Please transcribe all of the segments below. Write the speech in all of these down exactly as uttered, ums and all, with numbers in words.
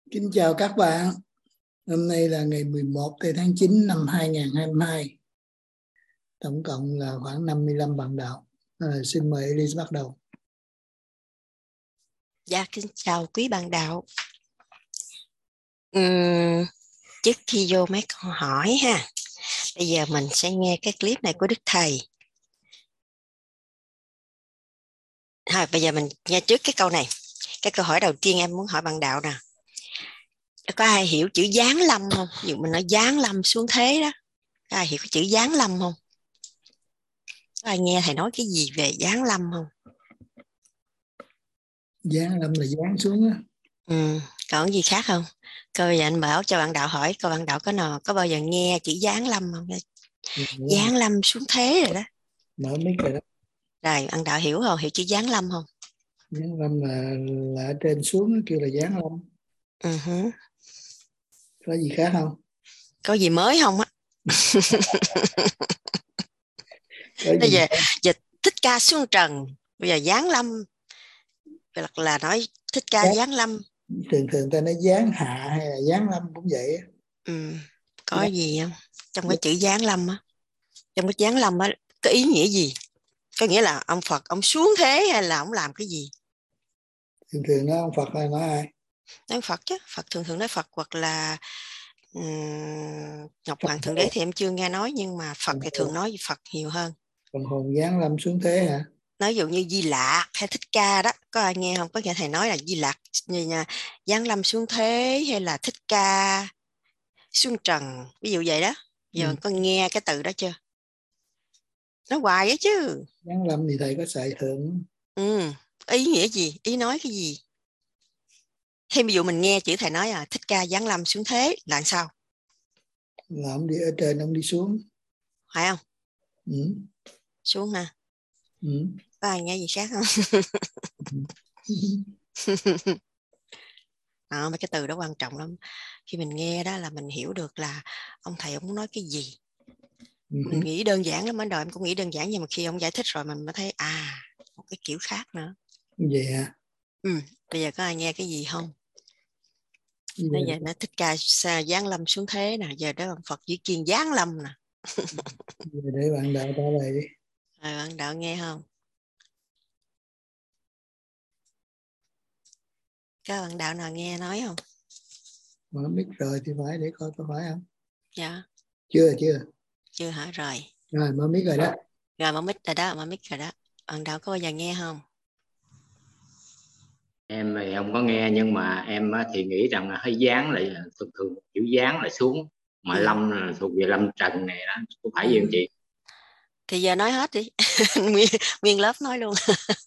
Kính chào các bạn. Hôm nay là ngày mười một tháng chín năm hai nghìn không trăm hai mươi hai. Tổng cộng là khoảng năm mươi lăm bạn đạo. À, xin mời Elise bắt đầu. Dạ, kính chào quý bạn đạo. Uhm, trước khi vô mấy câu hỏi ha, bây giờ mình sẽ nghe cái clip này của Đức Thầy. Thôi, bây giờ mình nghe trước cái câu này. Cái câu hỏi đầu tiên em muốn hỏi bạn đạo nè. Có ai hiểu chữ giáng lâm không? Ví dụ mình nói giáng lâm xuống thế đó. Có ai hiểu cái chữ giáng lâm không? Có ai nghe thầy nói cái gì về giáng lâm không? Giáng lâm là giáng xuống á. Ừ, còn gì khác không? Câu bây giờ anh bảo cho bạn đạo hỏi, câu bạn đạo có nào có bao giờ nghe chữ giáng lâm không? Giáng lâm xuống thế rồi đó. Mở mic rồi đó. Rồi, bạn đạo hiểu không? Hiểu chữ giáng lâm không? Giáng lâm là, là ở trên xuống kêu là giáng lâm. Uh-huh. Có gì khác không? Có gì mới không á? Có Bây gì giờ không? dịch Thích Ca xuống trần, bây giờ giáng lâm là, là nói Thích Ca Giáng, giáng lâm. thường thường ta nói giáng hạ hay là giáng lâm cũng vậy. Ừ. Có Giáng, gì không trong cái giáng, chữ giáng lâm á? Trong cái giáng lâm á có ý nghĩa gì? Có nghĩa là ông Phật ông xuống thế hay là ông làm cái gì? thường thường nói ông Phật hay nói ai? Nói Phật chứ, Phật thường thường nói Phật, hoặc là um, Ngọc Phật Hoàng Thượng Đế hồn. thì em chưa nghe nói, nhưng mà Phật Phần thì hồn, thường nói Phật nhiều hơn. phần hồn giáng lâm xuống thế hả? Nói ví dụ như Di Lạc hay Thích Ca đó, có ai nghe không? Có nghe thầy nói là Di Lạc như nha, giáng lâm xuống thế, hay là Thích Ca xuống trần, ví dụ vậy đó. Giờ Ừ. con nghe cái từ đó chưa? Nó hoài á chứ. Giáng lâm thì thầy có xài thường. Ừ. Ý nghĩa gì? Ý nói cái gì? Thêm ví dụ mình nghe chữ thầy nói à, Thích Ca giáng lâm xuống thế là sao? Là ông đi ở trên, ông đi xuống. Phải không? Ừ. Xuống ha. Ừ. Có ai nghe gì khác không? Ừ. À, mấy cái từ đó quan trọng lắm. Khi mình nghe đó là mình hiểu được là ông thầy ông muốn nói cái gì. Mình Ừ. nghĩ đơn giản lắm, ban đầu em cũng nghĩ đơn giản, nhưng mà khi ông giải thích rồi mình mới thấy à, một cái kiểu khác nữa. Vậy hả? Ừ. Bây giờ có ai nghe cái gì không? Bây giờ Giờ, nó Thích Ca sa giáng lâm xuống thế nè, giờ đó ông Phật dưới chiên giáng lâm nè. giờ để bạn đạo trả lời đi. Rồi bạn đạo nghe không? Các bạn đạo nào nghe nói không? Mở mic rồi thì phải, để coi có phải không. Dạ. Chưa chưa. Chưa hả? Rồi. Rồi mở mic rồi đó. Rồi mở mic rồi đó, mở mic rồi đó. Bạn đạo có bao giờ nghe không? Em thì không có nghe, nhưng mà em thì nghĩ rằng là hơi dáng là thường thường chữ dáng là xuống, mà Ừ. lâm là thuộc về lâm trần này đó, có phải Ừ. gì không chị? Thì giờ nói hết đi. nguyên, nguyên lớp nói luôn.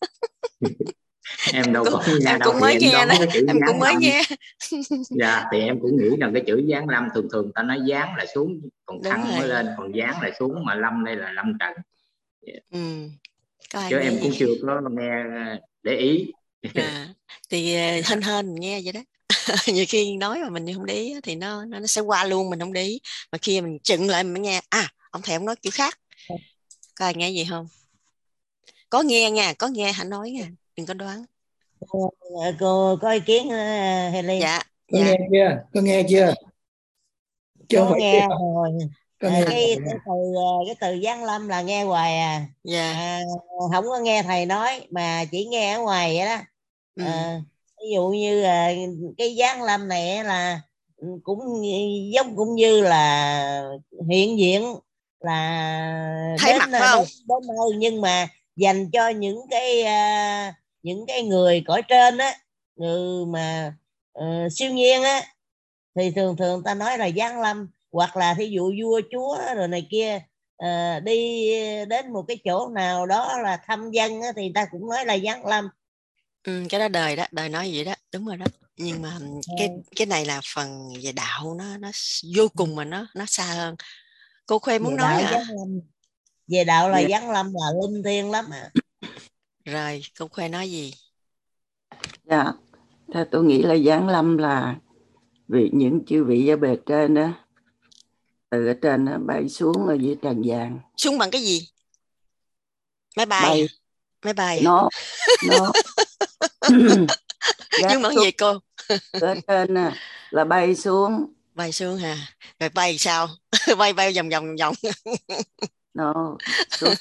Em em đâu cũng có nghe em đâu, cũng thì mới em nghe đoán đó, cái chữ em cũng dáng mới lâm. nghe. Dạ, thì em cũng nghĩ rằng cái chữ dáng lâm thường thường ta nói dáng là xuống, còn Đúng thăng mới rồi. lên, còn dáng là xuống, mà lâm đây là lâm trần. Ừ. Có ai Chứ nghe em gì cũng chưa khác? có nghe để ý. À, thì ờ, hên hên mình nghe vậy đó. Nhiều khi nói mà mình không để ý thì nó nó sẽ qua luôn, mình không để ý. Mà khi mình chừng lại mình mới nghe à, ông thầy ông nói kiểu khác. Có ai nghe gì không? Có nghe nha, có nghe hãy nói nha, đừng có đoán. cô, cô có ý kiến uh, Helen? Dạ. Có Dạ. nghe chưa? Có nghe chưa? Chứ không Có phải nghe chưa. rồi. Có À, nghe À, cái rồi cái nha. từ ờ, cái từ giáng lâm là nghe hoài à. dạ. À, không có nghe thầy nói mà chỉ nghe ở ngoài vậy đó. Ừ. À, ví dụ như là cái giáng lâm này là cũng giống cũng như là hiện diện, là Thấy đến mặt phải đến không? đến nơi, nhưng mà dành cho những cái à, những cái người cõi trên á, người mà ờ, siêu nhiên á, thì thường thường ta nói là giáng lâm. Hoặc là thí dụ vua chúa rồi này kia ờ, đi đến một cái chỗ nào đó là thăm dân á, thì ta cũng nói là giáng lâm. Ừ, cái đó đời đó, đời nói vậy đó, đúng rồi đó. Nhưng mà cái cái này là phần về đạo, nó nó vô cùng mà nó nó xa hơn. Cô Khuê Về muốn nói đạo hả? giáng lâm, về đạo là Dạ. giáng lâm là linh thiêng lắm à. Rồi cô Khuê nói gì? Dạ, theo tôi nghĩ là giáng lâm là vì những chư vị ở bề trên đó, từ ở trên đó, bay xuống ở dưới trần gian. Xuống bằng cái gì? Máy bay à? Bay Máy bay à? nó nó gác Nhưng bằng xuống gì cô? ở trên nè, là bay xuống. Bay xuống hả? Rồi bay sao? bay bay vòng vòng vòng. No, xuống.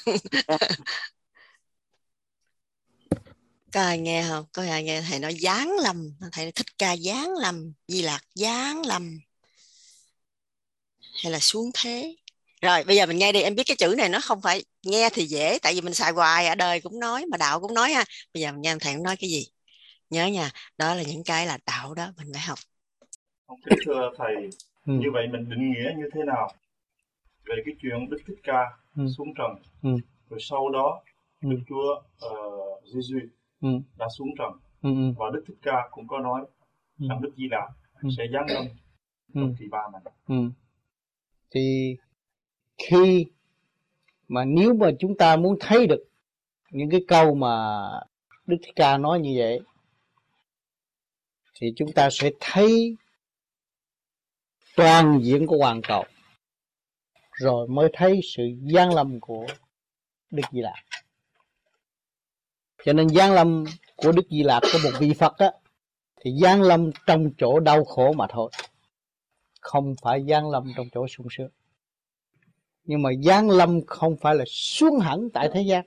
Có ai nghe không? Có ai nghe thầy nói giáng lâm, thầy Thích Ca giáng lâm, Di Lạc giáng lâm, hay là xuống thế? Rồi bây giờ mình nghe đi, em biết cái chữ này nó không phải nghe thì dễ, tại vì mình xài hoài, ở đời cũng nói mà đạo cũng nói ha. Bây giờ mình nghe thầy nói cái gì, nhớ nha, đó là những cái là đạo đó mình phải học. Kính thưa thầy, ừ. như vậy mình định nghĩa như thế nào về cái chuyện Đức Thích Ca ừ. xuống trần, ừ. rồi sau đó ừ. Đức Chúa uh, Giêsu ừ. đã xuống trần, ừ. và Đức Thích Ca cũng có nói ừ. rằng Đức Di Lặc ừ. sẽ giáng lâm ừ. trong kỳ ba này. ừ. Thì khi mà nếu mà chúng ta muốn thấy được những cái câu mà Đức Thích Ca nói như vậy, thì chúng ta sẽ thấy toàn diện của hoàn cầu, rồi mới thấy sự giáng lâm của Đức Di Lặc. Cho nên giáng lâm của Đức Di Lặc của một vị Phật á, thì giáng lâm trong chỗ đau khổ mà thôi, không phải giáng lâm trong chỗ sung sướng. Nhưng mà giáng lâm không phải là xuống hẳn tại thế gian,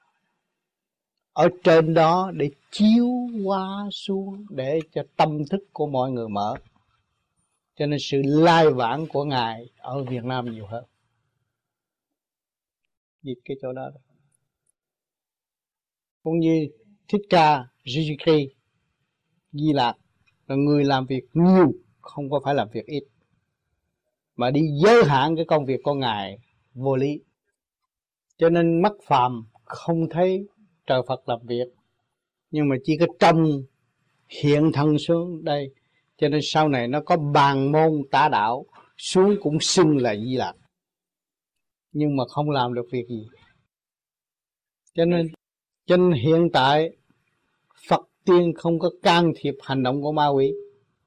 ở trên đó để chiếu qua xuống, để cho tâm thức của mọi người mở. Cho nên sự lai vãng của Ngài ở Việt Nam nhiều hơn. Dịch cái chỗ đó. Cũng như Thích Ca, Jesus Christ, Di Lặc là người làm việc nhiều, không có phải làm việc ít, mà đi giới hạn cái công việc của Ngài vô lý. Cho nên mắt phàm không thấy trời Phật làm việc, nhưng mà chỉ có trong hiện thân xuống đây. Cho nên sau này nó có bàn môn tả đạo xuống cũng xưng là Di Lặc, nhưng mà không làm được việc gì. Cho nên, cho nên hiện tại Phật tiên không có can thiệp hành động của ma quỷ,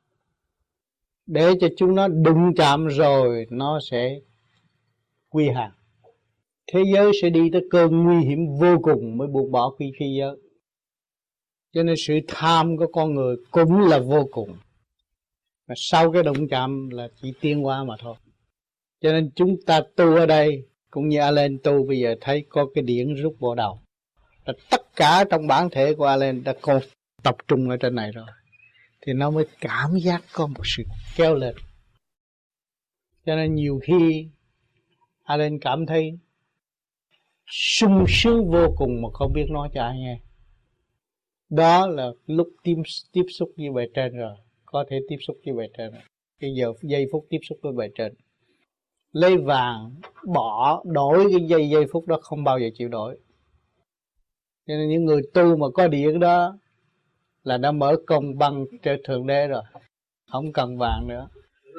để cho chúng nó đụng chạm rồi nó sẽ quy hàng. Thế giới sẽ đi tới cơn nguy hiểm vô cùng mới buông bỏ quy khí giới. Cho nên sự tham của con người cũng là vô cùng, mà sau cái đụng chạm là chỉ tiến qua mà thôi. Cho nên chúng ta tu ở đây cũng như Alan tu bây giờ thấy có cái điển rút bộ đầu, là tất cả trong bản thể của Alan đã còn tập trung ở trên này rồi, thì nó mới cảm giác có một sự kéo lên. Cho nên nhiều khi Alan cảm thấy sung sướng vô cùng mà không biết nói cho ai nghe. Đó là lúc tiếp, tiếp xúc với bề trên rồi, có thể tiếp xúc với bề trên rồi. Cái giờ giây phút tiếp xúc với bề trên, lấy vàng bỏ đổi cái giây giây phút đó không bao giờ chịu đổi. Cho nên những người tu mà có điện đó là đã mở công bằng trên Thượng Đế rồi, không cần vàng nữa.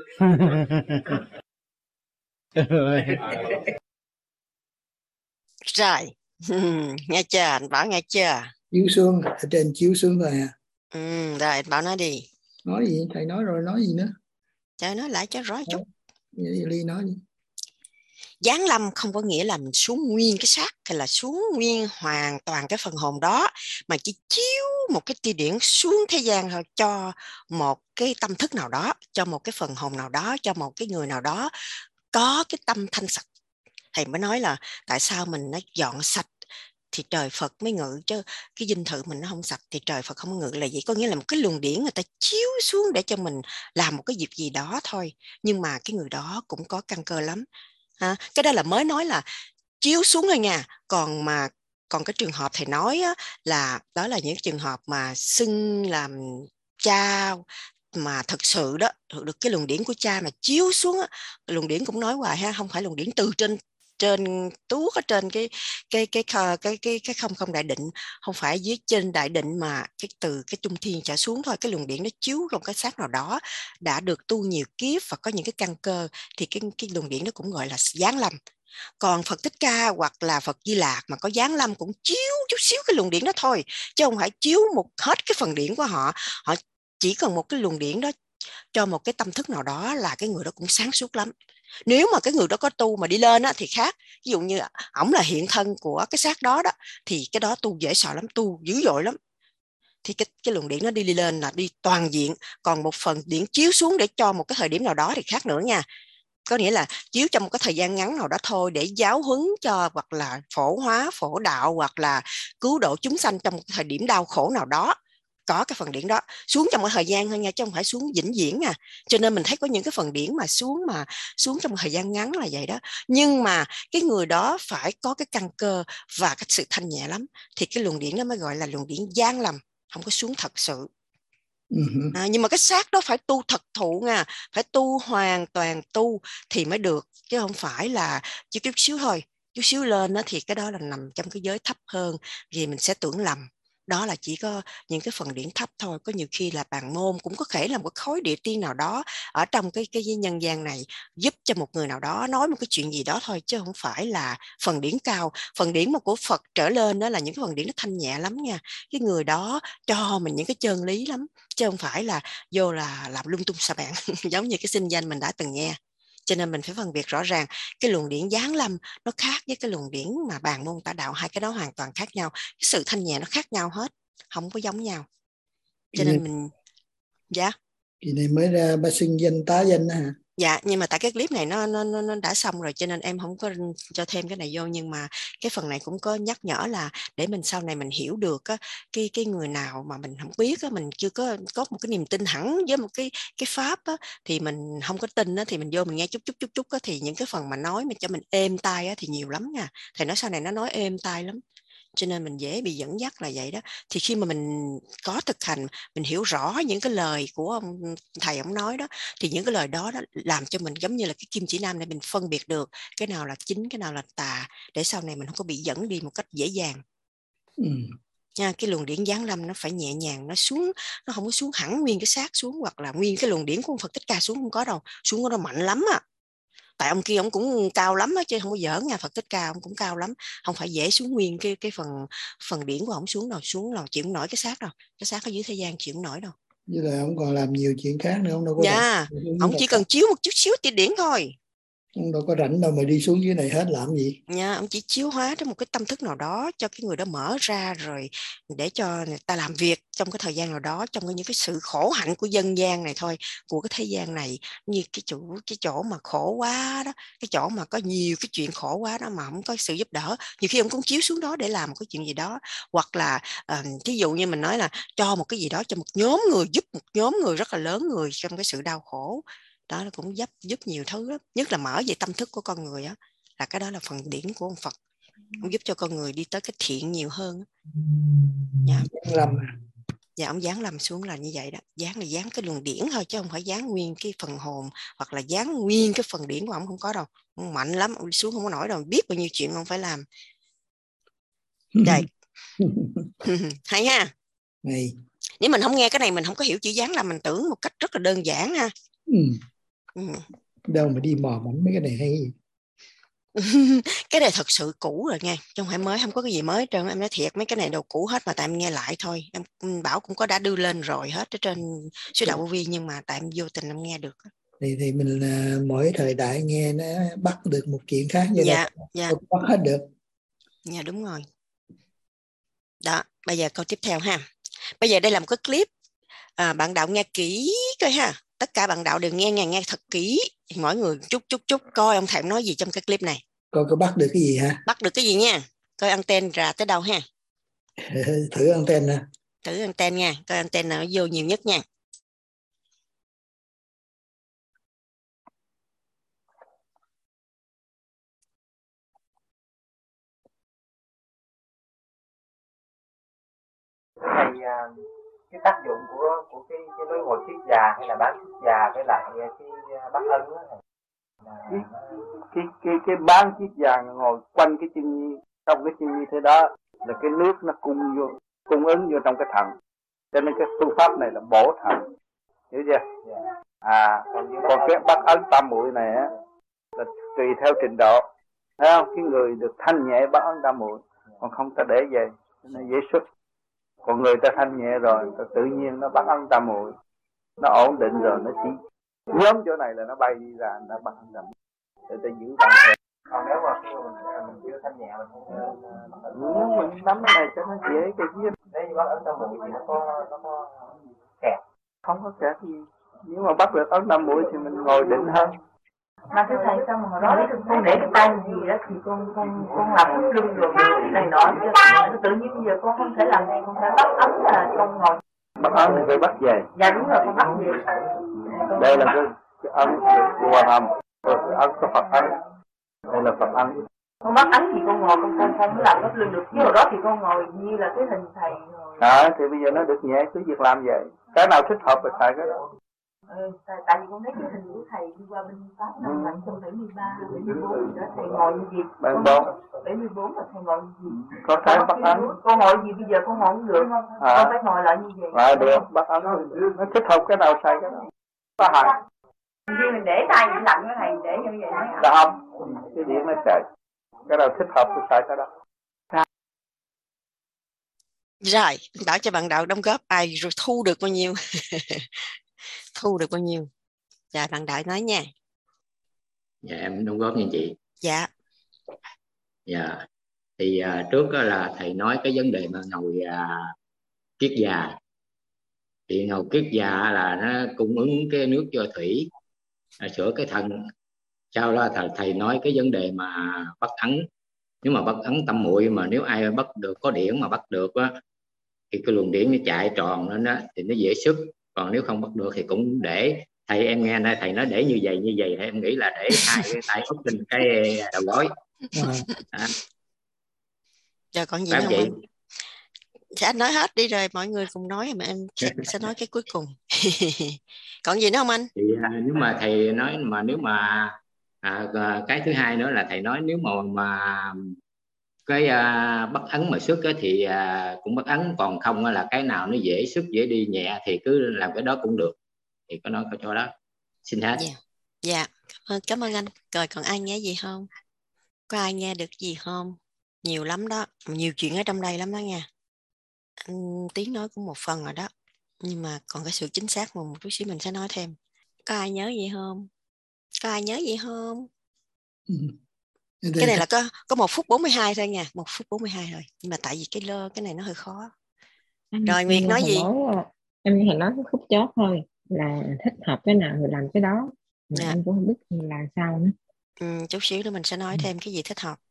Rồi, nghe chưa? Anh Bảo nghe chưa? Chiếu xuống, ở trên chiếu xuống rồi à. Ừ, rồi anh Bảo nói đi. Nói gì? Thầy nói rồi, nói gì nữa? Cho nói lại cho rõ chút. Vậy Ly nói đi. Giáng lâm không có nghĩa là mình xuống nguyên cái xác, hay là xuống nguyên hoàn toàn cái phần hồn đó, mà chỉ chiếu một cái tia điển xuống thế gian thôi, cho một cái tâm thức nào đó, cho một cái phần hồn nào đó, cho một cái người nào đó có cái tâm thanh sạch. Thầy mới nói là tại sao mình nó dọn sạch thì trời Phật mới ngự, chứ cái dinh thự mình nó không sạch thì trời Phật không ngự là gì? Có nghĩa là một cái luồng điển người ta chiếu xuống để cho mình làm một cái việc gì đó thôi, nhưng mà cái người đó cũng có căn cơ lắm. À, cái đó là mới nói là chiếu xuống thôi nha. Còn mà còn cái trường hợp thầy nói á, là đó là những trường hợp mà xưng làm cha, mà thật sự đó được cái luồng điển của cha mà chiếu xuống á. Luồng điển cũng nói hoài ha, không phải luồng điển từ trên trên tuốt ở trên cái cái cái cái cái cái, cái không không đại định, không phải dưới trên đại định, mà cái từ cái trung thiên trở xuống thôi. Cái luồng điển nó chiếu trong cái xác nào đó đã được tu nhiều kiếp và có những cái căn cơ, thì cái cái luồng điển nó cũng gọi là giáng lâm. Còn Phật Thích Ca hoặc là Phật Di Lặc mà có giáng lâm cũng chiếu chút xíu cái luồng điển đó thôi, chứ không phải chiếu một hết cái phần điển của họ. Họ chỉ cần một cái luồng điển đó cho một cái tâm thức nào đó là cái người đó cũng sáng suốt lắm. Nếu mà cái người đó có tu mà đi lên á, thì khác. Ví dụ như ổng là hiện thân của cái xác đó đó, thì cái đó tu dễ sợ lắm, tu dữ dội lắm. thì cái, cái luồng điển nó đi lên là đi toàn diện. Còn một phần điển chiếu xuống để cho một cái thời điểm nào đó thì khác nữa nha. Có nghĩa là chiếu trong một cái thời gian ngắn nào đó thôi để giáo huấn cho, hoặc là phổ hóa, phổ đạo, hoặc là cứu độ chúng sanh trong một thời điểm đau khổ nào đó. Có cái phần điển đó xuống trong một thời gian thôi nha, chứ không phải xuống vĩnh viễn à. Cho nên mình thấy có những cái phần điển mà xuống mà xuống trong một thời gian ngắn là vậy đó. Nhưng mà cái người đó phải có cái căn cơ và cái sự thanh nhẹ lắm, thì cái luồng điển đó mới gọi là luồng điển giáng lâm, không có xuống thật sự. Uh-huh. À, nhưng mà cái xác đó phải tu thật thụ nha, phải tu hoàn toàn tu thì mới được, chứ không phải là chỉ chút xíu thôi. Chút xíu lên đó thì cái đó là nằm trong cái giới thấp hơn, vì mình sẽ tưởng lầm đó là chỉ có những cái phần điển thấp thôi. Có nhiều khi là bàn môn cũng có thể là một khối địa tiên nào đó ở trong cái cái nhân gian này giúp cho một người nào đó nói một cái chuyện gì đó thôi, chứ không phải là phần điển cao. Phần điển mà của Phật trở lên đó là những cái phần điển nó thanh nhẹ lắm nha. Cái người đó cho mình những cái chân lý lắm, chứ không phải là vô là làm lung tung xà bạng giống như cái sinh danh mình đã từng nghe. Cho nên mình phải phân biệt rõ ràng cái luồng điển giáng lâm nó khác với cái luồng điển mà bàn môn tả đạo, hai cái đó hoàn toàn khác nhau. Cái sự thanh nhẹ nó khác nhau hết, không có giống nhau. Cho nên mình dạ kỳ này mới ra ba sinh danh tá danh đó hả? Dạ, nhưng mà tại cái clip này nó, nó nó đã xong rồi cho nên em không có cho thêm cái này vô. Nhưng mà cái phần này cũng có nhắc nhở là để mình sau này mình hiểu được á, cái cái người nào mà mình không biết á, mình chưa có có một cái niềm tin hẳn với một cái cái pháp á, thì mình không có tin á, thì mình vô mình nghe chút chút chút chút á, thì những cái phần mà nói mà cho mình êm tai á, thì nhiều lắm nha. Thầy nói sau này nó nói êm tai lắm, cho nên mình dễ bị dẫn dắt là vậy đó. Thì khi mà mình có thực hành, mình hiểu rõ những cái lời của ông thầy ông nói đó, thì những cái lời đó, đó làm cho mình giống như là cái kim chỉ nam để mình phân biệt được cái nào là chính, cái nào là tà, để sau này mình không có bị dẫn đi một cách dễ dàng. Ừ. Nha, cái luồng điển giáng lâm nó phải nhẹ nhàng, nó xuống, nó không có xuống hẳn nguyên cái xác xuống, hoặc là nguyên cái luồng điển của ông Phật Thích Ca xuống, không có đâu. Xuống của nó mạnh lắm à. Tại ông kia ông cũng cao lắm á, chứ không có giỡn nha. Phật Thích Ca ông cũng cao lắm, không phải dễ xuống nguyên cái cái phần phần điển của ông xuống đâu. Xuống là chịu nổi cái xác đâu, cái xác ở dưới thế gian chịu nổi đâu. Với lại ông còn làm nhiều chuyện khác nữa, ông đâu có Dạ, rảnh. ông chỉ cần chiếu một chút xíu tia điển thôi. Ông đâu có rảnh đâu mà đi xuống dưới này hết làm gì. Nha, ông chỉ chiếu hóa trong một cái tâm thức nào đó cho cái người đó mở ra, rồi để cho người ta làm việc trong cái thời gian nào đó, trong những cái sự khổ hạnh của dân gian này thôi, của cái thế gian này. Như cái chỗ cái chỗ mà khổ quá đó, cái chỗ mà có nhiều cái chuyện khổ quá đó mà không có sự giúp đỡ, nhiều khi ông cũng chiếu xuống đó để làm một cái chuyện gì đó. Hoặc là uh, thí dụ như mình nói là cho một cái gì đó cho một nhóm người, giúp một nhóm người rất là lớn người trong cái sự đau khổ đó, nó cũng giúp giúp nhiều thứ lắm. Nhất là mở về tâm thức của con người á, là cái đó là phần điển của ông Phật, ông giúp cho con người đi tới cái thiện nhiều hơn. Dạ. Làm Dạ, ông giáng lâm xuống là như vậy đó. Giáng là giáng cái luồng điển thôi, chứ không phải giáng nguyên cái phần hồn, hoặc là giáng nguyên cái phần điển của ông, không có đâu. Ông mạnh lắm, ông đi xuống không có nổi đâu, biết bao nhiêu chuyện ông phải làm. Đây. Hay ha. Hay. Nếu mình không nghe cái này, mình không có hiểu chữ giáng lâm, mình tưởng một cách rất là đơn giản ha. Ừ. Ừ. Đâu mà đi mò mẫm mấy cái này hay. Cái này thật sự cũ rồi nha, chứ không phải mới, không có cái gì mới trơn. Em nói thiệt, mấy cái này đồ cũ hết, mà tại em nghe lại thôi. Em bảo cũng có đã đưa lên rồi hết ở trên Sư Đạo Vô Vi, nhưng mà tại em vô tình em nghe được. Thì thì mình uh, mỗi thời đại nghe nó bắt được một chuyện khác vậy. Dạ, đâu dạ. không bắt hết được. Dạ đúng rồi. Đó, bây giờ câu tiếp theo ha. Bây giờ đây là một cái clip, à, bạn đạo nghe kỹ coi ha. Tất cả bạn đạo đều nghe nghe nghe thật kỹ. Mỗi người chút chút chút coi ông thầy nói gì trong cái clip này. Coi có bắt được cái gì hả? Bắt được cái gì nha. Coi anten ra tới đâu ha. Thử anten nè. Thử anten nha, coi anten nào vô nhiều nhất nha. Thầy, cái tác dụng của của cái cái lối ngồi kiết già hay là bán kiết già với lại cái bắt ấn đó thầy? Cái cái cái cái bán kiết già ngồi quanh cái chân nhi, trong cái chân nhi thế đó là cái nước nó cung vô, cung ứng vô trong cái thận, cho nên cái phương pháp này là bổ thận, hiểu chưa? Yeah. À còn cái bắt ấn tam muội này á là tùy theo trình độ, thấy không? Cái người được thanh nhẹ bắt ấn tam muội, còn không ta để về nó dễ xuất. Còn người ta thanh nhẹ rồi, ta tự nhiên nó bắt ấn tam muội, nó ổn định rồi, nó chỉ nhóm chỗ này là nó bay đi ra, nó bắt ấn tam muội để ta giữ bạn. Còn nếu mà khi mà mình mình chưa thanh nhẹ mình không nên. Mình nắm cái này cho nó dễ cái gì. Nếu như bắt ấn tam muội thì nó có nó có kẹt. Không có kẹt gì. Nếu mà bắt được ấn tam muội thì mình ngồi định hơn. Mà thưa thầy, xong rồi đó con để cái tay gì đó thì con con con làm cái lưng rồi này nọ, tự nhiên bây giờ con không thể làm này, con phải bắt ấn là con ngồi. Bắt ấn thì phải bắt về. Dạ đúng rồi, con bắt về. Đây là cái, cái ấn của Hòa Hầm, cái ấn của Phật ấn. Đây là Phật ấn. Con bắt ấn thì con ngồi, con con không có làm cái lưng được. Chứ hồi đó thì con ngồi như là cái hình thầy rồi. À, thì bây giờ nó được nhẹ, cứ việc làm vậy. Cái nào thích hợp thì xài cái đó. Ừ, tại, tại vì con thấy cái hình của thầy đi qua bên Pháp năm một nghìn chín trăm bảy mươi ba, bảy mươi bốn đó thầy ngồi như gì? bảy mươi bốn. bảy mươi bốn là thầy ngồi như gì? Có cái bắt ấn. Con ngồi gì bây giờ con ngồi không được, à. Con phải ngồi lại như vậy. À, được, bắt ấn. Nó thích hợp cái nào xài cái đó. Có hại. Khi mình để tay bị lạnh cái thầy để như vậy nó đã âm, cái điện nó chạy. Cái nào thích hợp thì xài cái đó. Rồi, bảo cho bạn đạo đóng góp ai rồi thu được bao nhiêu. Thu được bao nhiêu. Dạ, bạn đạo nói nha. Dạ, em đóng góp nha chị. Dạ. Dạ. Thì uh, trước đó là thầy nói cái vấn đề mà ngồi uh, kiết già. Thì ngồi kiết già là nó cung ứng cái nước cho thủy, uh, sửa cái thân. Sau đó thầy, thầy nói cái vấn đề mà bắt ấn. Nếu mà bắt ấn tâm muội mà nếu ai bắt được, có điển mà bắt được á, thì cái luồng điển nó chạy tròn lên đó thì nó dễ sức. Còn nếu không bắt được thì cũng để. Thầy em nghe nay thầy nói để như vậy như vậy, em nghĩ là để hai cái tay úp trên cái đầu gối. À. Rồi còn gì nữa không anh? Thì anh nói hết đi rồi mọi người cùng nói mà em sẽ nói cái cuối cùng. Còn gì nữa không anh? Thì à, nếu mà thầy nói mà nếu mà à, cái thứ hai nữa là thầy nói nếu mà mà cái à, bắt ấn mà sức á, thì à, cũng bắt ấn, còn không là cái nào nó dễ sức dễ đi nhẹ thì cứ làm cái đó cũng được. Thì có nói có cho đó. Xin hết. Dạ, dạ. Cảm ơn, cảm ơn anh. Rồi còn ai nghe gì không? Có ai nghe được gì không? Nhiều lắm đó, nhiều chuyện ở trong đây lắm đó nha. Anh Tiến nói cũng một phần rồi đó, nhưng mà còn cái sự chính xác mà một chút xíu mình sẽ nói thêm. Có ai nhớ gì không? Có ai nhớ gì không? Ừ. Cái này là có có một phút bốn mươi hai thôi nha, một phút bốn mươi hai thôi. Nhưng mà tại vì cái lơ cái này nó hơi khó. Em, rồi Nguyệt nói gì? Nói, em chỉ nói khúc chót thôi là thích hợp cái nào thì làm cái đó. Mà dạ. Em cũng không biết là sao nữa. Ừ, chút xíu nữa mình sẽ nói thêm cái gì thích hợp.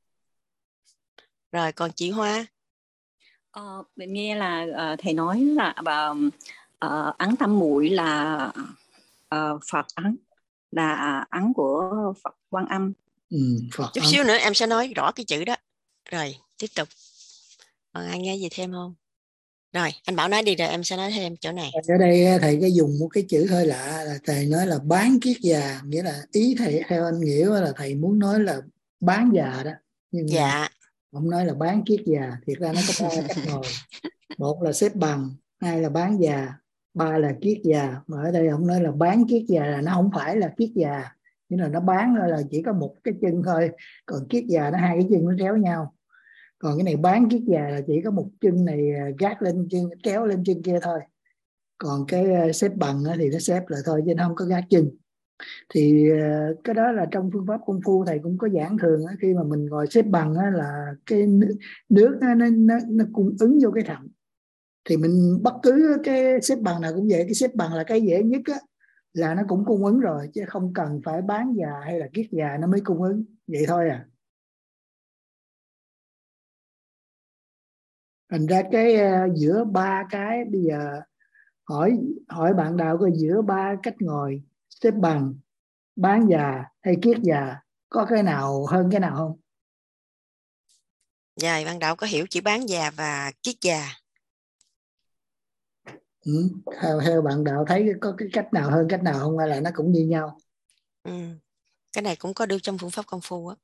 Rồi còn chị Hoa? Ờ, mình nghe là uh, thầy nói là uh, ấn tam muội là uh, Phật ấn, là ấn của Phật Quan Âm. Ừ, Phật chút ấn. xíu nữa em sẽ nói rõ cái chữ đó. Rồi tiếp tục. Còn ai nghe gì thêm không? Rồi anh Bảo nói đi rồi em sẽ nói thêm chỗ này. Ở đây thầy có dùng một cái chữ hơi lạ là thầy nói là bán kiết già, nghĩa là ý thầy theo anh nghĩa là thầy muốn nói là bán già đó, nhưng dạ. mà ông nói là bán kiết già. Thiệt ra nó có ba cách ngồi, một là xếp bằng, hai là bán già, ba là kiết già. Mà ở đây ông nói là bán kiết già là nó không phải là kiết già, nghĩa là nó bán là chỉ có một cái chân thôi, còn kiết già nó hai cái chân nó kéo nhau. Còn cái này bán kiết già là chỉ có một chân này gác lên chân, kéo lên chân kia thôi. Còn cái xếp bằng thì nó xếp lại thôi chứ nó không có gác chân. Thì cái đó là trong phương pháp công phu thầy cũng có giảng thường, khi mà mình ngồi xếp bằng là cái nước nó, nó, nó cung ứng vô cái thận. Thì mình bất cứ cái xếp bằng nào cũng vậy, cái xếp bằng là cái dễ nhất á, là nó cũng cung ứng rồi, chứ không cần phải bán già hay là kiết già nó mới cung ứng, vậy thôi à. Thành ra cái uh, giữa ba cái bây giờ hỏi hỏi bạn đạo coi giữa ba cách ngồi xếp bằng, bán già hay kiết già có cái nào hơn cái nào không? Dạ, bạn đạo có hiểu chữ bán già và kiết già. Ừ, theo, theo bạn đạo thấy có cái cách nào hơn cách nào không hay là nó cũng như nhau? Ừ, cái này cũng có đưa trong phương pháp công phu á.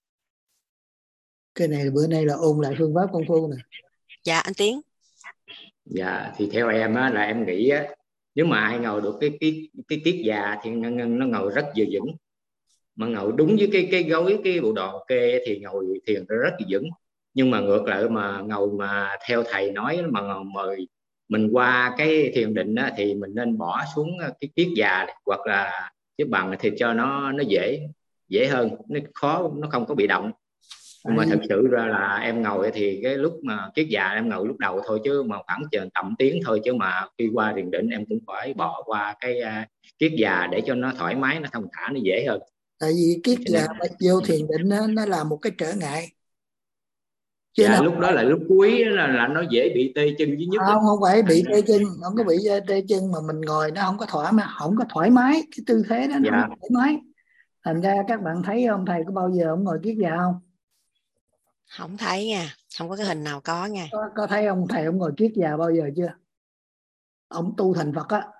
Cái này bữa nay là ôn lại phương pháp công phu nè. Dạ anh Tiến. Dạ thì theo em á, là em nghĩ á, nếu mà ai ngồi được cái cái cái kiết già thì nó, nó ngồi rất dư vững, mà ngồi đúng với cái cái gối cái bộ đồ kê thì ngồi thiền rất là vững. Nhưng mà ngược lại mà ngồi mà theo thầy nói mà mời mình qua cái thiền định á, thì mình nên bỏ xuống cái kiết già hoặc là xếp bằng thì cho nó nó dễ dễ hơn, nó khó, nó không có bị động. Nhưng mà thật sự ra là em ngồi thì cái lúc mà kiết già em ngồi lúc đầu thôi, chứ mà khoảng chừng tầm tiếng thôi, chứ mà khi qua thiền định em cũng phải bỏ qua cái uh, kiết già để cho nó thoải mái, nó thông thả, nó dễ hơn. Tại vì kiết già mà vô thiền định nó, nó là một cái trở ngại. Chứ dạ, lúc đó là lúc cuối là, là nó dễ bị tê chân với nhức. Không, không phải bị tê chân, không có bị tê chân, mà mình ngồi nó không có thoải mái, không có thoải mái, cái tư thế đó nó dạ. không thoải mái. Thành ra các bạn thấy không, thầy có bao giờ ông ngồi kiết già không? Không thấy nha, không có cái hình nào có nha. Có, có thấy ông thầy ông ngồi kiết già bao giờ chưa? Ông tu thành Phật á.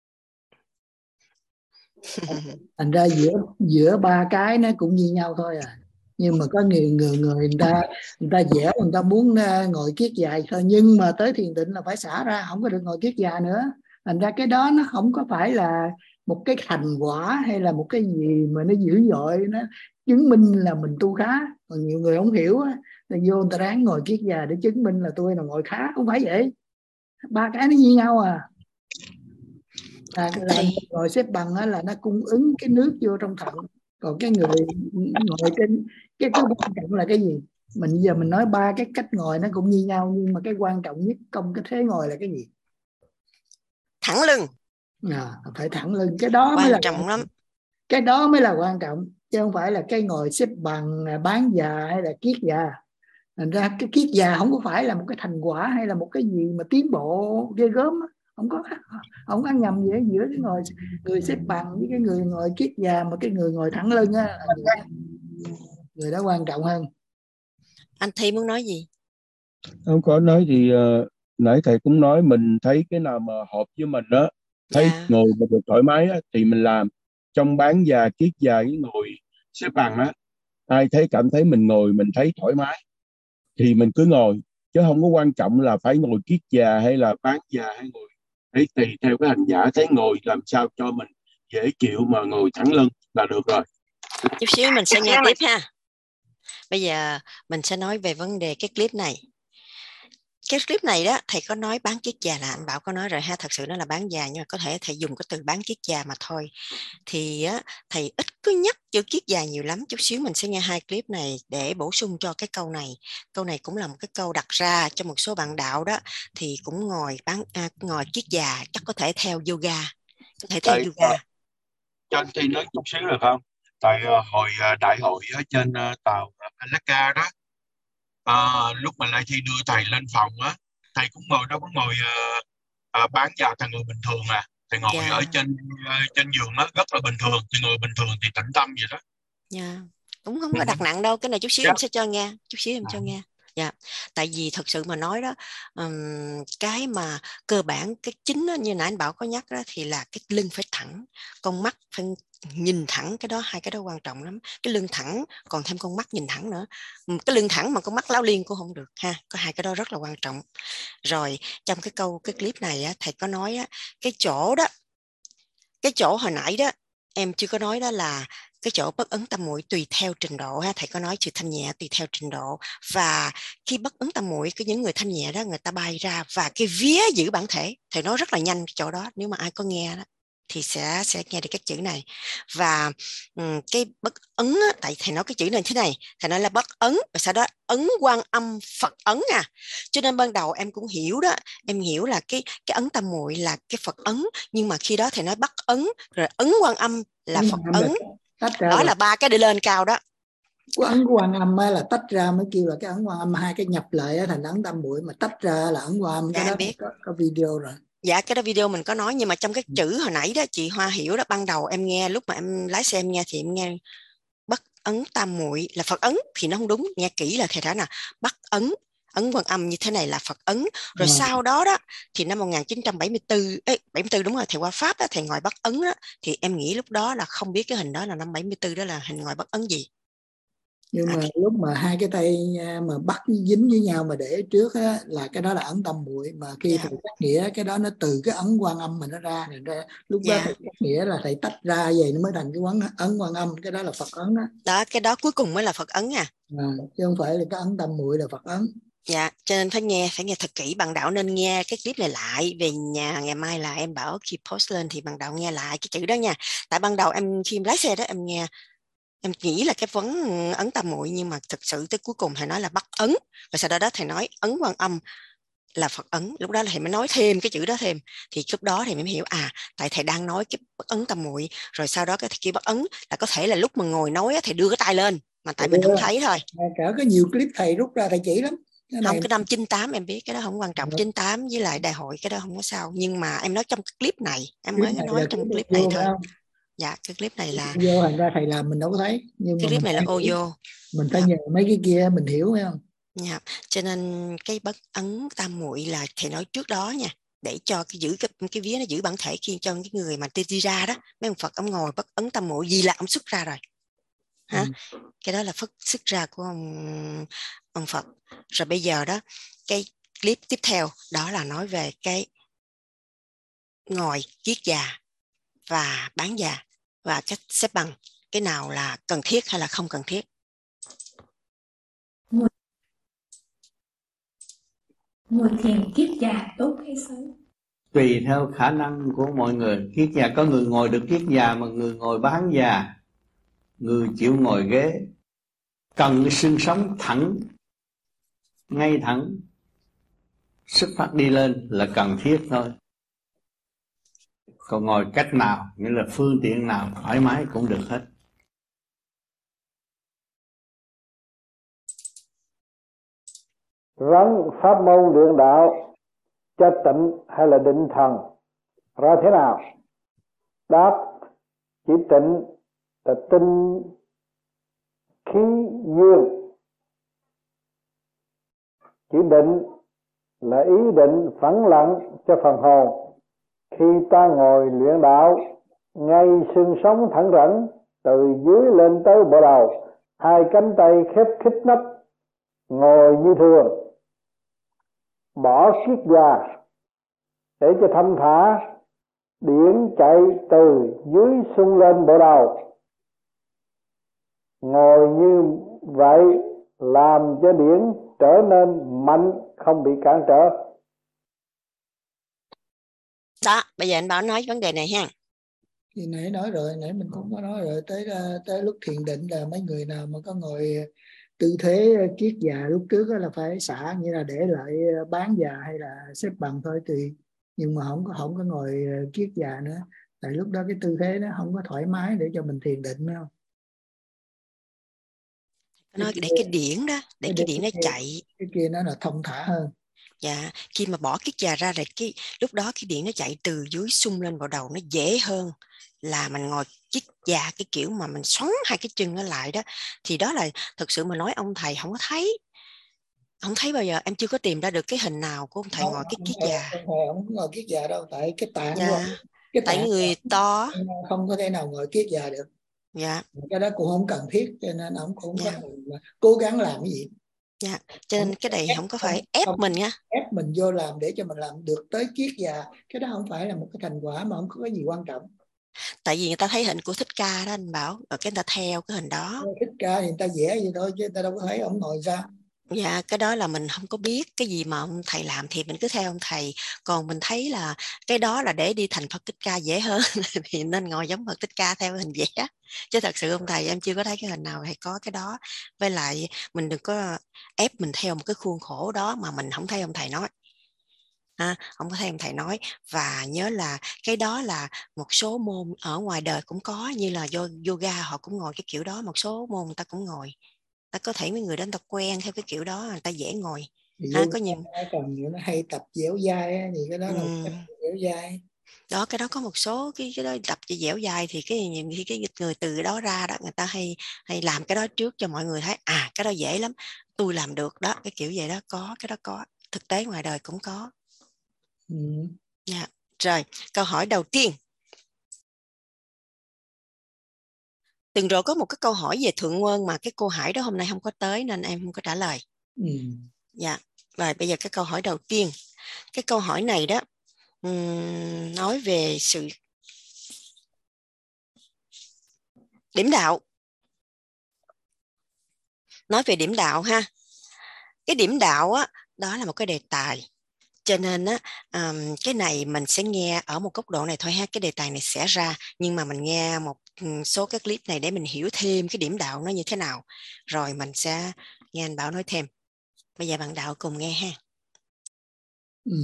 Thành ra giữa giữa ba cái nó cũng như nhau thôi à. Nhưng mà có người người người người ta người ta dẻo, người ta muốn ngồi kiết già thôi, nhưng mà tới thiền định là phải xả ra, không có được ngồi kiết già nữa. Thành ra cái đó nó không có phải là một cái thành quả hay là một cái gì mà nó dữ dội, nó chứng minh là mình tu khá. Còn nhiều người không hiểu á, là vô người ta ráng ngồi kiết già để chứng minh là tôi là ngồi khá, không phải vậy. Ba cái nó như nhau à. À, là ngồi xếp bằng á, là nó cung ứng cái nước vô trong thận. Còn cái người ngồi trên cái cái quan trọng là cái gì? Mình giờ mình nói ba cái cách ngồi nó cũng như nhau, nhưng mà cái quan trọng nhất trong cái thế ngồi là cái gì? Thẳng lưng. À, phải thẳng lưng, cái đó quan mới là trọng quan lắm. Cái đó mới là quan trọng, chứ không phải là cái ngồi xếp bằng, bán già hay là kiết già. Thành ra cái kiết già không có phải là một cái thành quả hay là một cái gì mà tiến bộ ghê gớm, không có không có nhầm gì giữa cái ngồi người xếp bằng với cái người ngồi kiết già, mà cái người ngồi thẳng lưng á, người, người đó quan trọng hơn. Anh Thi muốn nói gì? Không có nói thì uh, nãy thầy cũng nói mình thấy cái nào mà hợp với mình đó, thấy yeah. ngồi mà được thoải mái á, thì mình làm. Trong bán già, kiết già với ngồi xếp bằng á, ai thấy cảm thấy mình ngồi mình thấy thoải mái thì mình cứ ngồi, chứ không có quan trọng là phải ngồi kiết già hay là bán già hay ngồi. Đấy, tùy theo cái hành giả thấy ngồi làm sao cho mình dễ chịu mà ngồi thẳng lưng là được rồi. Chút xíu mình sẽ nghe tiếp ha. Bây giờ mình sẽ nói về vấn đề cái clip này. Cái clip này đó, thầy có nói bán kiết già là anh Bảo có nói rồi ha, thật sự nó là bán già, nhưng mà có thể thầy dùng cái từ bán kiết già mà thôi. Thì á, thầy ít cứ nhắc chữ kiết già nhiều lắm. Chút xíu mình sẽ nghe hai clip này để bổ sung cho cái câu này. Câu này cũng là một cái câu đặt ra cho một số bạn đạo đó, thì cũng ngồi bán à, ngồi kiết già chắc có thể theo yoga, có thể theo thầy, yoga. Uh, cho anh Thi nói chút xíu được không? Tại uh, hồi uh, đại hội ở trên uh, tàu Alaska đó, uh, lúc mà Lại Thi đưa thầy lên phòng á, thầy cũng ngồi đó, cũng ngồi uh, uh, bán già, thầy ngồi bình thường à, thầy ngồi yeah. ở trên uh, trên giường á, rất là bình thường, thì ngồi bình thường thì tĩnh tâm vậy đó. Yeah. Cũng không có đặt nặng đâu, cái này chút xíu yeah. em sẽ cho nghe, chút xíu em cho nghe. Dạ, yeah. Tại vì thật sự mà nói đó, um, cái mà cơ bản cái chính đó, như nãy anh Bảo có nhắc đó, thì là cái lưng phải thẳng, con mắt phải nhìn thẳng, cái đó hai cái đó quan trọng lắm. Cái lưng thẳng còn thêm con mắt nhìn thẳng nữa, cái lưng thẳng mà con mắt láo liên cũng không được ha, có hai cái đó rất là quan trọng. Rồi trong cái câu cái clip này á, thầy có nói á, cái chỗ đó, cái chỗ hồi nãy đó em chưa có nói, đó là cái chỗ bất ấn tâm muội tùy theo trình độ ha, thầy có nói chữ thanh nhẹ tùy theo trình độ. Và khi bất ấn tâm muội, cái những người thanh nhẹ đó, người ta bay ra và cái vía giữ bản thể, thầy nói rất là nhanh cái chỗ đó, nếu mà ai có nghe đó thì sẽ sẽ nghe được các chữ này. Và um, cái bất ấn á, tại thầy nói cái chữ này thế này, thầy nói là bất ấn, và sau đó ấn Quan Âm Phật ấn à, cho nên ban đầu em cũng hiểu đó, em hiểu là cái cái ấn tâm muội là cái Phật ấn, nhưng mà khi đó thầy nói bất ấn rồi ấn Quan Âm là Phật ấn, đó là ba cái đi lên cao đó. Cái ấn Quan Âm là tách ra mới kêu là cái ấn Quan Âm, hai cái nhập lại thành ấn tâm muội, mà tách ra là ấn Quan Âm. Cái dạ, đó biết. Có, có video rồi. Dạ, cái đó video mình có nói, nhưng mà trong cái chữ hồi nãy đó chị Hoa hiểu đó, ban đầu em nghe, lúc mà em lái xe em nghe thì em nghe bất ấn tam muội là Phật ấn, thì nó không đúng, nghe kỹ là thầy đã nè, bất ấn ấn Quan Âm như thế này là Phật ấn. Rồi à. Sau đó đó thì năm một nghìn chín trăm bảy mươi tư, ấy, bảy mươi tư đúng rồi, thầy qua Pháp đó, thầy ngồi bất ấn đó, thì em nghĩ lúc đó là không biết cái hình đó là năm bảy mươi tư đó là hình ngồi bất ấn gì. Nhưng mà lúc mà hai cái tay mà bắt dính với nhau mà để trước á, là cái đó là ấn tâm muội, mà khi yeah. thầy cắt nghĩa cái đó nó từ cái ấn Quan Âm mà nó ra, nên ra lúc yeah. đó thầy cắt nghĩa là thầy tách ra vậy nó mới thành cái ấn ấn Quan Âm, cái đó là Phật ấn đó. Đó, cái đó cuối cùng mới là Phật ấn à. à chứ không phải là cái ấn tâm muội là Phật ấn. Dạ, cho nên phải nghe, phải nghe thật kỹ. Bạn đạo nên nghe cái clip này lại về nhà, ngày mai là em bảo khi post lên thì bạn đạo nghe lại cái chữ đó nha. Tại ban đầu em khi em lái xe đó em nghe em nghĩ là cái vấn ấn tam muội, nhưng mà thực sự tới cuối cùng thầy nói là bắt ấn, và sau đó đó thầy nói ấn Quan Âm là Phật ấn. Lúc đó là thầy mới nói thêm cái chữ đó thêm, thì lúc đó thầy mới hiểu à, tại thầy đang nói cái bất ấn tam muội, rồi sau đó cái kia bất ấn là có thể là lúc mà ngồi nói thầy đưa cái tay lên mà tại mình không thấy thôi. Cả có nhiều clip thầy rút ra thầy chỉ lắm. Cái không này... cái năm chín tám em biết, cái đó không quan trọng. chín tám với lại đại hội cái đó không có sao, nhưng mà em nói trong cái clip này em clip mới này nói trong clip này thôi. Dạ cái clip này là vô, thành ra thầy làm mình đâu có thấy, nhưng cái mà clip mình này là ô vô, mình phải dạ. nhờ mấy cái kia mình hiểu phải không? Dạ. Cho nên cái bất ấn tam muội là thầy nói trước đó nha, để cho cái giữ cái cái vía nó giữ bản thể khi cho cái người mà đi ra đó, mấy ông Phật ông ngồi bất ấn tam muội gì là ông xuất ra rồi hả? Ừ. Cái đó là phất xuất ra của ông ông Phật. Rồi bây giờ đó cái clip tiếp theo đó là nói về cái ngồi kiết già và bán già và cách xếp bằng, cái nào là cần thiết hay là không cần thiết. Ngồi, ngồi thiền kiết già tốt hay xấu? Tùy theo khả năng của mọi người. Kiết già có người ngồi được kiết già, mà người ngồi bán già, người chịu ngồi ghế, cần cái xương sống thẳng, ngay thẳng, xuất phát đi lên là cần thiết thôi. Còn ngồi cách nào, nghĩa là phương tiện nào thoải mái cũng được hết. Rắn pháp môn luyện đạo cho tịnh hay là định thần ra thế nào? Đáp: chỉ tịnh là tinh khí dương, chỉ định là ý định phẳng lặng cho phần hồn. Khi ta ngồi luyện đạo, ngay xương sống thẳng rẳng, từ dưới lên tới bộ đầu, hai cánh tay khép khít nách, ngồi như thường, bỏ kiết già để cho thông thả, điển chạy từ dưới xung lên bộ đầu. Ngồi như vậy làm cho điển trở nên mạnh, không bị cản trở. Đó, bây giờ anh Bảo nói vấn đề này ha. Thì nãy nói rồi, nãy mình cũng có nói rồi, tới tới lúc thiền định là mấy người nào mà có ngồi tư thế kiết già lúc trước là phải xả, như là để lại bán già hay là xếp bằng thôi tùy, nhưng mà không có không có ngồi kiết già nữa, tại lúc đó cái tư thế nó không có thoải mái để cho mình thiền định đâu. Nói để cái điển đó, để cái điển nó chạy, cái kia nó là thông thả hơn. Dạ, khi mà bỏ kiết già ra rồi cái lúc đó cái điển nó chạy từ dưới sung lên vào đầu nó dễ hơn là mình ngồi kiết già cái kiểu mà mình xoắn hai cái chân nó lại đó. Thì đó là thực sự mà nói ông thầy không có thấy, không thấy bao giờ, em chưa có tìm ra được cái hình nào của ông thầy không, ngồi kiết kiết già. Ông thầy không ngồi kiết già đâu, tại cái tạng dạ. của cái tại tạng người to không có thể nào ngồi kiết già được. Dạ. Cái đó cũng không cần thiết, cho nên ông cũng dạ. có cố gắng làm cái gì. Dạ, cho nên cái này không có phải ép không, mình nha. Ép mình vô làm để cho mình làm được tới kiết già, cái đó không phải là một cái thành quả mà không có cái gì quan trọng. Tại vì người ta thấy hình của Thích Ca đó anh Bảo, rồi cái người ta theo cái hình đó. Thích Ca thì người ta vẽ vậy thôi chứ người ta đâu có thấy ông ngồi ra. Dạ, cái đó là mình không có biết cái gì mà ông thầy làm thì mình cứ theo ông thầy. Còn mình thấy là cái đó là để đi thành Phật Thích Ca dễ hơn thì nên ngồi giống Phật Thích Ca theo hình vẽ. Chứ thật sự ông thầy em chưa có thấy cái hình nào thầy có cái đó. Với lại mình đừng có ép mình theo một cái khuôn khổ đó mà mình không thấy ông thầy nói. À, không có thấy ông thầy nói. Và nhớ là cái đó là một số môn ở ngoài đời cũng có, như là yoga họ cũng ngồi cái kiểu đó, một số môn người ta cũng ngồi. Ta có thể mấy người đó người ta quen theo cái kiểu đó, người ta dễ ngồi. Ha, có nhiều còn nó hay tập dẻo dai á, thì cái đó là ừ. dẻo dai. Đó, cái đó có một số cái cái đó tập cho dẻo dai thì cái nhiều khi cái người từ đó ra đó người ta hay hay làm cái đó trước cho mọi người thấy à cái đó dễ lắm, tôi làm được đó, cái kiểu vậy đó, có cái đó có, thực tế ngoài đời cũng có. Ừ. Dạ. Rồi, câu hỏi đầu tiên. Từng rồi có một cái câu hỏi về Thượng Nguồn mà cái cô Hải đó hôm nay không có tới nên em không có trả lời. Ừ. Dạ. Rồi bây giờ cái câu hỏi đầu tiên. Cái câu hỏi này đó um, nói về sự điểm đạo. Nói về điểm đạo ha. Cái điểm đạo á, đó là một cái đề tài Cho nên á, um, cái này mình sẽ nghe ở một góc độ này thôi ha, cái đề tài này sẽ ra, nhưng mà mình nghe một số các clip này để mình hiểu thêm cái điểm đạo nó như thế nào, rồi mình sẽ nghe anh Bảo nói thêm. Bây giờ bạn đạo cùng nghe ha. Ừ.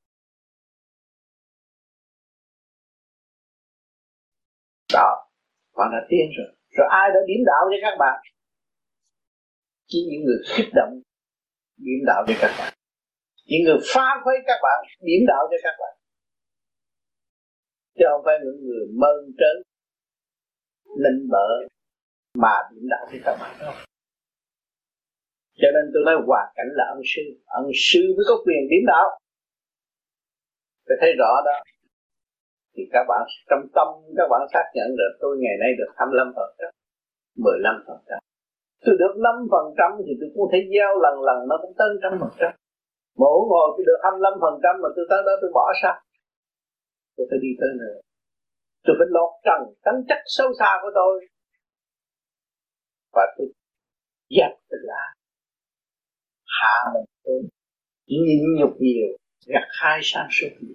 Đó, bạn đã tiên rồi. Rồi ai đã điểm đạo cho các bạn? Chỉ những người kích động điểm đạo cho các bạn, những người phá khuấy các bạn điểm đạo cho các bạn, chứ không phải những người mơn trớn nịnh bợ mà điểm đạo cho các bạn đâu. Cho nên tôi nói hoàn cảnh là ân sư, ân sư mới có quyền điểm đạo. Phải thấy rõ đó. Thì các bạn trong tâm các bạn xác nhận được tôi ngày nay được hai mươi lăm phần trăm, mười lăm phần trăm. Tôi được năm phần trăm thì tôi cũng thấy gieo lần lần nó cũng tới trăm phần trăm. Mỗi ngồi tôi được hai mươi lăm phần trăm mà tôi tới đó tôi bỏ sao? Tôi phải đi tới nữa. Tôi phải lột trần tánh chất sâu xa của tôi. Và tôi dẹp tự ái. Hạ mình tôi nhịn nhục nhiều, gặt hai sang suốt nhiều.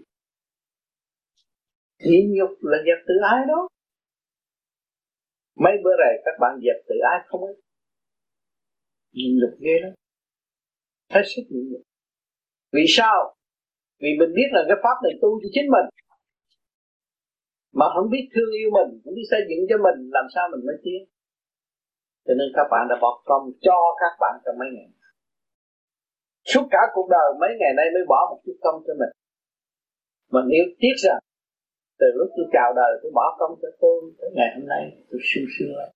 Nhịn nhục là dẹp tự ái đó. Mấy bữa này các bạn dẹp tự ái không ấy. Nhịn nhục ghê lắm. Hết sức nhịn nhục. Vì sao? Vì mình biết là cái pháp này tu cho chính mình, mà không biết thương yêu mình, không biết xây dựng cho mình, làm sao mình mới tiến. Cho nên các bạn đã bỏ công cho các bạn trong mấy ngày. Suốt cả cuộc đời mấy ngày nay mới bỏ một chút công cho mình. Mình yêu tiếc rằng từ lúc tôi chào đời tôi bỏ công cho tôi, tới ngày hôm nay tôi sung sướng lắm.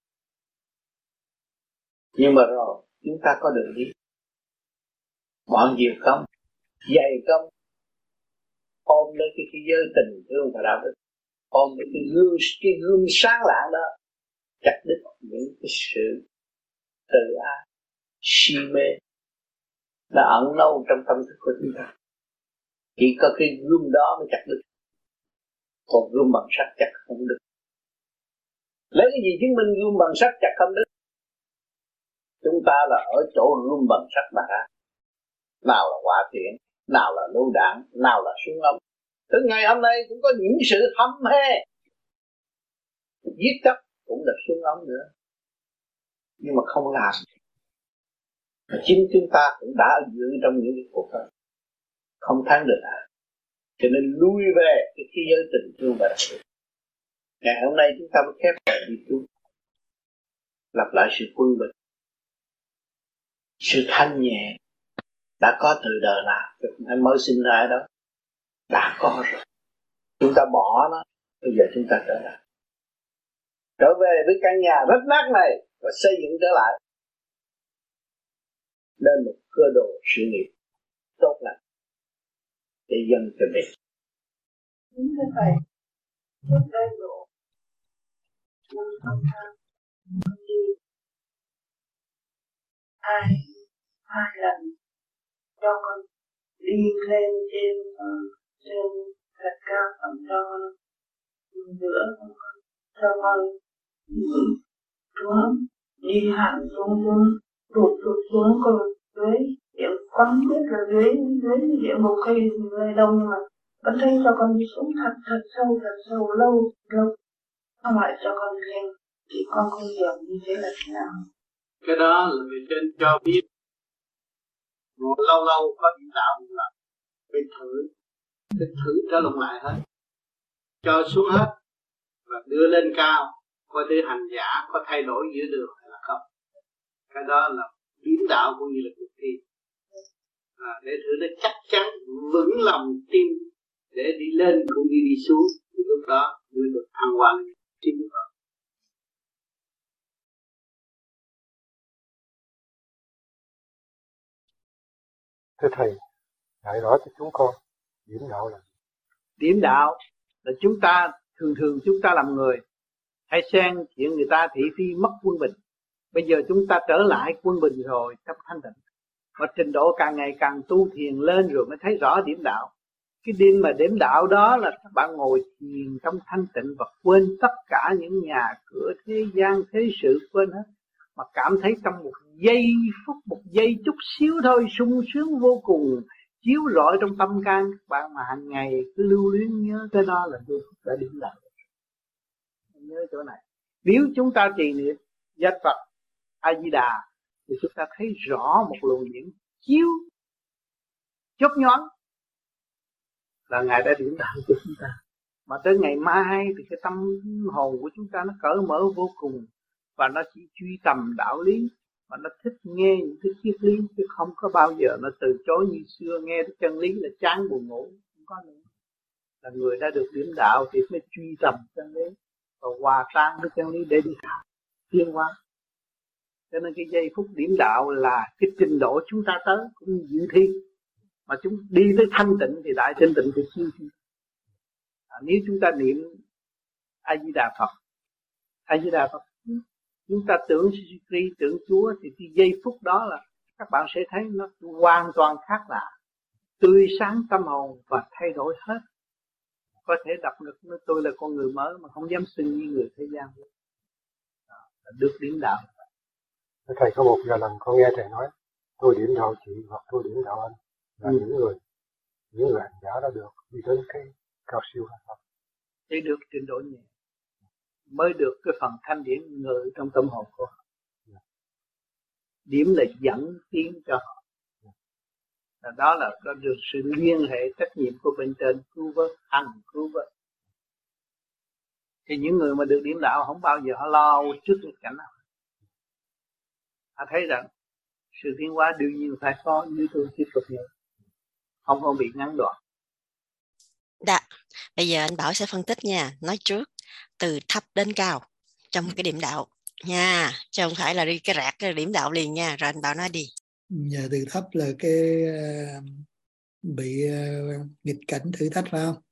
Nhưng mà rồi chúng ta có đường đi. Bỏ nhiều công, dày công, ôm lấy cái, cái giới tình thương và đạo đức, ôm lấy cái gương, cái gương sáng lạng đó, chặt đứt những cái sự tự ái, si mê đã ẩn lâu trong tâm thức của chúng ta. Chỉ có cái gương đó mới chặt đứt, còn gương bằng sắt chặt không được. Lấy cái gì chứng minh gương bằng sắt chặt không được? Chúng ta là ở chỗ gương bằng sắt mà ra. Nào là hỏa tiễn, nào là lựu đạn, nào là súng ống. Tới ngày hôm nay cũng có những sự hăm hê, giết chóc cũng là súng ống nữa, nhưng mà không làm. Chính chúng ta cũng đã dự trong những cái cuộc đó, không thắng được à. Cho nên lui về cái thế giới tình thương và đặc biệt. Ngày hôm nay chúng ta mới khép lại đi tu, lập lại sự quân bình, sự thanh nhẹ đã có từ đời nào, anh mới sinh ra đó đã có rồi. Chúng ta bỏ nó, bây giờ chúng ta trở lại, trở về với căn nhà rách nát này và xây dựng trở lại lên một cơ đồ sự nghiệp tốt lành để dâng cho mình. Đúng thế Thầy, trước đây độ năm phần trăm ai hai lần cho con đi lên trên trên gạch cao tầm cho giữa cho con xuống đi hẳn xuống xuống tụt tụt xuống còn dưới điểm con biết là dưới dưới địa ngục hay nơi đâu, nhưng mà vẫn thấy cho con đi xuống thật thật sâu thật sâu lâu lâu không lại cho con lên thì con không hiểu như thế là thế nào. Cái đó là người trên cho biết. Rồi lâu lâu có những đạo là phải thử, phải thử trở lộn lại hết, cho xuống hết và đưa lên cao, coi để hành giả có thay đổi giữa đường hay là không. Cái đó là điểm đạo cũng như là cuộc thi, à, để thử để chắc chắn vững lòng tin để đi lên cũng như đi xuống, thì lúc đó mới được thăng hoa chính rồi. Thưa Thầy, dạy rõ cho chúng con điểm đạo là điểm đạo là chúng ta thường thường chúng ta làm người hay xen chuyện người ta thị phi mất quân bình. Bây giờ chúng ta trở lại quân bình rồi trong thanh tịnh, và trình độ càng ngày càng tu thiền lên rồi mới thấy rõ điểm đạo. Cái điểm mà điểm đạo đó là các bạn ngồi thiền trong thanh tịnh và quên tất cả những nhà cửa thế gian thế sự, quên hết, mà cảm thấy trong một giây phút, một giây chút xíu thôi sung sướng vô cùng, chiếu rọi trong tâm can các bạn, mà hàng ngày cứ lưu luyến nhớ cái đó là giây phút đã điểm lại. Nhớ chỗ này, nếu chúng ta trì niệm danh Phật A Di Đà thì chúng ta thấy rõ một luồng điển chiếu chớp nhoáng là Ngài đã điểm đạo cho chúng ta. Mà tới ngày mai thì cái tâm hồn của chúng ta nó cởi mở vô cùng, và nó chỉ truy tầm đạo lý, mà nó thích nghe những cái triết lý, chứ không có bao giờ nó từ chối như xưa nghe cái chân lý là chán buồn ngủ. Không có nữa. Là người đã được điểm đạo thì mới truy tầm chân lý và hòa tan với chân lý để đi tiến hóa. Cho nên cái giây phút điểm đạo là cái trình độ chúng ta tới cũng như dự thi, mà chúng đi tới thanh tịnh thì đại thanh tịnh thì siêu thi. À, nếu chúng ta niệm A Di Đà Phật, A Di Đà Phật, chúng ta tưởng Sri tưởng Chúa, thì cái giây phút đó là các bạn sẽ thấy nó hoàn toàn khác lạ, tươi sáng tâm hồn và thay đổi hết. Có thể đọc được nói tôi là con người mới mà không dám xưng như người thế gian. À, được điểm đạo. Thầy có một vài lần con nghe thầy nói tôi điểm đạo chị hoặc tôi điểm đạo anh là ừ. những người những người hành giả đã được đi đến cái cao siêu hay không? Để được trình độ nhẹ mới được cái phần thanh điển ngự trong tâm hồn của họ. Điểm là dẫn tiến cho họ. Là đó là có được sự liên hệ trách nhiệm của bên trên cứu vớt, ăn cứu vớt. Thì những người mà được điểm đạo không bao giờ họ lo trước nghịch cảnh nào. Họ thấy rằng sự tiến hóa đương nhiên phải có, như tôi tiếp tục nhớ, không không bị ngắn đoạn. Dạ, bây giờ anh Bảo sẽ phân tích nha, nói trước từ thấp đến cao trong cái điểm đạo nha, chứ không phải là đi cái rạc cái điểm đạo liền nha. Rồi anh Bảo nói đi. Giờ từ thấp là cái uh, bị uh, nghịch cảnh thử thách phải không?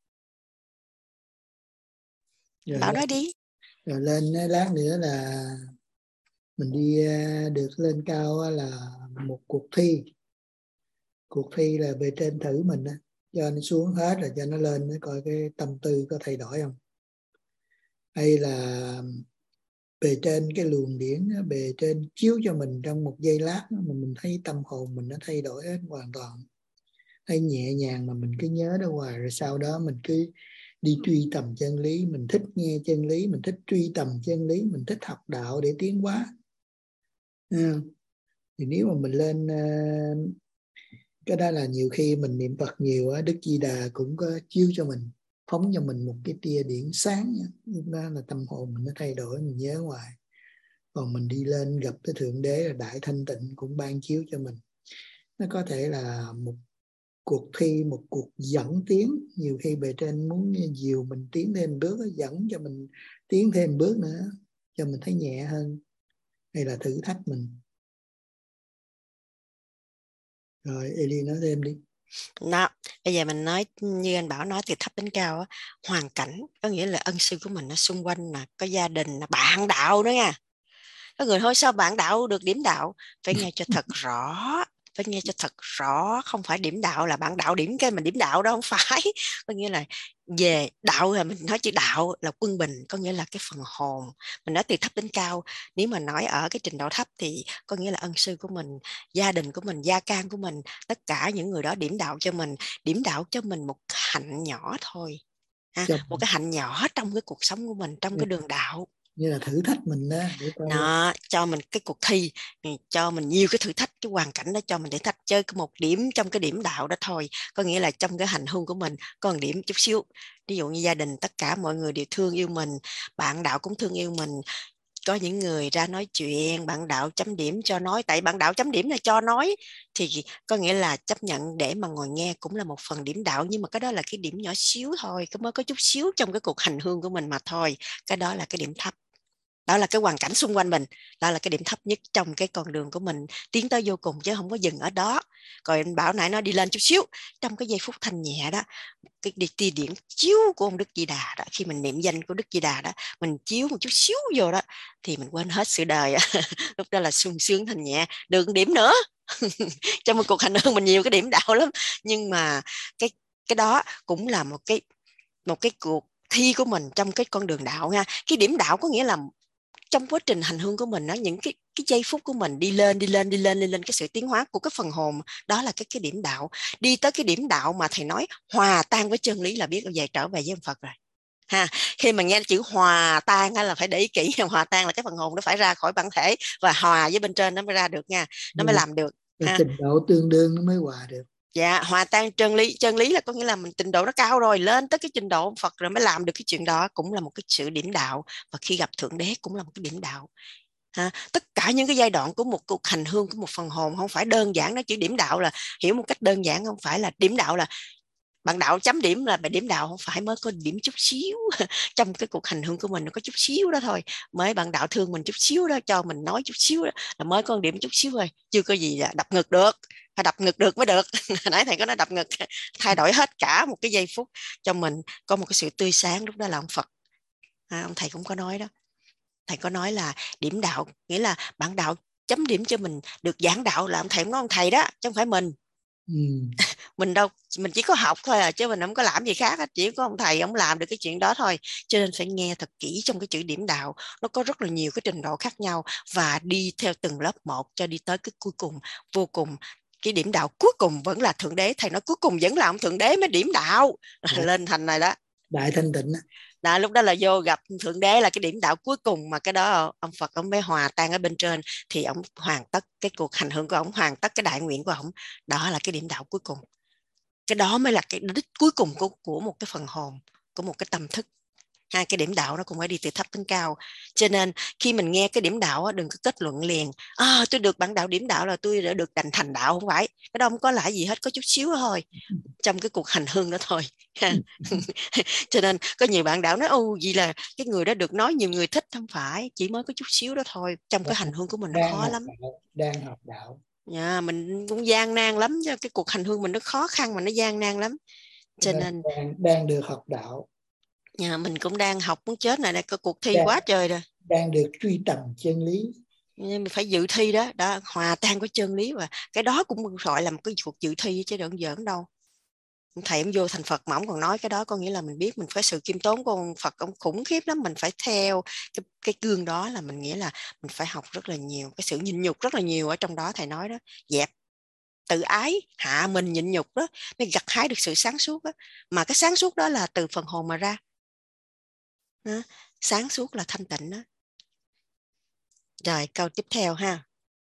Rồi Bảo nói đi. Rồi lên lát nữa là mình đi uh, được lên cao là một cuộc thi. Cuộc thi là bề trên thử mình á, cho nó xuống hết rồi cho nó lên, nó coi cái tâm tư có thay đổi không. Hay là bề trên cái luồng điển, bề trên chiếu cho mình trong một giây lát mà mình thấy tâm hồn mình nó thay đổi hết hoàn toàn, thấy nhẹ nhàng mà mình cứ nhớ đó hoài. Rồi sau đó mình cứ đi truy tầm chân lý, mình thích nghe chân lý, mình thích truy tầm chân lý, mình thích học đạo để tiến hóa. À, thì nếu mà mình lên cái đó là nhiều khi mình niệm Phật nhiều á, Đức Di Đà cũng có chiếu cho mình, phóng cho mình một cái tia điển sáng, lúc đó là tâm hồn mình nó thay đổi, mình nhớ hoài. Còn mình đi lên gặp cái Thượng Đế là Đại Thanh Tịnh cũng ban chiếu cho mình. Nó có thể là một cuộc thi, một cuộc dẫn tiến. Nhiều khi bề trên muốn dìu mình tiến thêm bước, dẫn cho mình tiến thêm bước nữa, cho mình thấy nhẹ hơn. Hay là thử thách mình. Rồi Eli nói thêm đi. Đó, bây giờ mình nói như anh Bảo nói từ thấp đến cao á, hoàn cảnh có nghĩa là ân sư của mình nó xung quanh là có gia đình, là bạn đạo nữa nha. Có người thôi sao bạn đạo được điểm đạo, phải nghe cho thật rõ, phải nghe cho thật rõ, không phải điểm đạo là bạn đạo điểm cái mình điểm đạo đó, không phải. Có nghĩa là về đạo là mình nói chữ đạo là quân bình, có nghĩa là cái phần hồn. Mình nói từ thấp đến cao, nếu mà nói ở cái trình độ thấp thì có nghĩa là ân sư của mình, gia đình của mình, gia can của mình, tất cả những người đó điểm đạo cho mình, điểm đạo cho mình một hạnh nhỏ thôi. À, một cái hạnh nhỏ trong cái cuộc sống của mình, trong cái đường đạo. Như là thử thách mình đó, đó, cho mình cái cuộc thi, cho mình nhiều cái thử thách, cái hoàn cảnh đó cho mình để thách chơi một điểm trong cái điểm đạo đó thôi. Có nghĩa là trong cái hành hương của mình có một điểm chút xíu. Ví dụ như gia đình tất cả mọi người đều thương yêu mình, bạn đạo cũng thương yêu mình. Có những người ra nói chuyện, bạn đạo chấm điểm cho nói, tại bạn đạo chấm điểm là cho nói, thì có nghĩa là chấp nhận để mà ngồi nghe cũng là một phần điểm đạo, nhưng mà cái đó là cái điểm nhỏ xíu thôi, cái mới có chút xíu trong cái cuộc hành hương của mình mà thôi. Cái đó là cái điểm thấp. Đó là cái hoàn cảnh xung quanh mình, đó là cái điểm thấp nhất trong cái con đường của mình tiến tới vô cùng, chứ không có dừng ở đó. Còn anh Bảo nãy nó đi lên chút xíu, trong cái giây phút thanh nhẹ đó, cái tia điển chiếu của ông Đức Di Đà đó, khi mình niệm danh của Đức Di Đà đó, mình chiếu một chút xíu vô đó thì mình quên hết sự đời. Lúc đó là sung sướng thanh nhẹ, được điểm nữa. Trong một cuộc hành hương mình nhiều cái điểm đạo lắm, nhưng mà cái cái đó cũng là một cái một cái cuộc thi của mình trong cái con đường đạo nha. Cái điểm đạo có nghĩa là trong quá trình hành hương của mình đó, những cái cái giây phút của mình đi lên đi lên đi lên đi lên cái sự tiến hóa của cái phần hồn, đó là cái cái điểm đạo. Đi tới cái điểm đạo mà thầy nói hòa tan với chân lý là biết về trở về với ông Phật rồi ha. Khi mà nghe chữ hòa tan là phải để ý kỹ, hòa tan là cái phần hồn nó phải ra khỏi bản thể và hòa với bên trên nó mới ra được nha, nó mới làm được ha. Trình độ tương đương nó mới hòa được. Dạ, hòa tan chân lý. Chân lý là có nghĩa là mình trình độ nó cao rồi, lên tới cái trình độ ông Phật rồi mới làm được cái chuyện đó, cũng là một cái sự điểm đạo. Và khi gặp Thượng Đế cũng là một cái điểm đạo ha. Tất cả những cái giai đoạn của một cuộc hành hương của một phần hồn không phải đơn giản. Nó chữ điểm đạo là hiểu một cách đơn giản, không phải là điểm đạo là bạn đạo chấm điểm là bạn điểm đạo, không phải mới có điểm chút xíu trong cái cuộc hành hương của mình, nó có chút xíu đó thôi. Mới bạn đạo thương mình chút xíu đó, cho mình nói chút xíu đó là mới có một điểm chút xíu thôi, chưa có gì là đập ngực được. Phải đập ngực được mới được. Nãy thầy có nói đập ngực, thay đổi hết cả một cái giây phút cho mình có một cái sự tươi sáng, lúc đó là ông Phật à, ông thầy cũng có nói đó. Thầy có nói là điểm đạo nghĩa là bạn đạo chấm điểm cho mình được giảng đạo, là ông thầy cũng nói ông thầy đó chứ không phải mình. Ừ. Mình đâu, mình chỉ có học thôi à, chứ mình không có làm gì khác hết. Chỉ có ông thầy ông làm được cái chuyện đó thôi. Cho nên phải nghe thật kỹ trong cái chữ điểm đạo. Nó có rất là nhiều cái trình độ khác nhau, và đi theo từng lớp một cho đi tới cái cuối cùng, vô cùng. Cái điểm đạo cuối cùng vẫn là Thượng Đế. Thầy nói cuối cùng vẫn là ông Thượng Đế mới điểm đạo. Đại, lên thành này đó, đại thanh tịnh đó. Đó, lúc đó là vô gặp Thượng Đế là cái điểm đạo cuối cùng, mà cái đó ông Phật ông mới hòa tan ở bên trên, thì ông hoàn tất cái cuộc hành hương của ông, hoàn tất cái đại nguyện của ông. Đó là cái điểm đạo cuối cùng. Cái đó mới là cái đích cuối cùng của, của một cái phần hồn, của một cái tâm thức. Hai cái điểm đạo nó cũng phải đi từ thấp đến cao. Cho nên khi mình nghe cái điểm đạo đừng có kết luận liền à, tôi được bạn đạo điểm đạo là tôi đã được đành thành đạo. Không phải, cái đó không có lại gì hết, có chút xíu thôi trong cái cuộc hành hương đó thôi. Cho nên có nhiều bạn đạo nói ô gì là cái người đó được nói nhiều người thích. Không phải, chỉ mới có chút xíu đó thôi. Trong cái hành hương của mình nó đang khó lắm đạo, đang học đạo. Yeah, mình cũng gian nan lắm, cái cuộc hành hương mình nó khó khăn mà nó gian nan lắm. Cho đang, nên đang, đang được học đạo. Yeah, mình cũng đang học muốn chết này, này cuộc thi đang, quá trời rồi. Đang được truy tầm chân lý. Nhưng mình phải dự thi đó, đó hòa tan với chân lý, và cái đó cũng gọi là một cái cuộc dự thi chứ đừng giỡn đâu. Thầy ông vô thành Phật mà ông còn nói cái đó, có nghĩa là mình biết mình phải sự khiêm tốn của ông Phật ông khủng khiếp lắm, mình phải theo cái, cái gương đó, là mình nghĩa là mình phải học rất là nhiều, cái sự nhịn nhục rất là nhiều ở trong đó. Thầy nói đó, dẹp tự ái, hạ mình, nhịn nhục đó mới gặt hái được sự sáng suốt đó. Mà cái sáng suốt đó là từ phần hồn mà ra đó. Sáng suốt là thanh tịnh đó. Rồi câu tiếp theo ha.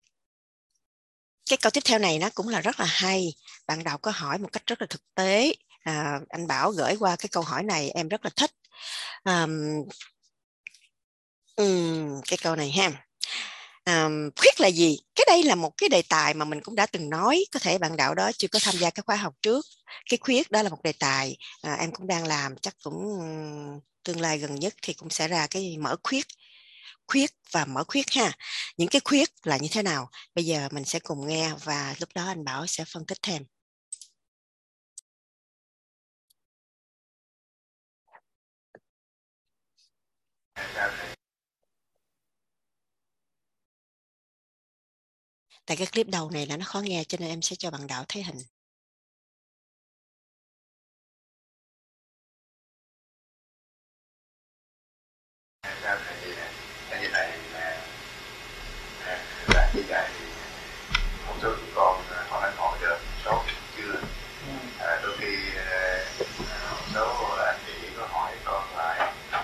Cái câu tiếp theo này nó cũng là rất là hay. Bạn đạo có hỏi một cách rất là thực tế. À, anh Bảo gửi qua cái câu hỏi này em rất là thích. À, um, cái câu này ha. À, khuyết là gì? Cái đây là một cái đề tài mà mình cũng đã từng nói. Có thể bạn đạo đó chưa có tham gia các khóa học trước. Cái khuyết đó là một đề tài à, em cũng đang làm, chắc cũng tương lai gần nhất thì cũng sẽ ra cái mở khuyết. Khuyết và mở khuyết ha. Những cái khuyết là như thế nào? Bây giờ mình sẽ cùng nghe và lúc đó anh Bảo sẽ phân tích thêm. Tại cái clip đầu này là nó khó nghe cho nên em sẽ cho bạn đạo thấy hình. Như vậy thì một số chị con họ đang hỏi được, một số chưa. À, đôi khi một số anh chị có hỏi con lại à,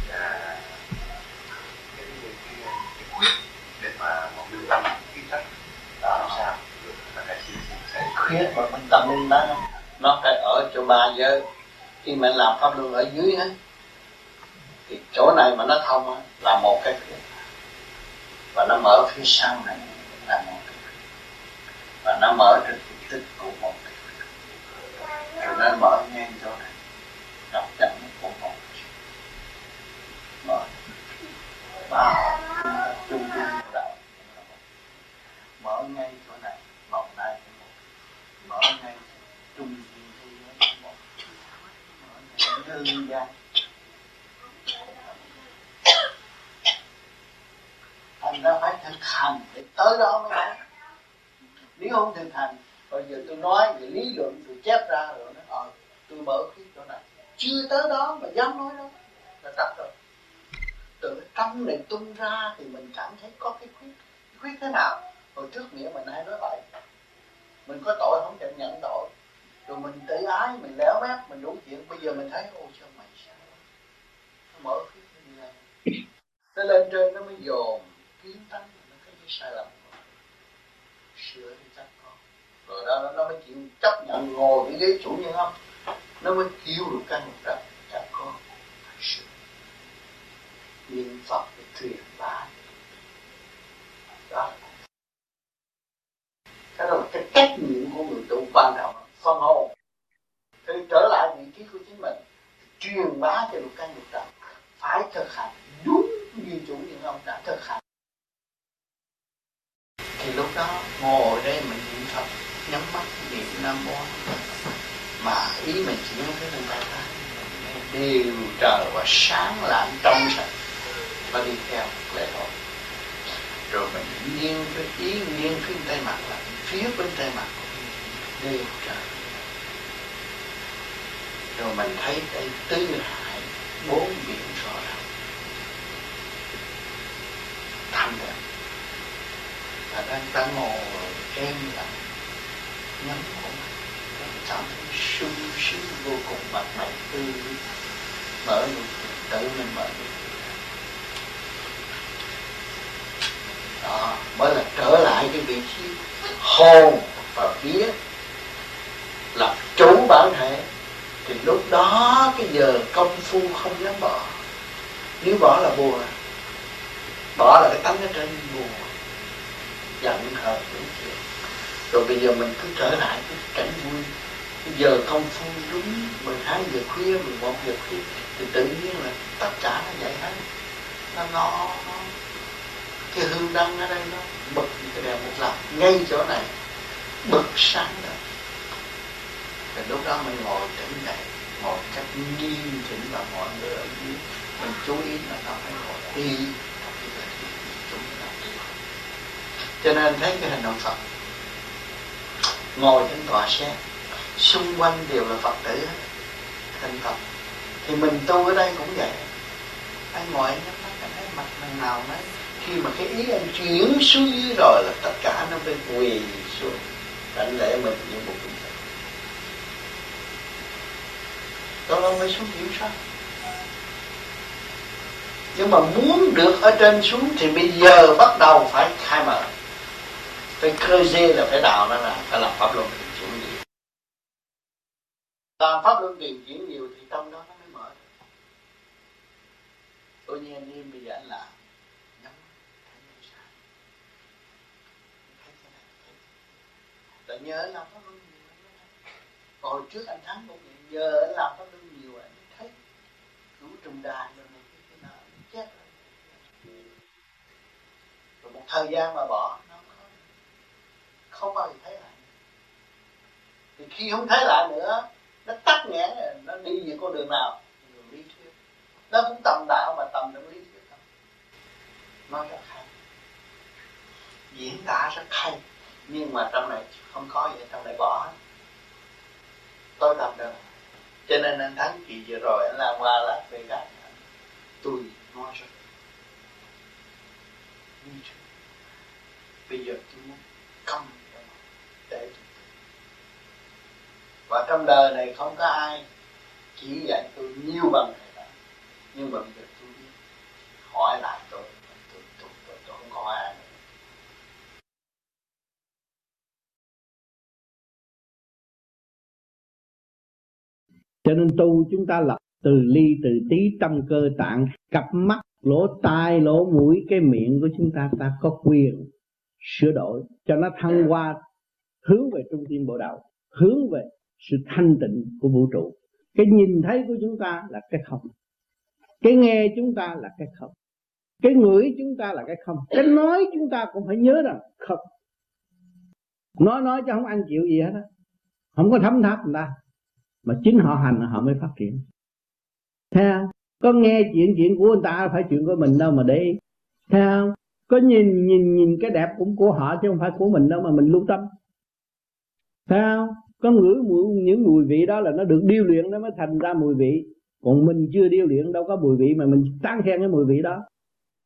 cái, cái, cái khuyết để mà một đứa ký sách đó làm sao khuyết mà mình tâm linh đó nó phải ở chỗ ba giới. Khi mình làm pháp luân ở dưới á thì chỗ này mà nó thông á là một cái khuyết, và nó mở phía sau này là một cái khuyết, và nó mở trên thực tích của một cái khuyết, rồi nó mở ngang chỗ này đọc chậm của một mở ba chung chung đạo mở ngay chỗ này vòng này mở ngay chung chung một mở ngay đơn giản. Thành ra phải thực hành để tới đó mới thấy. Nếu không thực hành, bây giờ tôi nói về lý luận, tôi chép ra rồi nó ờ tôi mở cái chỗ này, chưa tới đó mà dám nói đó là trật rồi. Tự Tâm này tung ra thì mình cảm thấy có cái khuyết. Khuyết thế nào? Hồi trước nghĩa mình hay nói vậy. Mình có tội không chịu nhận tội. Rồi mình tự ái, mình léo mép, mình đủ chuyện. Bây giờ mình thấy, ôi sao mày sao? Nó mở khuyết như này. Nó lên trên nó mới dồn kiến tánh, nó thấy cái sai lầm của sửa thì chắc có. Rồi đó nó mới chịu chấp nhận ngồi cái ghế chủ nhân âm. Nó mới kêu được căn một trận chắc có phải sửa. Niệm Phật để truyền bá. Đó. Cái đó là cái trách nhiệm của người tu quan trọng, phân hồn. Thì trở lại vị trí của chính mình, truyền bá cho lục căn lục trần, phải thực hành đúng như chủ nhân ông đã thực hành. Thì lúc đó ngồi đây mình niệm Phật, nhắm mắt niệm Nam Mô, mà ý mình chỉ nói cái thằng ta đều trời và sáng lạng trong sạch và đi theo lễ hội. Rồi mình nghiêng cái ý nghiêng phía tay mặt là phía bên tay mặt đều trời. Rồi mình thấy đây tứ hải bốn biển rõ ràng, thanh đẹp. Và đang ta ngồi êm lặng nhắm con mắt, mình cảm thấy sung sướng vô cùng, mặt mày tươi, mở nụ cười, tự mình mở nụ cười. Đó mới là trở lại cái vị trí hồn và vía là chủ bản thể. Thì lúc đó cái giờ công phu không dám bỏ. Nếu bỏ là buồn, bỏ là cái tánh ở trên buồn, giận hờn đúng chuyện. Rồi bây giờ mình cứ trở lại cái cảnh vui. Cái giờ công phu đúng mười hai giờ khuya, mười một giờ khuya, thì tự nhiên là tất cả nó vậy hết. Nó nó cái hương đăng ở đây nó bật cái đèn một lần ngay chỗ này, bật sáng rồi. Rồi lúc đó mình ngồi tỉnh dậy, ngồi cách nghiêm chỉnh và mọi người ở dưới mình chú ý là nó phải ngồi y. Cho nên thấy cái hành động Phật ngồi trên tòa sen, xung quanh đều là Phật tử hết, thành Phật. Thì mình tu ở đây cũng vậy. Anh ngồi anh nhắm mắt, anh thấy mặt lần nào đấy. Khi mà cái ý anh chuyển xuống dưới rồi là tất cả nó phải quỳ xuống đảnh lễ mình như một vị Phật. Đó là mới xuống kiểm soát. Nhưng mà muốn được ở trên xuống thì bây giờ bắt đầu phải khai mở. Phải cơ dê là phải đào nó ra, phải làm pháp luân tiền chuyển nhiều. Làm pháp luân tiền chuyển nhiều thì trong đó nó mới mở. Tôi như anh em bây giờ anh làm nhắm thấy nó sai. Thấy cái này, thấy cái này. Nhờ anh làm pháp luân nhiều anh. Hồi trước anh thắng cũng vậy, giờ anh làm pháp luân nhiều anh thấy đủ trùng đàn rồi này cái nào anh chết rồi. Rồi một thời gian mà bỏ nó không, không bao giờ thấy lại. Thì khi không thấy lại nữa, nó tắc nghẽn rồi, nó đi về con đường nào? Đường lý thuyết. Nó cũng tầm đạo mà tầm được lý thuyết không? Nói rất hay, diễn tả rất hay, nhưng mà trong này không có vậy, trong này bỏ hết. Tôi làm được. Cho nên anh Thắng kỳ vừa rồi anh làm qua Las Vegas, tôi nói rất lý thuyết. Bây giờ tôi muốn câm để tôi. Và trong đời này không có ai chỉ dạy tôi nhiều bằng thầy đó. Nhưng mà bây giờ tôi biết, hỏi lại tôi, tôi, tôi, tôi, tôi không có hỏi ai nữa. Cho nên tu chúng ta lập từ ly từ tí tâm cơ tạng, cặp mắt, lỗ tai, lỗ mũi, cái miệng của chúng ta ta có quyền sửa đổi cho nó thăng hoa, hướng về trung tâm bộ đạo, hướng về sự thanh tịnh của vũ trụ. Cái nhìn thấy của chúng ta là cái không, cái nghe chúng ta là cái không, cái ngửi chúng ta là cái không, cái nói chúng ta cũng phải nhớ rằng không. Nói nói chứ không ăn chịu gì hết á, không có thấm tháp người ta, mà chính họ hành họ mới phát triển. Thấy không? Có nghe chuyện chuyện của người ta phải chuyện của mình đâu mà để ý. Thấy không? Có nhìn nhìn nhìn cái đẹp cũng của họ chứ không phải của mình đâu mà mình lưu tâm. Thấy không? Có ngửi mùi, những mùi vị đó là nó được điêu luyện nó mới thành ra mùi vị. Còn mình chưa điêu luyện đâu có mùi vị mà mình tán khen cái mùi vị đó.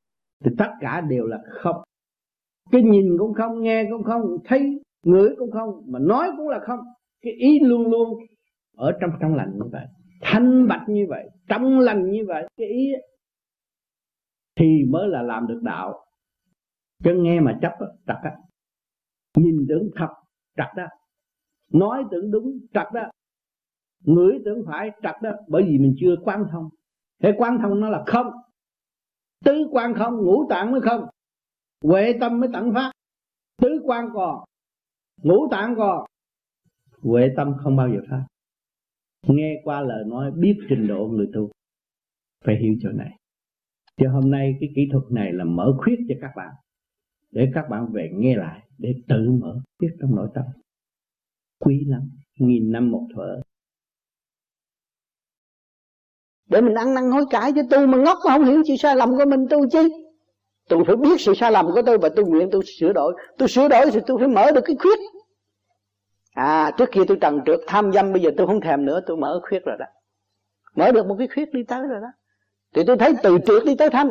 thì tất cả đều là không. Cái nhìn cũng không, nghe cũng không, thấy ngửi cũng không, mà nói cũng là không. Cái ý luôn luôn ở trong trong lành như vậy, thanh bạch như vậy, trong lành như vậy, cái ý ấy, thì mới là làm được đạo. Chứ nghe mà chấp đó, trật đó, nhìn tưởng thật trật đó, nói tưởng đúng trật đó, ngửi tưởng phải trật đó. Bởi vì mình chưa quán thông. Thế quán thông nó là không, tứ quan không, ngũ tạng mới không, huệ tâm mới tận phát. Tứ quan còn, ngũ tạng còn, huệ tâm không bao giờ phát. Nghe qua lời nói biết trình độ người tu, phải hiểu chỗ này. Chứ hôm nay cái kỹ thuật này là mở khuyết cho các bạn, để các bạn về nghe lại, để tự mở biết trong nội tâm. Quý lắm, nghìn năm một thuở. Để mình ăn năn hối cải, chứ tôi mà ngốc mà không hiểu sự sai lầm của mình tu chi. Tôi phải biết sự sai lầm của tôi và tôi nguyện tôi sửa đổi. Tôi sửa đổi thì tôi phải mở được cái khuyết. À, trước kia tôi trần trượt tham dâm, bây giờ tôi không thèm nữa, tôi mở khuyết rồi đó. Mở được một cái khuyết đi tới rồi đó. Thì tôi thấy từ trượt đi tới thanh.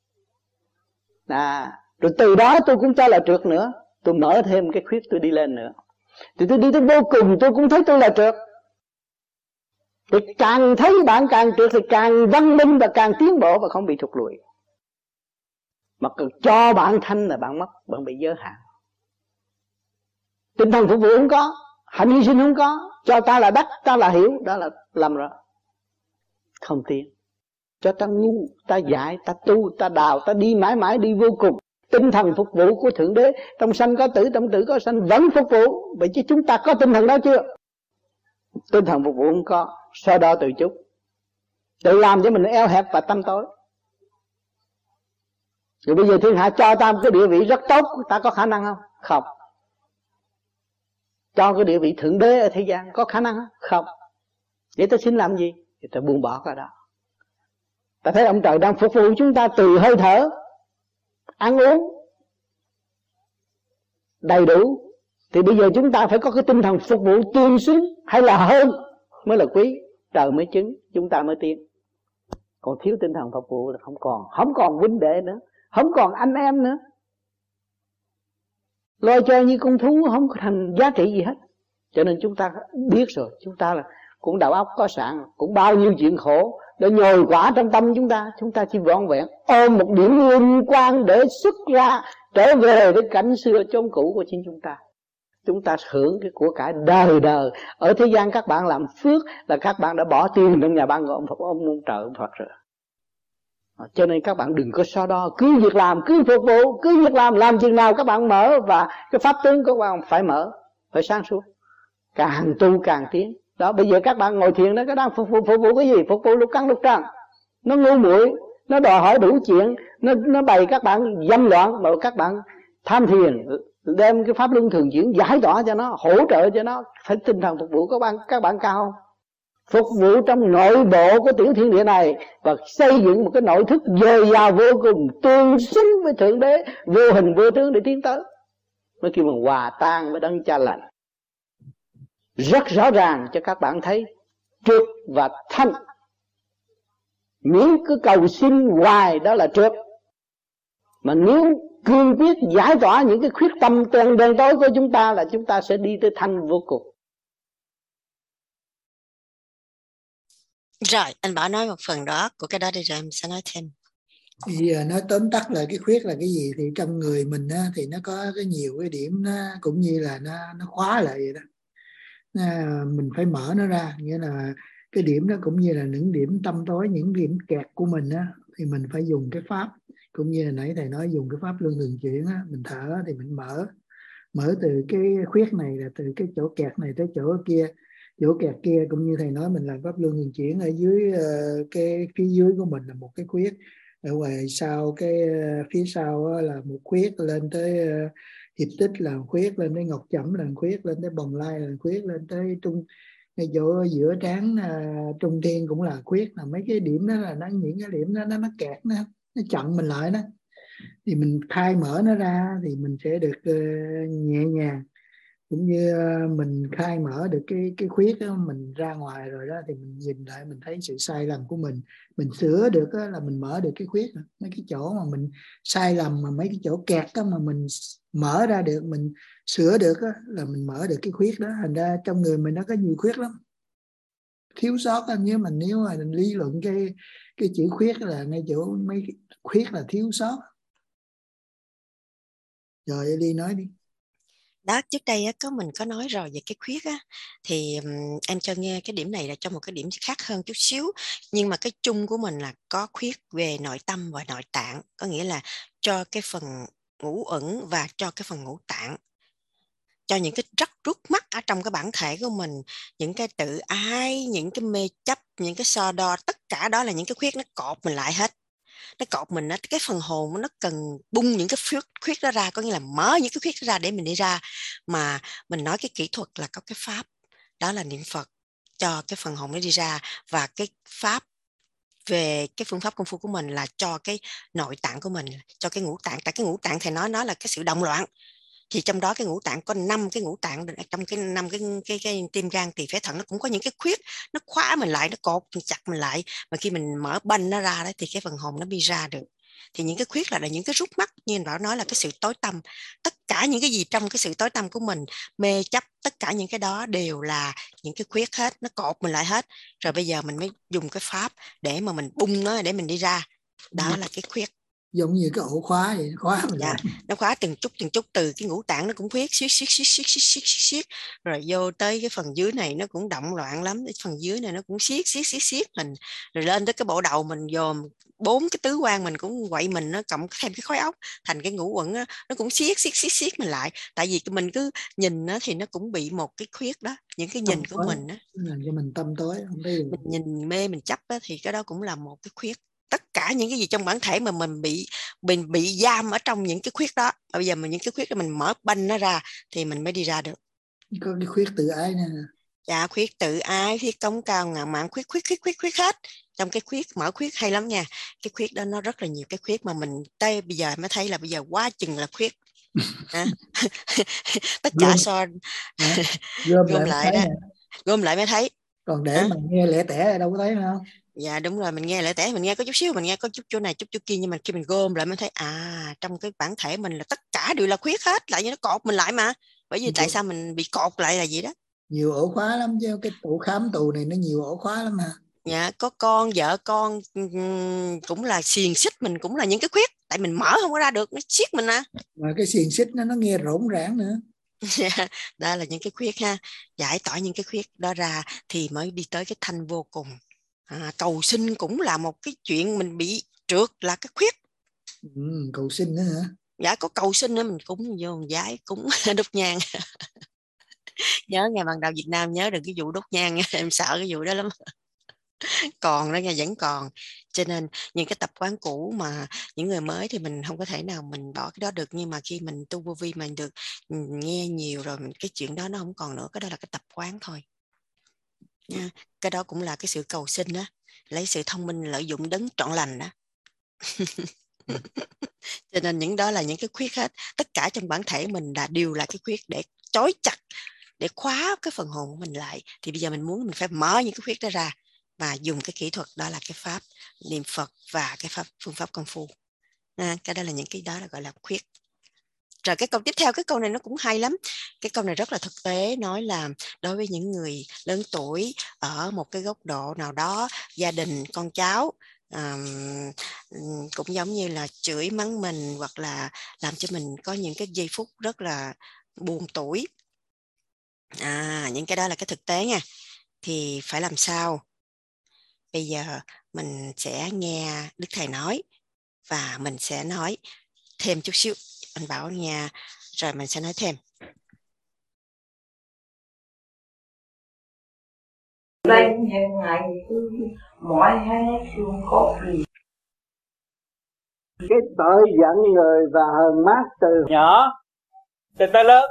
À, rồi từ đó tôi cũng cho là trượt nữa, tôi mở thêm cái khuyết tôi đi lên nữa. Thì tôi đi tới vô cùng tôi cũng thấy tôi là trượt. Thì càng thấy bạn càng trượt thì càng văn minh và càng tiến bộ và không bị thụt lùi. Mà cần cho bạn thanh là bạn mất, bạn bị giới hạn. Tinh thần phục vụ không có, hạnh hy sinh không có, cho ta là đắc, ta là hiểu, đó là lầm rồi. Không tiến. Cho ta ngu, ta dạy, ta tu, ta đào, ta đi mãi mãi đi vô cùng. Tinh thần phục vụ của Thượng Đế, trong sanh có tử, trong tử có sanh, vẫn phục vụ. Vậy chứ chúng ta có tinh thần đó chưa? Tinh thần phục vụ không có, so đo từ chút, tự làm cho mình eo hẹp và tâm tối. Rồi bây giờ thiên hạ cho ta một cái địa vị rất tốt, ta có khả năng không? Không. Cho cái địa vị Thượng Đế ở thế gian có khả năng không? Không. Vậy ta xin làm gì? Thì ta buông bỏ cái đó. Ta thấy ông trời đang phục vụ chúng ta từ hơi thở, ăn uống đầy đủ. Thì bây giờ chúng ta phải có cái tinh thần phục vụ tương xứng hay là hơn mới là quý. Trời mới chứng, chúng ta mới tiến. Còn thiếu tinh thần phục vụ là không còn. Không còn huynh đệ nữa, không còn anh em nữa. Loài chơi như con thú không có thành giá trị gì hết. Cho nên chúng ta biết rồi, chúng ta là cũng đầu óc có sẵn, cũng bao nhiêu chuyện khổ để nhồi quả trong tâm chúng ta. Chúng ta chỉ vọn vẹn ôm một điểm linh quang để xuất ra, trở về với cảnh xưa chốn cũ của chính chúng ta. Chúng ta hưởng cái của cải đời đời. Ở thế gian các bạn làm phước là các bạn đã bỏ tiền trong nhà băng của ông, ông, ông trời ông Phật rồi. Cho nên các bạn đừng có so đo, cứ việc làm, cứ phục vụ, cứ việc làm, làm chừng nào các bạn mở. Và cái pháp tướng của các bạn phải mở, phải sáng suốt. Càng tu càng tiến. Đó, bây giờ các bạn ngồi thiền đó, các đang phục vụ, phục vụ cái gì? Phục vụ lục căn lục trần. Nó ngu muội, nó đòi hỏi đủ chuyện, nó nó bày các bạn dâm loạn, mà các bạn tham thiền, đem cái pháp luân thường chuyển giải tỏa cho nó, hỗ trợ cho nó. Phải tinh thần phục vụ các bạn, các bạn cao không? Phục vụ trong nội bộ của tiểu thiên địa này và xây dựng một cái nội thức dồi dào vô cùng, tương xứng với Thượng Đế vô hình vô tướng để tiến tới, mới kêu bằng hòa tan với đấng cha lành. Rất rõ ràng cho các bạn thấy trượt và thanh. Miễn cứ cầu xin hoài đó là trượt. Mà nếu cương quyết giải tỏa những cái khuyết tâm đen đen tối của chúng ta là chúng ta sẽ đi tới thanh vô cùng. Rồi, anh Bảo nói một phần đó của cái đó đi rồi em sẽ nói thêm. Thì nói tóm tắt là cái khuyết là cái gì, thì trong người mình á, thì nó có cái nhiều cái điểm, nó cũng như là nó nó khóa lại vậy đó. À, mình phải mở nó ra, nghĩa là cái điểm đó cũng như là những điểm tâm tối, những điểm kẹt của mình á, thì mình phải dùng cái pháp, cũng như là nãy thầy nói dùng cái pháp luân thường chuyển á, mình thở thì mình mở mở từ cái khuyết này, là từ cái chỗ kẹt này tới chỗ kia, chỗ kẹt kia, cũng như thầy nói mình làm pháp luân thường chuyển ở dưới uh, cái phía dưới của mình là một cái khuyết, ở ngoài sau cái uh, phía sau uh, là một khuyết, lên tới uh, hiệp tích là một khuyết, lên tới ngọc chẩm là một khuyết, lên tới bồng lai là một khuyết, lên tới trung ngay chỗ giữa trán uh, trung thiên cũng là khuyết. Là mấy cái điểm đó là nó, những cái điểm đó nó nó kẹt, nó nó chặn mình lại đó, thì mình khai mở nó ra thì mình sẽ được uh, nhẹ nhàng cũng như mình khai mở được cái cái khuyết đó, mình ra ngoài rồi đó thì mình nhìn lại mình thấy sự sai lầm của mình, mình sửa được đó, là mình mở được cái khuyết. Mấy cái chỗ mà mình sai lầm, mà mấy cái chỗ kẹt đó mà mình mở ra được, mình sửa được đó, là mình mở được cái khuyết đó. Thành ra trong người mình nó có nhiều khuyết lắm, thiếu sót đó. Nếu mà nếu mà mình lý luận cái cái chữ khuyết là ngay chỗ mấy khuyết là thiếu sót. Rồi Eli nói đi. Đó, trước đây á, có mình có nói rồi về cái khuyết á, thì um, em cho nghe cái điểm này là cho một cái điểm khác hơn chút xíu, nhưng mà cái chung của mình là có khuyết về nội tâm và nội tạng, có nghĩa là cho cái phần ngũ ẩn và cho cái phần ngũ tạng, cho những cái rắc rút mắc ở trong cái bản thể của mình, những cái tự ái, những cái mê chấp, những cái so đo, tất cả đó là những cái khuyết nó cột mình lại hết. Nó cột mình, cái phần hồn nó cần bung những cái khuyết, khuyết đó ra, có nghĩa là mở những cái khuyết đó ra để mình đi ra. Mà mình nói cái kỹ thuật là có cái pháp, đó là niệm Phật cho cái phần hồn nó đi ra, và cái pháp về cái phương pháp công phu của mình là cho cái nội tạng của mình, cho cái ngũ tạng. Tại cái ngũ tạng thầy nói nó là cái sự động loạn, thì trong đó cái ngũ tạng có năm cái ngũ tạng, trong cái năm cái cái cái tim gan tỳ phế thận nó cũng có những cái khuyết, nó khóa mình lại, nó cột mình chặt mình lại, mà khi mình mở banh nó ra đấy thì cái phần hồn nó đi ra được. Thì những cái khuyết là, là những cái rút mắc, như anh Bảo nói là cái sự tối tâm, tất cả những cái gì trong cái sự tối tâm của mình, mê chấp, tất cả những cái đó đều là những cái khuyết hết, nó cột mình lại hết. Rồi bây giờ mình mới dùng cái pháp để mà mình bung nó để mình đi ra, đó là cái khuyết. Giống như cái ổ khóa vậy, khóa mình dạ, nó khóa từng chút từng chút, từ cái ngũ tạng nó cũng khuyết xiết xiết xiết xiết xiết xiết xiết, rồi vô tới cái phần dưới này nó cũng động loạn lắm, cái phần dưới này nó cũng xiết xiết xiết xiết mình, rồi lên tới cái bộ đầu mình dòm bốn cái tứ quan mình cũng quậy mình, nó cộng thêm cái khối óc thành cái ngũ uẩn đó, nó cũng xiết xiết xiết xiết mình lại. Tại vì mình cứ nhìn nó thì nó cũng bị một cái khuyết đó, những cái nhìn của mình đó, làm cho mình tâm tối, không thấy mình nhìn mê mình chấp đó, thì cái đó cũng là một cái khuyết. Tất cả những cái gì trong bản thể mà mình bị mình bị giam ở trong những cái khuyết đó, bây giờ mình những cái khuyết đó mình mở banh nó ra thì mình mới đi ra được. Có cái khuyết tự ái nè. Dạ, khuyết tự ái, khuyết cống cao ngạo mạn, khuyết khuyết khuyết khuyết khuyết hết. Trong cái khuyết mở khuyết hay lắm nha. Cái khuyết đó nó rất là nhiều cái khuyết mà mình tới bây giờ mới thấy là bây giờ quá chừng là khuyết. À. Tất cả so à, gom, gom lại lại đó, nè. Gom lại mới thấy. Còn để à? Mà nghe lẻ tẻ đâu có thấy không? Dạ đúng rồi, mình nghe lẻ tẻ, mình nghe có chút xíu, mình nghe có chút chỗ này chút chỗ kia, nhưng mà khi mình gom lại mới thấy à, trong cái bản thể mình là tất cả đều là khuyết hết, lại như nó cột mình lại mà. Bởi vì nhiều. Tại sao mình bị cột lại là gì đó? Nhiều ổ khóa lắm chứ, cái tủ khám tù này nó nhiều ổ khóa lắm mà. Dạ, có con vợ con cũng là xiềng xích mình, cũng là những cái khuyết, tại mình mở không có ra được, nó siết mình à. Mà cái xiềng xích nó nó nghe rỗng rãng nữa. Đó là những cái khuyết ha. Giải tỏa những cái khuyết đó ra thì mới đi tới cái thanh vô cùng. À, cầu sinh cũng là một cái chuyện mình bị trượt là cái khuyết. Ừ, cầu sinh nữa hả? Dạ, có cầu sinh nữa, mình cũng vô giái cũng đốt nhang. Nhớ ngày ban đầu Việt Nam nhớ được cái vụ đốt nhang, em sợ cái vụ đó lắm. Còn đó nha, vẫn còn. Cho nên những cái tập quán cũ mà những người mới thì mình không có thể nào mình bỏ cái đó được, nhưng mà khi mình tu vô vi mình được nghe nhiều rồi, cái chuyện đó nó không còn nữa, cái đó là cái tập quán thôi nha. Cái đó cũng là cái sự cầu sinh đó, lấy sự thông minh lợi dụng đấng trọn lành đó. Cho nên những đó là những cái khuyết hết, tất cả trong bản thể mình là đều là cái khuyết để trói chặt, để khóa cái phần hồn của mình lại. Thì bây giờ mình muốn mình phải mở những cái khuyết đó ra và dùng cái kỹ thuật đó là cái pháp niệm Phật và cái pháp phương pháp công phu. À, cái đó là những cái đó là gọi là khuyết. Rồi cái câu tiếp theo, cái câu này nó cũng hay lắm. Cái câu này rất là thực tế, nói là đối với những người lớn tuổi ở một cái góc độ nào đó, gia đình, con cháu, um, cũng giống như là chửi mắng mình hoặc là làm cho mình có những cái giây phút rất là buồn tủi. À, những cái đó là cái thực tế nha. Thì phải làm sao? Bây giờ mình sẽ nghe Đức Thầy nói và mình sẽ nói thêm chút xíu. Anh bảo nha, rồi mình sẽ nói thêm. Lên hàng ngày cứ mỏi hết xương cốt gì. Cái tội giận người và hờn mát từ nhỏ cho tới lớn,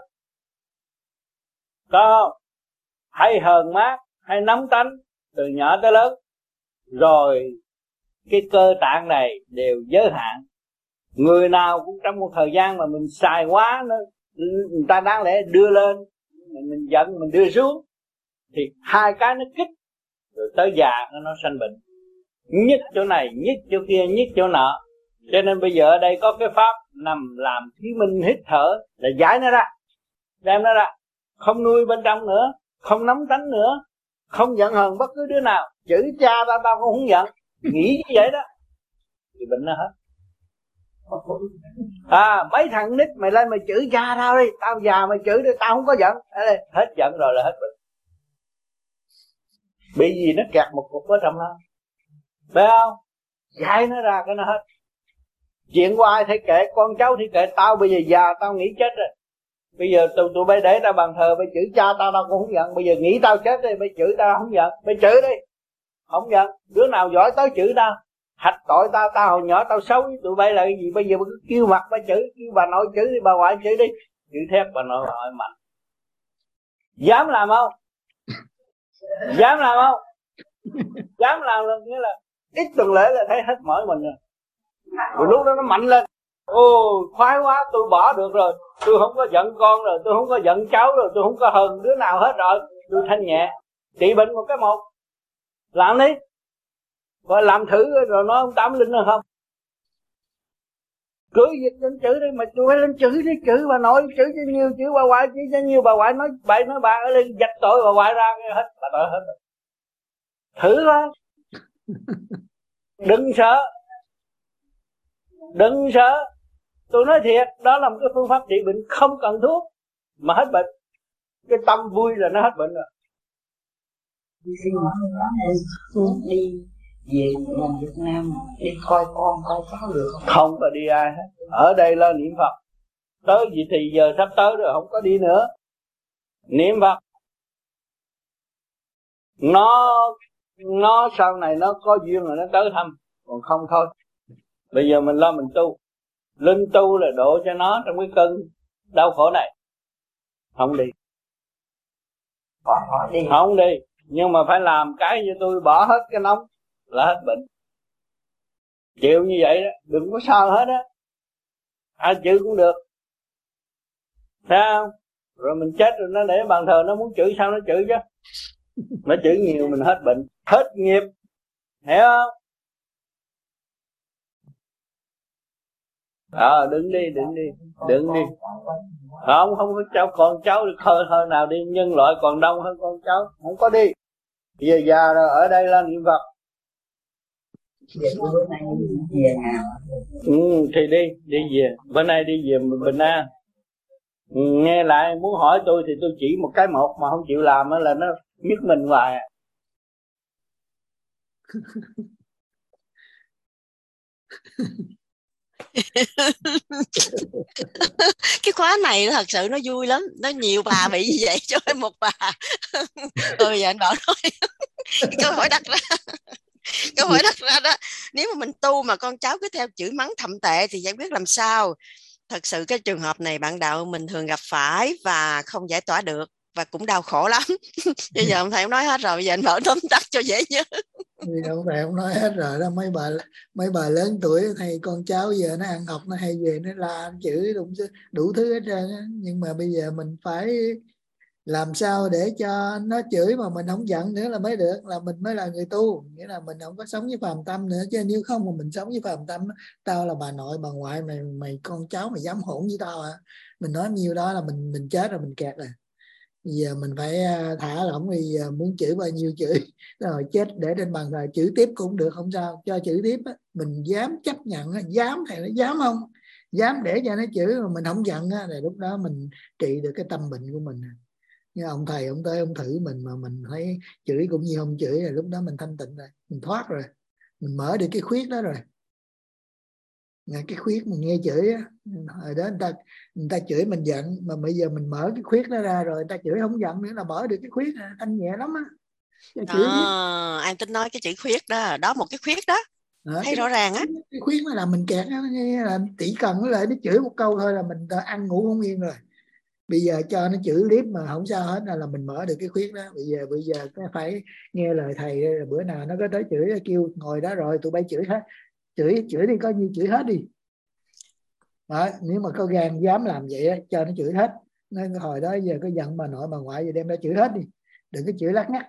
có hay hờn mát hay nóng tánh từ nhỏ tới lớn, rồi cái cơ tạng này đều giới hạn. Người nào cũng trong một thời gian mà mình xài quá, nó người ta đáng lẽ đưa lên mình, mình giận mình đưa xuống thì hai cái nó kích rồi tới già nó, nó sanh bệnh, nhức chỗ này nhức chỗ kia nhức chỗ nọ. Cho nên bây giờ ở đây có cái pháp nằm làm thí minh hít thở là giải nó ra, đem nó ra, không nuôi bên trong nữa, không nóng tánh nữa, không giận hờn bất cứ đứa nào. Chữ cha tao tao cũng không giận, nghĩ như vậy đó thì bệnh nó hết. À mấy thằng nít mày lên mày chửi cha tao đi, tao già mày chửi đi, tao không có giận. Hết giận rồi là hết bệnh. Bị gì nó kẹt một cục ở trong đó, phải không? Giải nó ra cái nó hết. Chuyện của ai thấy kệ, con cháu thì kệ, tao bây giờ già tao nghĩ chết rồi. Bây giờ tụi tụi bay để tao bàn thờ, bay chửi cha tao tao cũng không giận. Bây giờ nghĩ tao chết đi, bay chửi tao không giận, bay chửi đi, không giận. Đứa nào giỏi tới chửi tao, hạch tội tao, tao hồi nhỏ tao xấu với tụi bay là cái gì? Bây giờ cứ kêu mặt bay chửi, kêu bà nội chửi đi, bà ngoại chửi đi, chửi thét bà nội bà ngoại mạnh. Dám làm không? Dám làm không? Dám làm là nghĩa là ít tuần lễ là thấy hết mỏi mình rồi. Rồi lúc đó nó mạnh lên, ô khoái quá, tôi bỏ được rồi, tôi không có giận con rồi, tôi không có giận cháu rồi, tôi không có hờn đứa nào hết rồi, tôi thanh nhẹ. Trị bệnh một cái một, làm đi, rồi làm thử rồi nói ông Tám Linh được không? Cứ việc lên chửi đi, mà tôi phải lên chửi đi, chửi bà nội, chửi cho nhiều, chửi bà ngoại, chửi cho nhiều, bà ngoại nói bậy nói bạ ở lên dạch tội bà ngoại ra hết, bà tội hết rồi. Thử thôi, đừng sợ, đừng sợ. Tôi nói thiệt, đó là một cái phương pháp trị bệnh không cần thuốc mà hết bệnh. Cái tâm vui là nó hết bệnh rồi. Đi về Việt Nam đi coi con coi cháu được không? Không có đi ai hết, ở đây lo niệm Phật. Tới gì thì giờ sắp tới rồi không có đi nữa. Niệm Phật, nó nó sau này nó có duyên rồi nó tới thăm, còn không thôi. Bây giờ mình lo mình tu, linh tu là độ cho nó trong cái cơn đau khổ này. Không đi, bỏ đi, không đi, nhưng mà phải làm cái như tôi bỏ hết cái nóng là hết bệnh. Chịu như vậy đó, đừng có sao hết á, ai chịu cũng được, thấy không? Rồi mình chết rồi nó để bàn thờ, nó muốn chửi sao nó chửi chứ, nó chửi nhiều mình hết bệnh, hết nghiệp, hiểu không? Ờ à, đừng đi, đừng đi, đừng đi. Không, không có cháu, con cháu được hơi hơi nào đi, nhân loại còn đông hơn con cháu, không có đi. Bây giờ già rồi, ở đây là niệm Phật. Bữa nay về nào? Ừ, thì đi, đi về. Bữa nay đi về Bình An. Ừ, nghe lại muốn hỏi tôi thì tôi chỉ một cái một, mà không chịu làm là nó nhức mình hoài. Cái khóa này thật sự nó vui lắm, nó nhiều bà bị như vậy cho em một bà. Ừ, giờ anh Bảo nói câu hỏi đặt ra, câu hỏi đặt ra đó, nếu mà mình tu mà con cháu cứ theo chửi mắng thậm tệ thì giải quyết làm sao? Thật sự cái trường hợp này bạn đạo mình thường gặp phải và không giải tỏa được, và cũng đau khổ lắm. Bây giờ ông thầy ông nói hết rồi, bây giờ anh Bảo tóm tắt cho dễ nhớ. Ông thầy ông nói hết rồi đó. Mấy bà mấy bà lớn tuổi thầy con cháu giờ nó ăn học nó hay về nó la chửi đủ, đủ thứ hết trơn á. Nhưng mà bây giờ mình phải làm sao để cho nó chửi mà mình không giận nữa là mới được, là mình mới là người tu. Nghĩa là mình không có sống với phàm tâm nữa, chứ nếu không mà mình sống với phàm tâm, tao là bà nội bà ngoại mày, mày con cháu mày dám hỗn với tao à? Mình nói nhiêu đó là mình mình chết rồi, mình kẹt rồi. Bây giờ mình phải thả lỏng, vì muốn chửi bao nhiêu chửi, rồi chết để trên bàn thờ chửi tiếp cũng được, không sao, cho chửi tiếp á. Mình dám chấp nhận, dám hay nó dám không, dám để cho nó chửi mà mình không giận á, rồi lúc đó mình trị được cái tâm bệnh của mình. Nhưng ông thầy ông tới ông thử mình mà mình thấy chửi cũng như không chửi, rồi lúc đó mình thanh tịnh rồi, mình thoát rồi, mình mở được cái khuyết đó rồi. Cái khuyết mình nghe chửi á, hồi đó người ta người ta chửi mình giận, mà bây giờ mình mở cái khuyết đó ra rồi, người ta chửi không giận nữa là mở được cái khuyết, thanh nhẹ lắm á. À, anh tính nói cái chữ khuyết đó, đó một cái khuyết đó, à, thấy cái, rõ ràng á. Cái khuyết nó làm mình kẹt á, là chỉ cần nó lại nó chửi một câu thôi là mình ăn ngủ không yên rồi. Bây giờ cho nó chửi liếp mà không sao hết, là, là mình mở được cái khuyết đó. Bây giờ bây giờ phải nghe lời thầy, bữa nào nó có tới chửi kêu ngồi đó rồi tụi bay chửi hết, chửi chửi đi, coi như chửi hết đi đó. Nếu mà có gan dám làm vậy á, cho nó chửi hết, Nên hồi đó giờ có giận bà nội bà ngoại gì đem ra chửi hết đi, đừng có chửi lắc nhắc.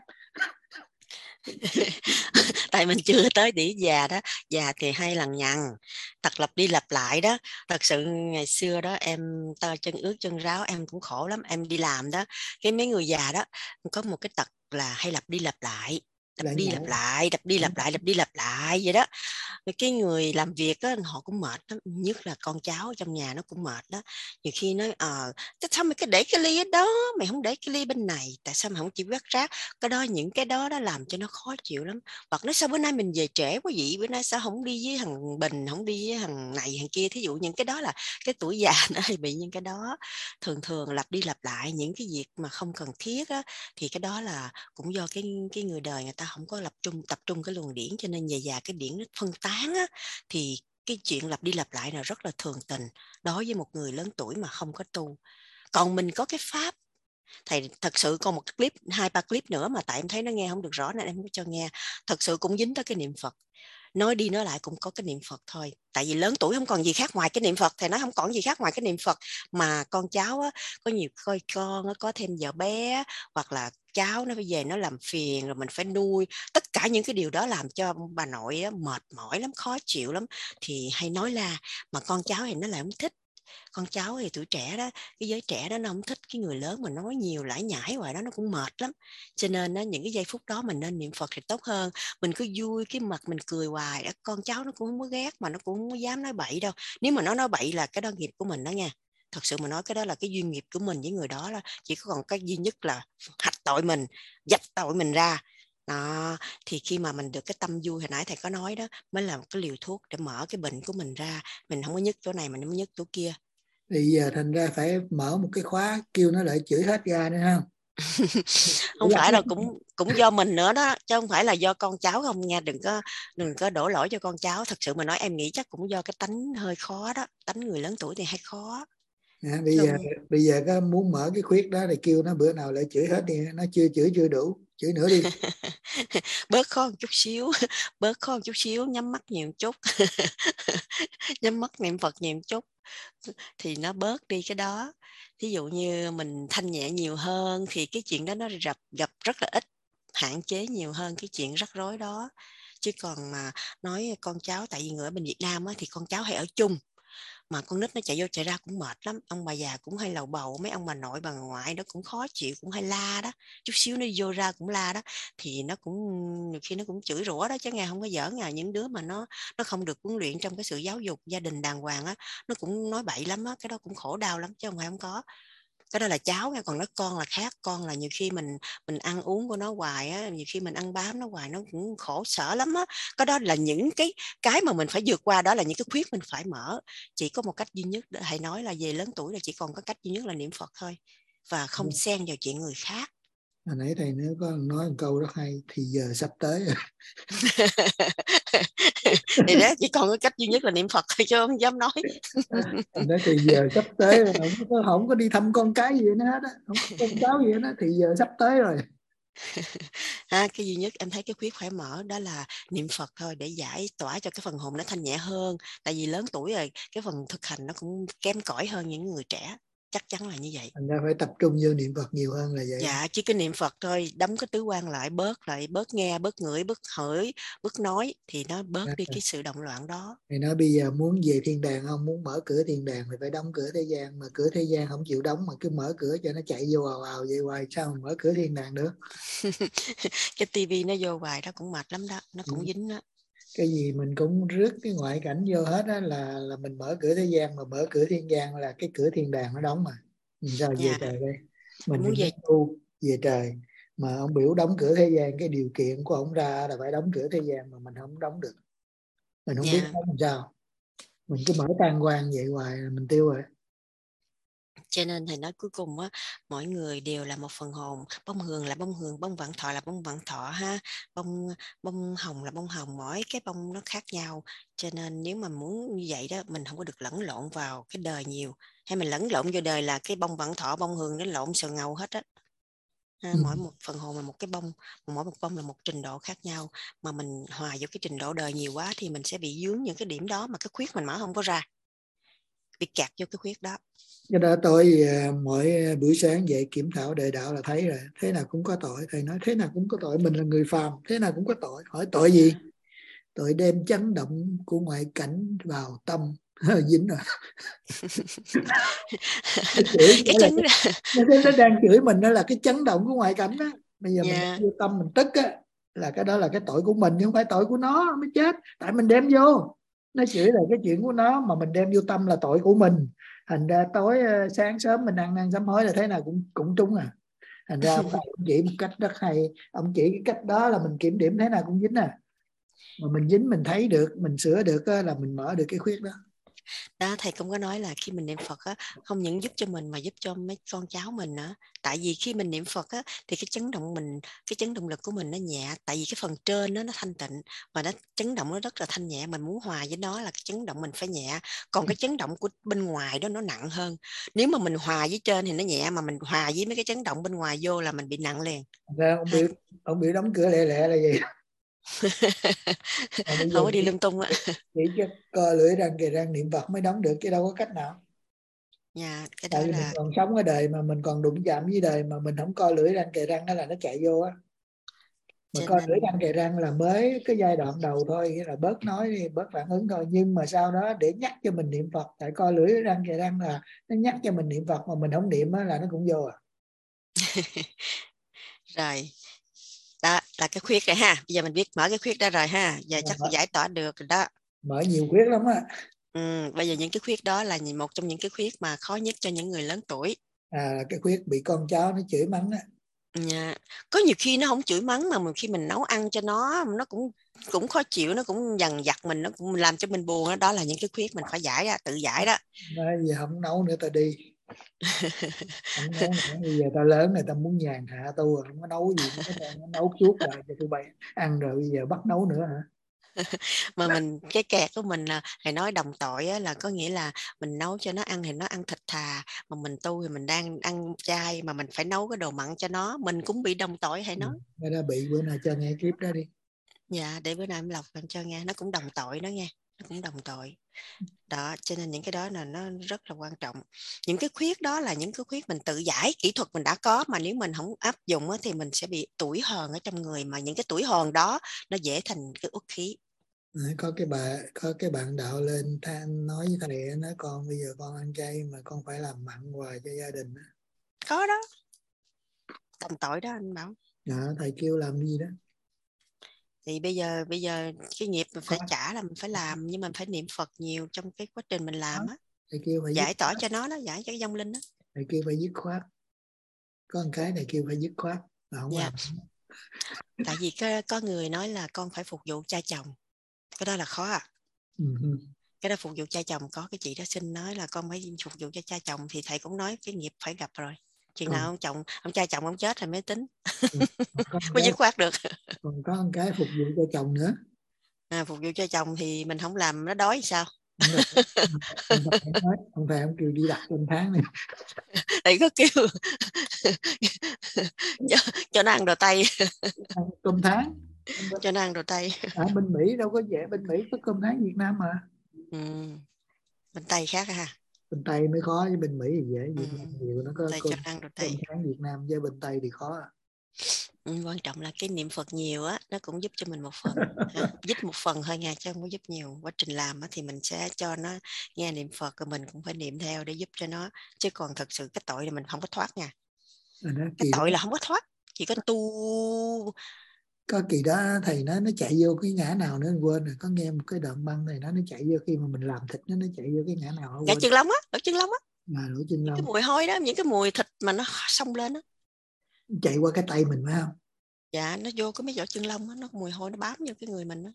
Tại mình chưa tới đĩa già đó. Già thì hay lằng nhằng, thật lặp đi lặp lại đó. Thật sự ngày xưa đó em tơ chân ướt chân ráo, em cũng khổ lắm. Em đi làm đó, cái mấy người già đó có một cái tật là hay lặp đi lặp lại, lặp Lại đi nhảy. lặp lại, lặp đi lặp lại, lặp đi lặp lại vậy đó. Cái người làm việc á, họ cũng mệt lắm, nhất là con cháu trong nhà nó cũng mệt đó. Nhiều khi nói ờ à, sao mày cứ để cái ly ở đó, mày không để cái ly bên này, tại sao mày không chịu vắt rác? Cái đó, những cái đó đó làm cho nó khó chịu lắm. Hoặc nói sao bữa nay mình về trễ quá vậy, bữa nay sao không đi với thằng Bình, không đi với thằng này thằng kia. Thí dụ những cái đó là cái tuổi già nó hay bị những cái đó. Thường thường lặp đi lặp lại những cái việc mà không cần thiết á, thì cái đó là cũng do cái cái người đời người ta không có tập trung tập trung cái luồng điển, cho nên về già cái điển nó phân tán á, thì cái chuyện lặp đi lặp lại là rất là thường tình đối với một người lớn tuổi mà không có tu. Còn mình có cái pháp, thầy thật sự còn một clip, hai ba clip nữa mà tại em thấy nó nghe không được rõ nên em không cho nghe. Thật sự cũng dính tới cái niệm Phật, nói đi nói lại cũng có cái niệm Phật thôi. Tại vì lớn tuổi không còn gì khác ngoài cái niệm Phật, thầy nói không còn gì khác ngoài cái niệm Phật. Mà con cháu á, có nhiều coi con á, có thêm vợ bé, hoặc là cháu nó phải về nó làm phiền rồi mình phải nuôi, tất cả những cái điều đó làm cho bà nội á, mệt mỏi lắm, khó chịu lắm, thì hay nói la. Mà con cháu thì nó lại không thích. Con cháu thì tuổi trẻ đó, cái giới trẻ đó nó không thích cái người lớn mà nói nhiều lải nhải hoài đó, nó cũng mệt lắm. Cho nên đó, những cái giây phút đó mình nên niệm Phật thì tốt hơn. Mình cứ vui cái mặt mình cười hoài đó, con cháu nó cũng không có ghét, mà nó cũng không có dám nói bậy đâu. Nếu mà nó nói bậy là cái đó nghiệp của mình đó nha. Thật sự mà nói cái đó là cái duyên nghiệp của mình với người đó, là chỉ có còn cái duy nhất là hạch tội mình, dạch tội mình ra đó. Thì khi mà mình được cái tâm vui hồi nãy thầy có nói đó, mới là một cái liều thuốc để mở cái bệnh của mình ra. Mình không có nhức chỗ này, mình không có nhức chỗ kia. Thì giờ thành ra phải mở một cái khóa kêu nó lại chửi hết ra nữa không? Không phải đâu, cũng cũng do mình nữa đó, chứ không phải là do con cháu không nha. Đừng có đừng có đổ lỗi cho con cháu. Thật sự mà nói em nghĩ chắc cũng do cái tánh hơi khó đó, tánh người lớn tuổi thì hay khó. À, bây giờ bây giờ có muốn mở cái khuyết đó thì kêu nó bữa nào lại chửi hết đi, nó chưa chửi chưa đủ, chửi nữa đi. Bớt khó một chút xíu, bớt khó một chút xíu, nhắm mắt nhiều chút. Nhắm mắt niệm Phật nhiều chút thì nó bớt đi cái đó. Ví dụ như mình thanh nhẹ nhiều hơn thì cái chuyện đó nó gặp gặp rất là ít, hạn chế nhiều hơn cái chuyện rắc rối đó. Chứ còn mà nói con cháu, tại vì người ở bên Việt Nam á, thì con cháu hay ở chung, mà con nít nó chạy vô chạy ra cũng mệt lắm. Ông bà già cũng hay lầu bầu, mấy ông bà nội bà ngoại đó cũng khó chịu, cũng hay la đó, chút xíu nó vô ra cũng la đó. Thì nó cũng nhiều khi nó cũng chửi rủa đó chứ nghe không có giỡn. À, những đứa mà nó nó không được huấn luyện trong cái sự giáo dục gia đình đàng hoàng á, nó cũng nói bậy lắm á. Cái đó cũng khổ đau lắm chứ không phải không có. Cái đó là cháu nha, còn nó con là khác. Con là nhiều khi mình mình ăn uống của nó hoài á, nhiều khi mình ăn bám nó hoài, nó cũng khổ sở lắm á. Cái đó là những cái cái mà mình phải vượt qua, đó là những cái khuyết mình phải mở. Chỉ có một cách duy nhất, thầy nói là về lớn tuổi là chỉ còn có cách duy nhất là niệm Phật thôi, và không xen vào chuyện người khác. Hồi nãy thầy nếu có nói một câu rất hay, thì giờ sắp tới rồi. Thì đó chỉ còn cái cách duy nhất là niệm Phật thôi chứ không dám nói. Đó thì giờ sắp tới rồi, không có, không có đi thăm con cái gì nữa hết á, không có con cháu gì nữa, thì giờ sắp tới rồi. À, cái duy nhất em thấy cái khuyết phải mở đó là niệm Phật thôi, để giải tỏa cho cái phần hồn nó thanh nhẹ hơn. Tại vì lớn tuổi rồi, cái phần thực hành nó cũng kém cỏi hơn những người trẻ, chắc chắn là như vậy. Thành ra phải tập trung vô niệm Phật nhiều hơn là vậy. Dạ, chỉ cái niệm Phật thôi, đóng cái tứ quan lại, bớt lại, bớt nghe, bớt ngửi, bớt hửi, bớt nói, thì nó bớt à, đi cái sự động loạn đó. Thì nói bây giờ muốn về thiên đàng không, muốn mở cửa thiên đàng thì phải đóng cửa thế gian, mà cửa thế gian không chịu đóng mà cứ mở cửa cho nó chạy vô ào ào vậy hoài, sao mà mở cửa thiên đàng được? Cái tivi nó vô hoài đó cũng mệt lắm đó, nó cũng ừ. dính đó. Cái gì mình cũng rước cái ngoại cảnh vô hết á, là là mình mở cửa thế gian, mà mở cửa thiên gian là cái cửa thiên đàng nó đóng mà. Mình sao về Dạ. trời đây? Mình Muốn thì về tu về trời, mà ông biểu đóng cửa thế gian, cái điều kiện của ông ra là phải đóng cửa thế gian mà mình không đóng được. Mình không dạ. biết đóng làm sao, mình cứ mở tan quan vậy hoài là mình tiêu rồi. Cho nên thầy nói cuối cùng á, mỗi người đều là một phần hồn. Bông hường là bông hường, bông vạn thọ là bông vạn thọ ha, bông bông hồng là bông hồng, mỗi cái bông nó khác nhau. Cho nên nếu mà muốn như vậy đó, mình không có được lẫn lộn vào cái đời nhiều. Hay mình lẫn lộn vô đời là cái bông vạn thọ, bông hường nó lộn sờ ngầu hết á. Ha, ừ. Mỗi một phần hồn là một cái bông, mỗi một bông là một trình độ khác nhau. Mà mình hòa vô cái trình độ đời nhiều quá thì mình sẽ bị dướng những cái điểm đó, mà cái khuyết mình mở không có ra. bị kẹt vô cái khuyết đó. Cái đó tôi mỗi buổi sáng dậy kiểm thảo đời đạo là thấy rồi, thế nào cũng có tội. Thầy nói thế nào cũng có tội, mình là người phàm, thế nào cũng có tội. Hỏi tội gì? Tội đem chấn động của ngoại cảnh vào tâm. Dính rồi. Chửi cái chấn... nó, nó đang chửi mình, đó là cái chấn động của ngoại cảnh đó. Bây giờ yeah. mình vô tâm mình tức á, là cái đó là cái tội của mình, chứ không phải tội của nó mới chết. Tại mình đem vô, nó chửi là cái chuyện của nó, mà mình đem vô tâm là tội của mình. Thành ra tối sáng sớm mình ăn ăn sám hối là thế nào cũng cũng trúng à. Thành ra ông chỉ một cách rất hay, ông chỉ cái cách đó là mình kiểm điểm thế nào cũng dính à. Mà mình dính mình thấy được, mình sửa được là mình mở được cái khuyết đó. Đó, thầy cũng có nói là khi mình niệm Phật á, không những giúp cho mình mà giúp cho mấy con cháu mình nữa. Tại vì khi mình niệm Phật á, thì cái chấn động mình, cái chấn động lực của mình nó nhẹ. Tại vì cái phần trên đó, nó thanh tịnh và nó chấn động nó rất là thanh nhẹ. Mình muốn hòa với nó là cái chấn động mình phải nhẹ. Còn cái chấn động của bên ngoài đó nó nặng hơn. Nếu mà mình hòa với trên thì nó nhẹ, mà mình hòa với mấy cái chấn động bên ngoài vô là mình bị nặng liền. Ra ông biểu ông biểu đóng cửa lẹ lẹ là gì? Không có đi lung tung á. Chỉ cho co lưỡi răng kề răng niệm Phật mới đóng được, chứ đâu có cách nào. Dạ, cái đó Tại vì là mình còn sống ở đời mà mình còn đụng chạm với đời mà mình không co lưỡi răng kề răng đó là nó chạy vô á. Mà co nên... lưỡi răng kề răng là mới cái giai đoạn đầu thôi, là bớt nói đi, bớt phản ứng thôi. Nhưng mà sau đó để nhắc cho mình niệm Phật, tại co lưỡi răng kề răng là nó nhắc cho mình niệm Phật, mà mình không niệm á là nó cũng vô à. Rồi. Đó là cái khuyết rồi ha. Bây giờ mình biết mở cái khuyết đó rồi ha. Giờ à, chắc mở, giải tỏa được rồi đó. Mở nhiều khuyết lắm á. Ừ, bây giờ những cái khuyết đó là một trong những cái khuyết mà khó nhất cho những người lớn tuổi. À, cái khuyết bị con cháu nó chửi mắng á. Yeah. Có nhiều khi nó không chửi mắng, mà mình khi mình nấu ăn cho nó, nó cũng cũng khó chịu, nó cũng dằn vặt mình, nó cũng làm cho mình buồn đó. Đó là những cái khuyết mình phải giải ra, tự giải đó. Nói giờ không nấu nữa ta đi. Không nấu nữa, bây giờ ta lớn này ta muốn nhàn hạ tu, không có nấu gì nữa, nó nấu suốt rồi cho tụi bay ăn rồi, bây giờ bắt nấu nữa hả? Mà mình cái kẹt của mình là thầy nói đồng tội á, là có nghĩa là mình nấu cho nó ăn thì nó ăn thịt thà, mà mình tu thì mình đang ăn chay mà mình phải nấu cái đồ mặn cho nó, mình cũng bị đồng tội thầy nói. Cái đó bị, bữa nào cho nghe clip đó đi. Dạ, để bữa nào em lọc lên cho nghe, nó cũng đồng tội đó nghe, nó cũng đồng tội đó. Cho nên những cái đó là nó rất là quan trọng. Những cái khuyết đó là những cái khuyết mình tự giải, kỹ thuật mình đã có, mà nếu mình không áp dụng á, thì mình sẽ bị tủi hờn ở trong người, mà những cái tủi hờn đó nó dễ thành cái uất khí. Có cái bà có cái bạn đạo lên than nói với thầy, nói con bây giờ con ăn chay mà con phải làm mặn hoài cho gia đình. Có đó, đồng tội đó anh bảo. Dạ, thầy kêu làm gì đó. Thì bây giờ bây giờ cái nghiệp mình phải trả là mình phải làm, nhưng mà mình phải niệm Phật nhiều trong cái quá trình mình làm á, giải tỏa cho nó đó, giải cho cái vong linh đó. Thầy kêu phải dứt khoát, có một cái này kêu phải dứt khoát mà không yeah. làm. Tại vì có, có người nói là con phải phục vụ cha chồng, cái đó là khó à. Uh-huh. Cái đó phục vụ cha chồng, có cái chị đó xin nói là con phải phục vụ cho cha chồng, thì thầy cũng nói cái nghiệp phải gặp rồi. Chừng ừ. nào ông chồng ông cha chồng ông chết rồi mới tính. Ừ. Mới dứt khoát được. Còn có một cái phục vụ cho chồng nữa. À, phục vụ cho chồng thì mình không làm nó đói sao? Ông thầy nói, ông thầy ông kêu đi đặt cơm tháng này. Thầy có kêu cho, cho nó ăn đồ Tây. Cơm tháng. Cho nó ăn đồ Tây. Ở bên Mỹ đâu có dễ, bên Mỹ có cơm tháng Việt Nam mà. Ừ. Bên Tây khác ha. Bên Tây mới khó, với bên Mỹ thì dễ. Việt Nam ừ. nhiều, nó có Tây cơm, cho ăn đồ Tây. cơm tháng Việt Nam, với bên Tây thì khó. Ừ, quan trọng là cái niệm Phật nhiều á, nó cũng giúp cho mình một phần, giúp một phần thôi nha, chứ không có giúp nhiều. Quá trình làm á, thì mình sẽ cho nó nghe niệm Phật, rồi mình cũng phải niệm theo để giúp cho nó, chứ còn thật sự cái tội là mình không có thoát nha. Đó, cái tội đó. là không có thoát, chỉ có tu. Có kỳ đó thầy nói nó chạy vô cái ngã nào nữa quên rồi, có nghe một cái đoạn băng này nó nó chạy vô khi mà mình làm thịt nó nó chạy vô cái ngã nào ngã chân lông á, lỗ chân lông á, à, lỗ chân lông. Cái mùi hôi đó, những cái mùi thịt mà nó xông lên á, chạy qua cái tay mình phải không? Dạ, nó vô cái mấy lỗ chân lông á, nó mùi hôi nó bám vô cái người mình đó.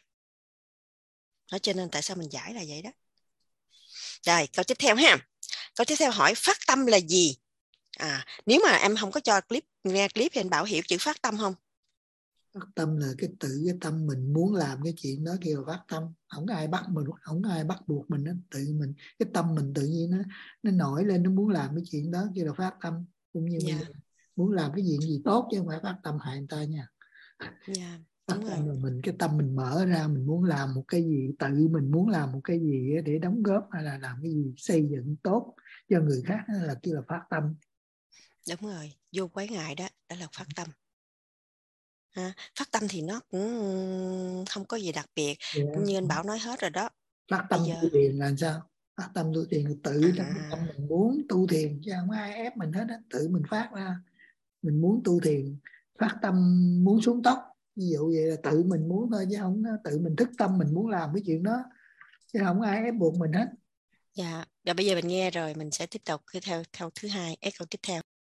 Đó cho nên tại sao mình giải là vậy đó. Rồi câu tiếp theo ha. Câu tiếp theo hỏi phát tâm là gì? À, nếu mà em không có cho clip nghe clip thì anh Bảo hiểu chữ phát tâm không? Phát tâm là cái tự cái tâm mình muốn làm cái chuyện đó kêu là phát tâm. Không có ai bắt mình, không có ai bắt buộc mình đó. Tự mình, cái tâm mình tự nhiên nó nó nổi lên, nó muốn làm cái chuyện đó kêu là phát tâm. Cũng như yeah. mình muốn làm cái chuyện gì tốt chứ không phải phát tâm hại người ta nha. Yeah. Phát tâm là mình, cái tâm mình mở ra, mình muốn làm một cái gì, tự mình muốn làm một cái gì để đóng góp hay là làm cái gì xây dựng tốt cho người khác, đó là kêu là phát tâm. Đúng rồi, vô quái ngại đó, đó là phát tâm. À, phát tâm thì nó cũng không có gì đặc biệt, Yeah. như anh Bảo nói hết rồi đó. Phát tâm Bây giờ tu thiền là sao? Phát tâm tu thiền là tự trong cái à, tâm mình muốn tu thiền, chứ không ai ép mình hết á, tự mình phát ra. Mình muốn tu thiền, phát tâm muốn xuống tóc, ví dụ vậy là tự mình muốn thôi, chứ không tự mình thức tâm mình muốn làm cái chuyện đó, chứ không ai ép buộc mình hết. dạ, và bây giờ mình nghe rồi, mình sẽ tiếp tục cái theo câu thứ hai, cái câu tiếp theo.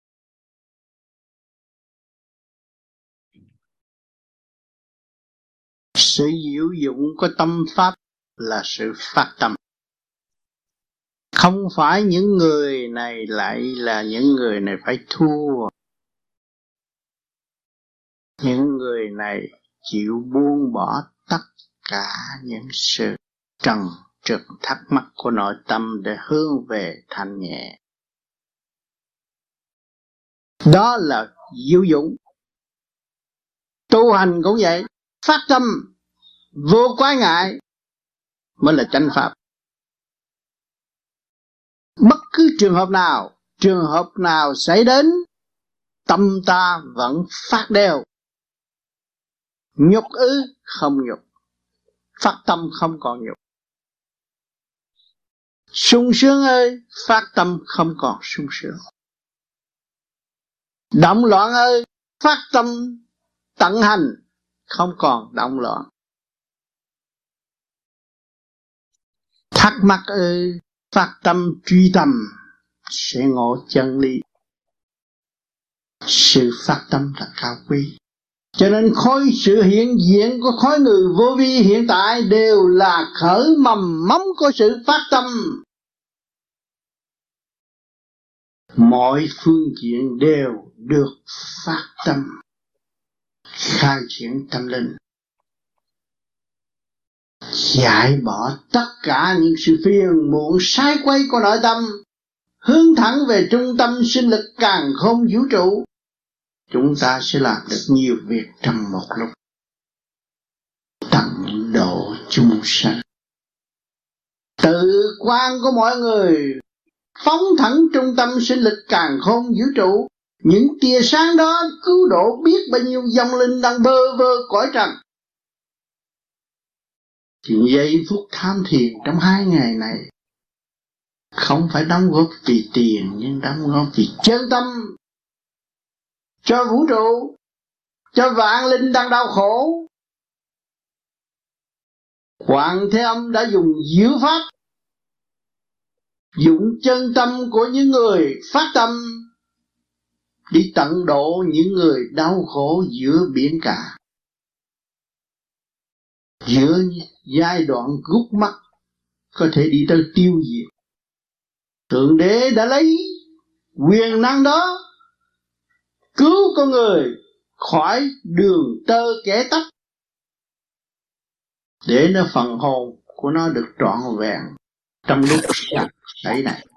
Sự diệu dụng của tâm pháp là sự phát tâm. Không phải những người này lại là những người này phải thua. Những người này chịu buông bỏ tất cả những sự trần trượt thắc mắc của nội tâm để hướng về thanh nhẹ. Đó là diệu dụng. Tu hành cũng vậy, phát tâm vô quái ngại mới là chánh pháp. Bất cứ trường hợp nào, trường hợp nào xảy đến, tâm ta vẫn phát đều. Nhục ư không nhục, phát tâm không còn nhục. Sung sướng ơi, phát tâm không còn sung sướng. Động loạn ơi, phát tâm tận hành không còn động loạn. Thắc mắc ơi, phát tâm truy tầm sẽ ngộ chân lý. Sự phát tâm là cao quý. Cho nên khối sự hiện diện của khối người vô vi hiện tại đều là khởi mầm móng của sự phát tâm. Mọi phương diện đều được phát tâm, khai triển tâm linh, giải bỏ tất cả những sự phiền muộn sai quay của nội tâm, hướng thẳng về trung tâm sinh lực càn khôn vũ trụ. Chúng ta sẽ làm được nhiều việc trong một lúc, tận độ chúng sanh. Tự quan của mọi người phóng thẳng trung tâm sinh lực càn khôn vũ trụ. Những tia sáng đó cứu độ biết bao nhiêu dòng linh đang bơ vơ cõi trần. Thì giây phút tham thiền trong hai ngày này không phải đóng góp vì tiền, nhưng đóng góp vì chân tâm, cho vũ trụ, cho vạn linh đang đau khổ. Hoàng Thế Âm đã dùng diệu pháp, dụng chân tâm của những người phát tâm đi tận độ những người đau khổ giữa biển cả, giữa giai đoạn gút mắt có thể đi tới tiêu diệt. Thượng Đế đã lấy quyền năng đó cứu con người khỏi đường tơ kẻ tóc, để nó phần hồn của nó được trọn vẹn trong lúc xảy này.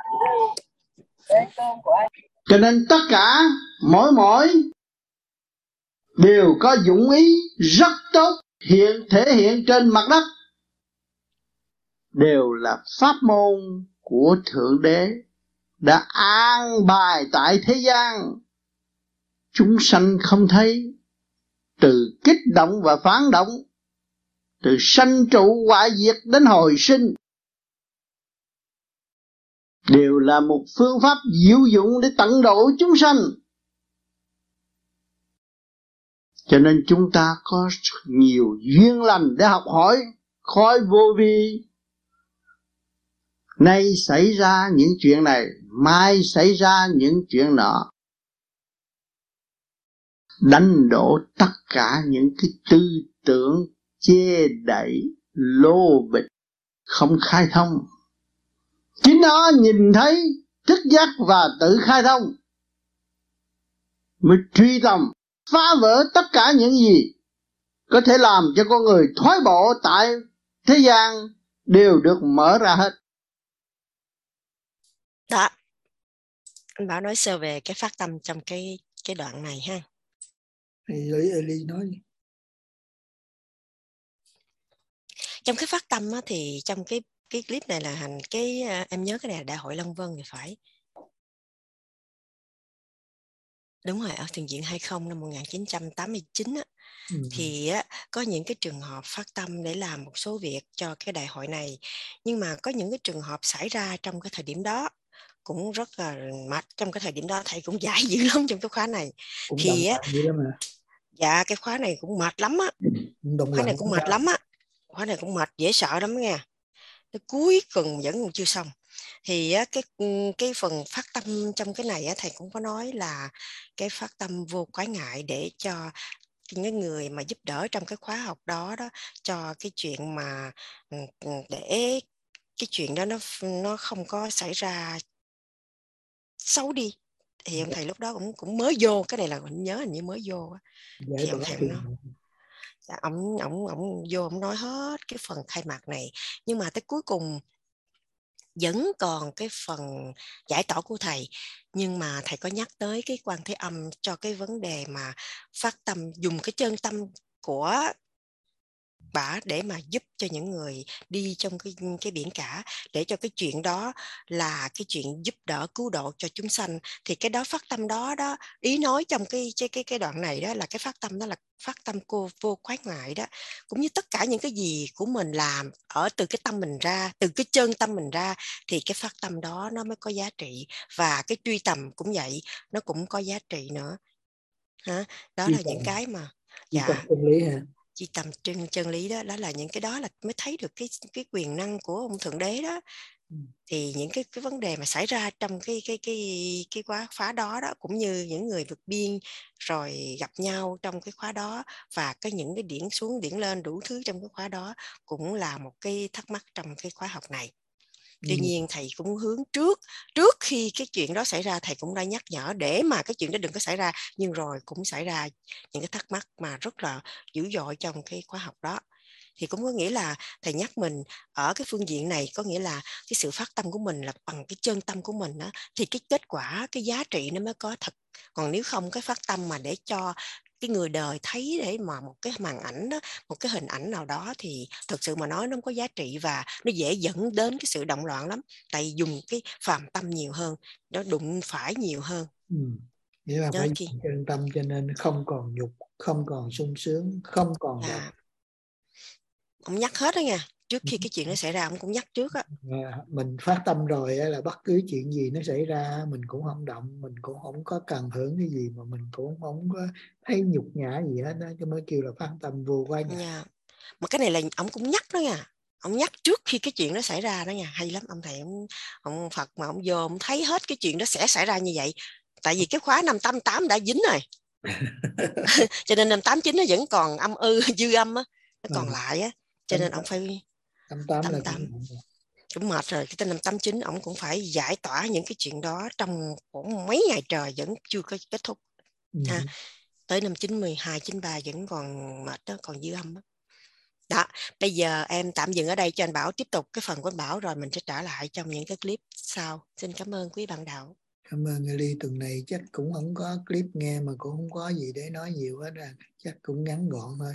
Cho nên tất cả mỗi mỗi đều có dụng ý rất tốt, hiện thể hiện trên mặt đất, đều là pháp môn của Thượng Đế đã an bài tại thế gian. Chúng sanh không thấy, từ kích động và phản động, từ sanh trụ hoại diệt đến hồi sinh, đều là một phương pháp diệu dụng để tận độ chúng sanh. Cho nên chúng ta có nhiều duyên lành để học hỏi khối vô vi. Nay xảy ra những chuyện này, mai xảy ra những chuyện nọ, đánh đổ tất cả những cái tư tưởng che đậy lô bịch không khai thông. Chính nó nhìn thấy, thức giác và tự khai thông, mới truy tầm phá vỡ tất cả những gì có thể làm cho con người thoái bộ tại thế gian, đều được mở ra hết. Đó, anh Bảo nói sơ về cái phát tâm trong cái cái đoạn này ha. Thì Eli nói Trong cái phát tâm á, thì trong cái cái clip này là hành cái em nhớ cái này là Đại hội Long Vân thì phải. Đúng rồi, ở Thiền viện hai mươi năm một nghìn chín trăm tám mươi chín á, ừ. thì á, có những cái trường hợp phát tâm để làm một số việc cho cái đại hội này, nhưng mà có những cái trường hợp xảy ra trong cái thời điểm đó cũng rất là mệt. Trong cái thời điểm đó thầy cũng dạy dữ lắm trong cái khóa này, cũng thì á, mà. dạ cái khóa này cũng mệt lắm á, khóa này cũng mệt lắm á, khóa này cũng mệt dễ sợ lắm nha. Tới cuối cùng vẫn chưa xong. Thì cái cái phần phát tâm trong cái này thầy cũng có nói là cái phát tâm vô quái ngại để cho những người mà giúp đỡ trong cái khóa học đó đó, cho cái chuyện mà để cái chuyện đó nó nó không có xảy ra xấu đi. Thì ông thầy lúc đó cũng cũng mới vô, cái này là mình nhớ hình như mới vô á. Thì ông thầy nó dạ, ông ông ông vô ông nói hết cái phần khai mạc này, nhưng mà tới cuối cùng vẫn còn cái phần giải tỏa của thầy. Nhưng mà thầy có nhắc tới cái Quan Thế Âm cho cái vấn đề mà phát tâm, dùng cái chân tâm của bả để mà giúp cho những người đi trong cái, cái biển cả, để cho cái chuyện đó là cái chuyện giúp đỡ cứu độ cho chúng sanh. Thì cái đó phát tâm đó đó, ý nói trong cái cái cái, cái đoạn này đó là cái phát tâm đó là phát tâm cô vô quái ngại đó, cũng như tất cả những cái gì của mình làm ở từ cái tâm mình ra, từ cái chân tâm mình ra, thì cái phát tâm đó nó mới có giá trị. Và cái truy tầm cũng vậy, nó cũng có giá trị nữa hả? Đó truy là tầm. Những cái mà dạ chân lý hả? Chi tầm chân chân lý đó, đó là những cái đó là mới thấy được cái cái quyền năng của ông Thượng Đế đó. Ừ. Thì những cái cái vấn đề mà xảy ra trong cái cái cái cái khóa phá đó đó, cũng như những người vượt biên rồi gặp nhau trong cái khóa đó, và cái những cái điển xuống điển lên đủ thứ trong cái khóa đó, cũng là một cái thắc mắc trong cái khóa học này. Tuy ừ. nhiên thầy cũng hướng trước trước khi cái chuyện đó xảy ra, thầy cũng đã nhắc nhở để mà cái chuyện đó đừng có xảy ra, nhưng rồi cũng xảy ra những cái thắc mắc mà rất là dữ dội trong cái khóa học đó. Thì cũng có nghĩa là thầy nhắc mình ở cái phương diện này, có nghĩa là cái sự phát tâm của mình là bằng cái chân tâm của mình đó, thì cái kết quả, cái giá trị nó mới có thật. Còn nếu không cái phát tâm mà để cho cái người đời thấy để mà một cái màn ảnh đó, một cái hình ảnh nào đó, thì thực sự mà nói nó không có giá trị, và nó dễ dẫn đến cái sự động loạn lắm. Tại vì dùng cái phàm tâm nhiều hơn, nó đụng phải nhiều hơn. Ừ. Nghĩa là phải chân tâm, cho nên không còn nhục, không còn sung sướng, không còn đẹp. À, ông nhắc hết đó nha. Trước khi cái chuyện nó xảy ra ông cũng nhắc trước á. Mình phát tâm rồi là bất cứ chuyện gì nó xảy ra mình cũng không động, mình cũng không có cần hưởng cái gì, mà mình cũng không có thấy nhục nhã gì hết đó, cho mới kêu là phát tâm vô quái ngại. Yeah. Mà cái này là ông cũng nhắc đó nha, ông nhắc trước khi cái chuyện đó xảy ra đó nha. Hay lắm ông thầy, ông, ông Phật mà ông vô ông thấy hết cái chuyện đó sẽ xảy ra như vậy. Tại vì cái khóa năm tám tám đã dính rồi cho nên năm tám chín nó vẫn còn âm ư dư âm á, nó còn à. lại á, cho nên ông phải tám tám là cũng mệt rồi. Cái tên năm tám chín ông cũng phải giải tỏa những cái chuyện đó trong khoảng mấy ngày trời vẫn chưa có kết thúc. Ừ. Ha. Tới năm chín mươi hai chín ba vẫn còn mệt đó, còn dư âm đó. Đó, bây giờ em tạm dừng ở đây cho anh Bảo tiếp tục cái phần của anh Bảo, rồi mình sẽ trở lại trong những cái clip sau. Xin cảm ơn quý bạn đạo. Cảm ơn Ly, tuần này chắc cũng không có clip nghe mà cũng không có gì để nói nhiều hết ra, chắc cũng ngắn gọn thôi.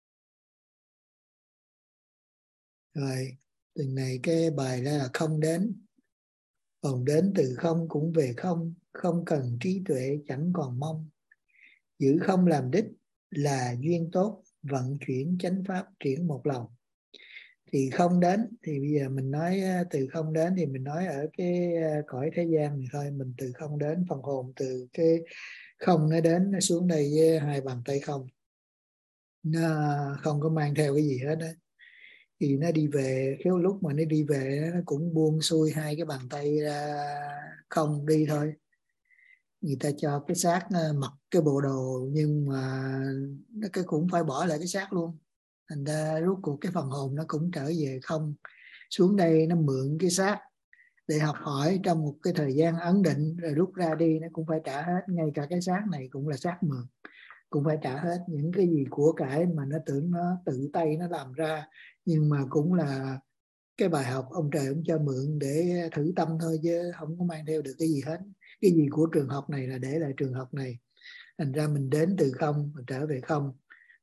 Rồi, tuần này cái bài đó là không đến. Còn đến từ không cũng về không, không cần trí tuệ chẳng còn mong. Giữ không làm đích là duyên tốt, vận chuyển chánh pháp triển một lòng. Thì không đến, thì bây giờ mình nói từ không đến thì mình nói ở cái cõi thế gian này thôi. Mình từ không đến, phần hồn từ cái không nó đến, nó xuống đây với hai bàn tay không, nó không có mang theo cái gì hết đó. Thì nó đi về, cái lúc mà nó đi về nó cũng buông xuôi hai cái bàn tay ra không đi thôi. Người ta cho cái xác mặc cái bộ đồ, nhưng mà nó cái cũng phải bỏ lại cái xác luôn. Thành ra rốt cuộc cái phần hồn nó cũng trở về không, xuống đây nó mượn cái xác để học hỏi trong một cái thời gian ấn định, rồi rút ra đi nó cũng phải trả hết. Ngay cả cái xác này cũng là xác mượn, cũng phải trả hết. Những cái gì của cải mà nó tưởng nó tự tay nó làm ra, nhưng mà cũng là cái bài học ông trời ông cho mượn để thử tâm thôi, chứ không có mang theo được cái gì hết. Cái gì của trường học này là để lại trường học này. Thành ra mình đến từ không, mình trở về không.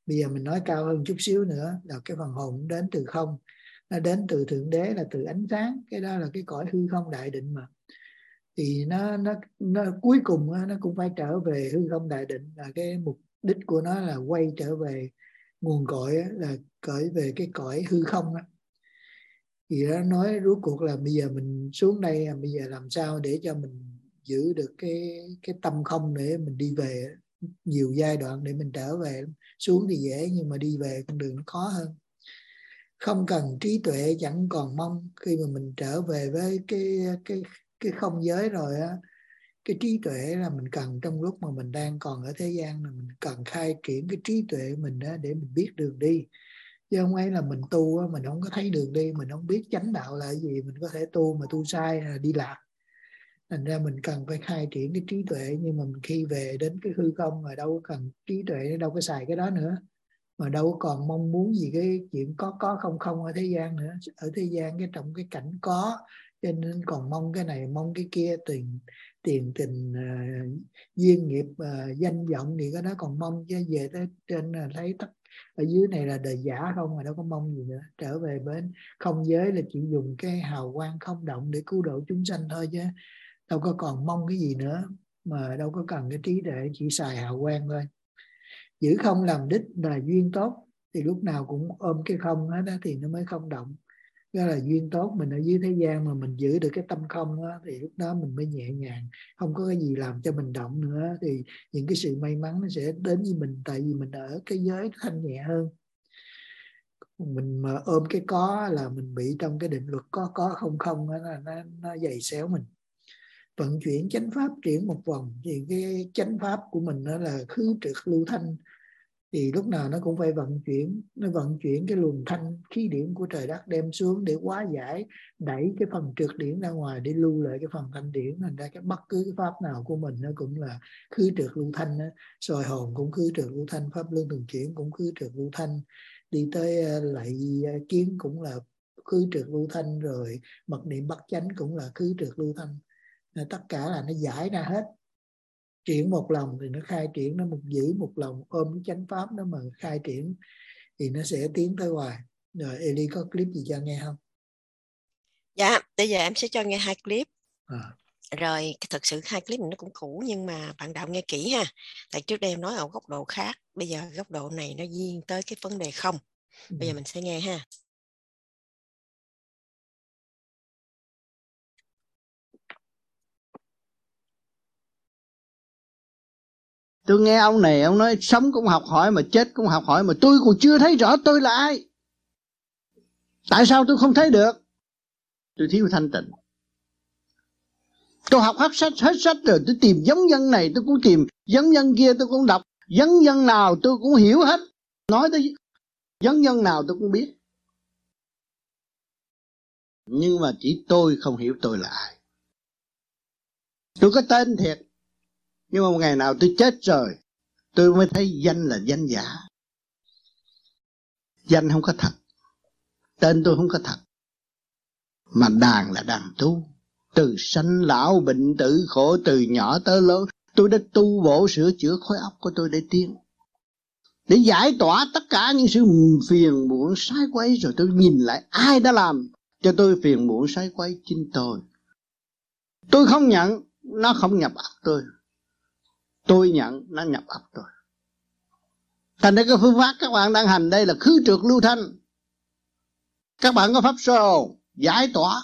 Bây giờ mình nói cao hơn chút xíu nữa là cái phần hồn đến từ không, nó đến từ Thượng Đế, là từ ánh sáng. Cái đó là cái cõi hư không đại định mà. Thì nó nó nó cuối cùng nó cũng phải trở về hư không đại định, là cái mục đích của nó là quay trở về nguồn cội, là cõi về cái cõi hư không đó. Thì nó nói rốt cuộc là bây giờ mình xuống đây, bây giờ làm sao để cho mình giữ được cái cái tâm không để mình đi về. Nhiều giai đoạn để mình trở về, xuống thì dễ nhưng mà đi về con đường nó khó hơn. Không cần trí tuệ chẳng còn mong. Khi mà mình trở về với cái cái cái không giới rồi á, cái trí tuệ là mình cần trong lúc mà mình đang còn ở thế gian, là mình cần khai triển cái trí tuệ mình đó để mình biết đường đi. Chứ không phải là mình tu á, mình không có thấy đường đi, mình không biết chánh đạo là cái gì, mình có thể tu mà tu sai là đi lạc. Thành ra mình cần phải khai triển cái trí tuệ, nhưng mà mình khi về đến cái hư không mà đâu có cần trí tuệ, đâu có xài cái đó nữa, mà đâu có còn mong muốn gì cái chuyện có có không không ở thế gian nữa. Ở thế gian cái trong cái cảnh có, cho nên còn mong cái này mong cái kia, tiền tiền tình uh, duyên nghiệp, uh, danh vọng thì cái đó còn mong, chứ về tới trên là thấy tất ở dưới này là đời giả không, mà đâu có mong gì nữa. Trở về bên không giới là chỉ dùng cái hào quang không động để cứu độ chúng sanh thôi, chứ đâu có còn mong cái gì nữa, mà đâu có cần cái trí tuệ, chỉ xài hào quang thôi. Giữ không làm đích là duyên tốt, thì lúc nào cũng ôm cái không hết đó thì nó mới không động. Đó là duyên tốt. Mình ở dưới thế gian mà mình giữ được cái tâm không đó, thì lúc đó mình mới nhẹ nhàng, không có cái gì làm cho mình động nữa, thì những cái sự may mắn nó sẽ đến với mình, tại vì mình ở cái giới thanh nhẹ hơn. Mình mà ôm cái có là mình bị trong cái định luật có có không không đó, là nó, nó dày xéo mình. Vận chuyển chánh pháp chuyển một vòng, thì cái chánh pháp của mình đó là khứ trực lưu thanh, thì lúc nào nó cũng phải vận chuyển, nó vận chuyển cái luồng thanh khí điển của trời đất đem xuống để hóa giải, đẩy cái phần trượt điển ra ngoài để lưu lại cái phần thanh điển. Thành ra cái bất cứ cái pháp nào của mình nó cũng là khứ trượt lưu thanh đó. Soi hồn cũng khứ trượt lưu thanh, pháp luân thường chuyển cũng khứ trượt lưu thanh, đi tới lạy kiến cũng là khứ trượt lưu thanh, rồi mật niệm bắt chánh cũng là khứ trượt lưu thanh. Tất cả là nó giải ra hết. Triển một lòng thì nó khai triển, nó một giữ một lòng ôm cái chánh pháp đó mà khai triển thì nó sẽ tiến tới hoài. Rồi Eli có clip gì cho nghe không? Dạ, bây giờ em sẽ cho nghe hai clip. À. Rồi thật sự hai clip này nó cũng cũ, nhưng mà bạn đạo nghe kỹ ha. Tại trước đây em nói ở góc độ khác, bây giờ góc độ này nó liên tới cái vấn đề không. Bây ừ. giờ mình sẽ nghe ha. Tôi nghe ông này, ông nói sống cũng học hỏi mà chết cũng học hỏi, mà tôi còn chưa thấy rõ tôi là ai. Tại sao tôi không thấy được? Tôi thiếu thanh tịnh. Tôi học hết sách, hết sách rồi, tôi tìm giống nhân này, tôi cũng tìm giống nhân kia, tôi cũng đọc. Giống nhân nào tôi cũng hiểu hết. Nói tới giống nhân nào tôi cũng biết. Nhưng mà chỉ tôi không hiểu tôi là ai. Tôi có tên thiệt, nhưng mà một ngày nào tôi chết rồi, tôi mới thấy danh là danh giả. Danh không có thật, tên tôi không có thật, mà đàn là đàn tu. Từ sanh lão bệnh tử khổ, từ nhỏ tới lớn, tôi đã tu bổ sửa chữa khối óc của tôi để tiến, để giải tỏa tất cả những sự phiền muộn sai quấy. Rồi tôi nhìn lại ai đã làm cho tôi phiền muộn sai quấy? Chính tôi. Tôi không nhận, nó không nhập ấp tôi. Tôi nhận, nó nhập ấp tôi. Thành ra cái phương pháp các bạn đang hành đây là khứ trượt lưu thanh. Các bạn có pháp soi hồn giải tỏa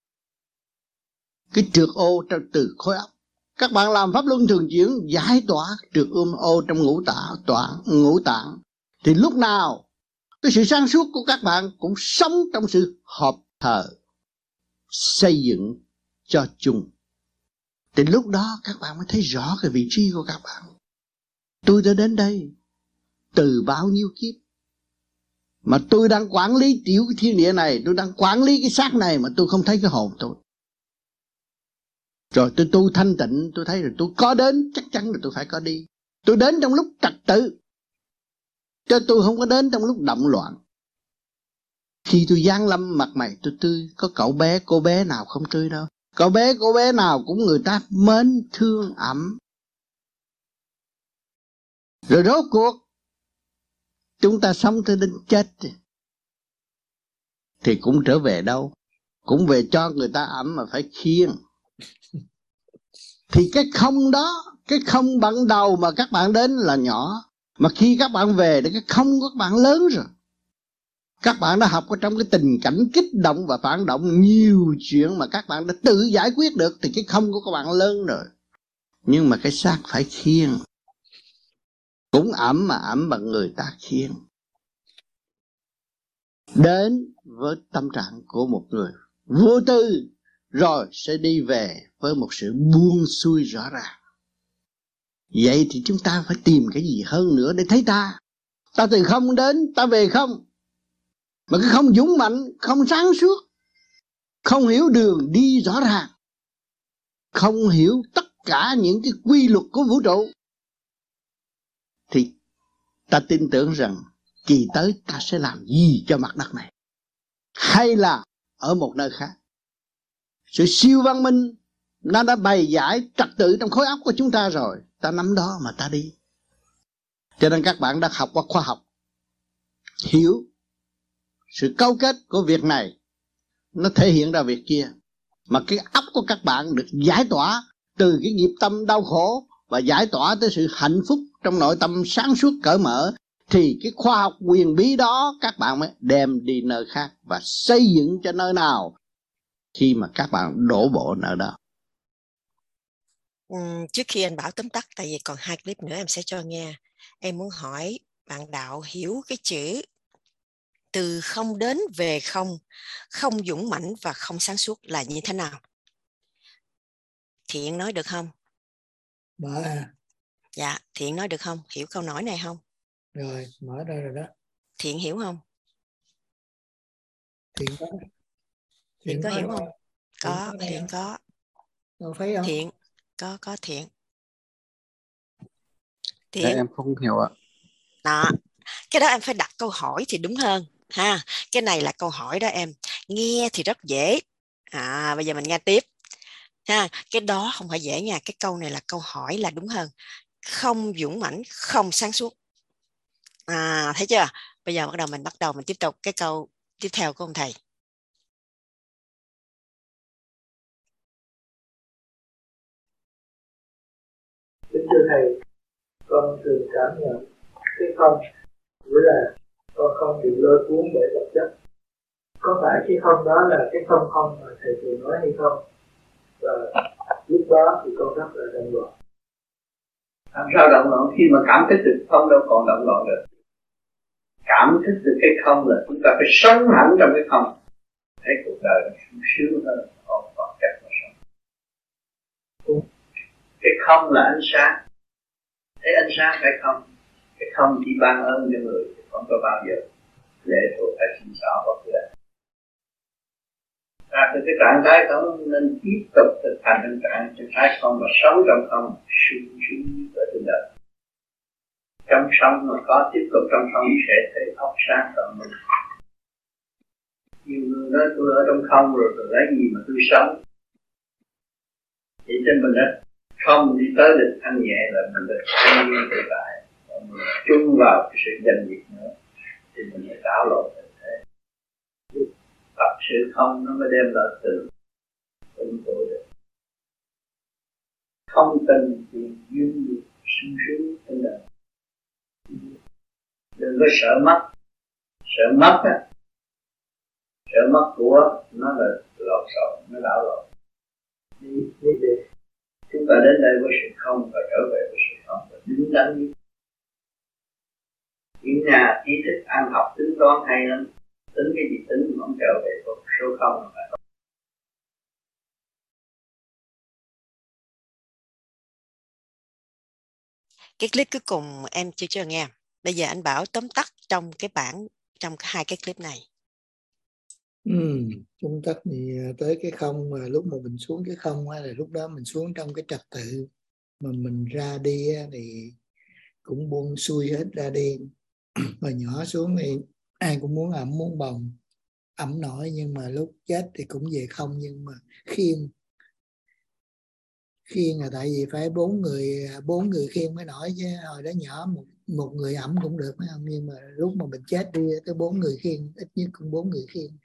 cái trượt ô trong từ khối óc. Các bạn làm pháp luân thường chuyển giải tỏa trượt ôm ô trong ngũ tạng, tạng ngũ tạng. Thì lúc nào cái sự sáng suốt của các bạn cũng sống trong sự hợp thờ, xây dựng cho chung. Thì lúc đó các bạn mới thấy rõ cái vị trí của các bạn. Tôi đã đến đây từ bao nhiêu kiếp, mà tôi đang quản lý tiểu cái thiên địa này, tôi đang quản lý cái xác này mà tôi không thấy cái hồn tôi. Rồi tôi tu thanh tịnh, tôi thấy rồi tôi có đến, chắc chắn là tôi phải có đi. Tôi đến trong lúc trật tự, chứ tôi không có đến trong lúc động loạn. Khi tôi giáng lâm mặt mày tôi tươi, có cậu bé cô bé nào không tươi đâu. Cậu bé cô bé nào cũng người ta mến thương ấm. Rồi rốt cuộc chúng ta sống tới đến chết thì cũng trở về đâu, cũng về cho người ta ẩm mà phải khiêng. Thì cái không đó, cái không ban đầu mà các bạn đến là nhỏ, mà khi các bạn về thì cái không của các bạn lớn rồi. Các bạn đã học ở trong cái tình cảnh kích động và phản động nhiều chuyện mà các bạn đã tự giải quyết được, thì cái không của các bạn lớn rồi. Nhưng mà cái xác phải khiêng, cũng ẩm mà ẩm bằng người ta khiêng. Đến với tâm trạng của một người vô tư, rồi sẽ đi về với một sự buông xuôi rõ ràng. Vậy thì chúng ta phải tìm cái gì hơn nữa để thấy ta. Ta từ không đến, ta về không. Mà cái không dũng mạnh, không sáng suốt, không hiểu đường đi rõ ràng, không hiểu tất cả những cái quy luật của vũ trụ, thì ta tin tưởng rằng kỳ tới ta sẽ làm gì cho mặt đất này, hay là ở một nơi khác. Sự siêu văn minh nó đã bày giải trật tự trong khối óc của chúng ta rồi, ta nắm đó mà ta đi. Cho nên các bạn đã học qua khoa học, hiểu sự cấu kết của việc này nó thể hiện ra việc kia, mà cái óc của các bạn được giải tỏa từ cái nghiệp tâm đau khổ và giải tỏa tới sự hạnh phúc trong nội tâm sáng suốt cởi mở, thì cái khoa học quyền bí đó các bạn mới đem đi nơi khác và xây dựng cho nơi nào khi mà các bạn đổ bộ nơi đó. Ừ, trước khi anh Bảo tóm tắt, tại vì còn hai clip nữa em sẽ cho nghe, em muốn hỏi bạn đạo hiểu cái chữ từ không đến về không, không dũng mãnh và không sáng suốt là như thế nào? Thiện nói được không? Mở à? Dạ, Thiện nói được không? Hiểu câu nói này không? Rồi, mở ra rồi đó. Thiện hiểu không? Thiện có. Thiện có hiểu không? Thiện Có, có Thiện có. Đâu thấy không? Thiện, có, có Thiện. Dạ, Thiện. em không hiểu ạ. Đó, cái đó em phải đặt câu hỏi thì đúng hơn ha. Cái này là câu hỏi đó em. Nghe thì rất dễ. À, bây giờ mình nghe tiếp ha. Cái đó không phải dễ nha. Cái câu này là câu hỏi là đúng hơn. Không dũng mãnh, không sáng suốt. À, thấy chưa? Bây giờ bắt đầu mình bắt đầu mình tiếp tục cái câu tiếp theo của ông thầy. Kính thưa thầy, con thường cảm nhận cái không nghĩa là con không bị lôi cuốn bởi vật chất. Có phải cái không đó là cái không không mà thầy thường nói hay không? Và lúc đó thì con rất là động loạn. Làm sao động loạn khi mà cảm thức được không đâu còn động loạn được. Cảm thức được cái không là chúng ta phải sống hẳn trong cái không, thấy cuộc đời nó sung sướng hơn, còn còn cách mà sống. Cái không là ánh sáng, thấy ánh sáng phải không? Cái không chỉ ban ơn cho người, không có bao giờ lệ thuộc hay sinh xảo bất cứ ai. Ra từ cái trạng thái không nên tiếp tục thực hành trong trạng thái không và sống trong không, sung sướng ở trên đời. Trong sống mà có tiếp tục trong không sẽ thấy óc sáng tận mình. Nhiều người nói tôi ở trong không rồi tôi lấy gì mà tôi sống. Vậy trên mình đó không đi tới được thanh nhẹ là mình được thanh nhiên tự tại. Còn mình chung vào cái sự giành giật nữa thì mình phải đảo lộn như thế. Tập sự không nó mới đem lại từ vĩnh cửu được. Không tình thì duyên được sung sướng trên đời. Đừng có sợ mất. Sợ mất á, sợ mất của nó là lộn xộn, nó đảo lộn. Đi, đi về. Chúng ta đến đây với sự không và trở về với sự không và đứng đắn nhất. Những nhà trí thức ăn học tính toán hay lắm, tính cái gì tính mà không trở về một số không là phải. Cái clip cuối cùng em chưa cho nghe. Bây giờ anh Bảo tóm tắt trong cái bản, trong hai cái clip này. Ừ, chúng ta thì tới cái không, mà lúc mà mình xuống cái không là lúc đó mình xuống trong cái trật tự, mà mình ra đi thì cũng buông xuôi hết ra đi. Mà nhỏ xuống thì ai cũng muốn ẩm muốn bồng, ẩm nổi, nhưng mà lúc chết thì cũng về không, nhưng mà khiêng Khiêng là tại vì phải bốn người bốn người khiêng mới nổi, chứ hồi đó nhỏ một một người ẩm cũng được phải không, nhưng mà lúc mà mình chết đi tới bốn người khiêng, ít nhất cũng bốn người khiêng.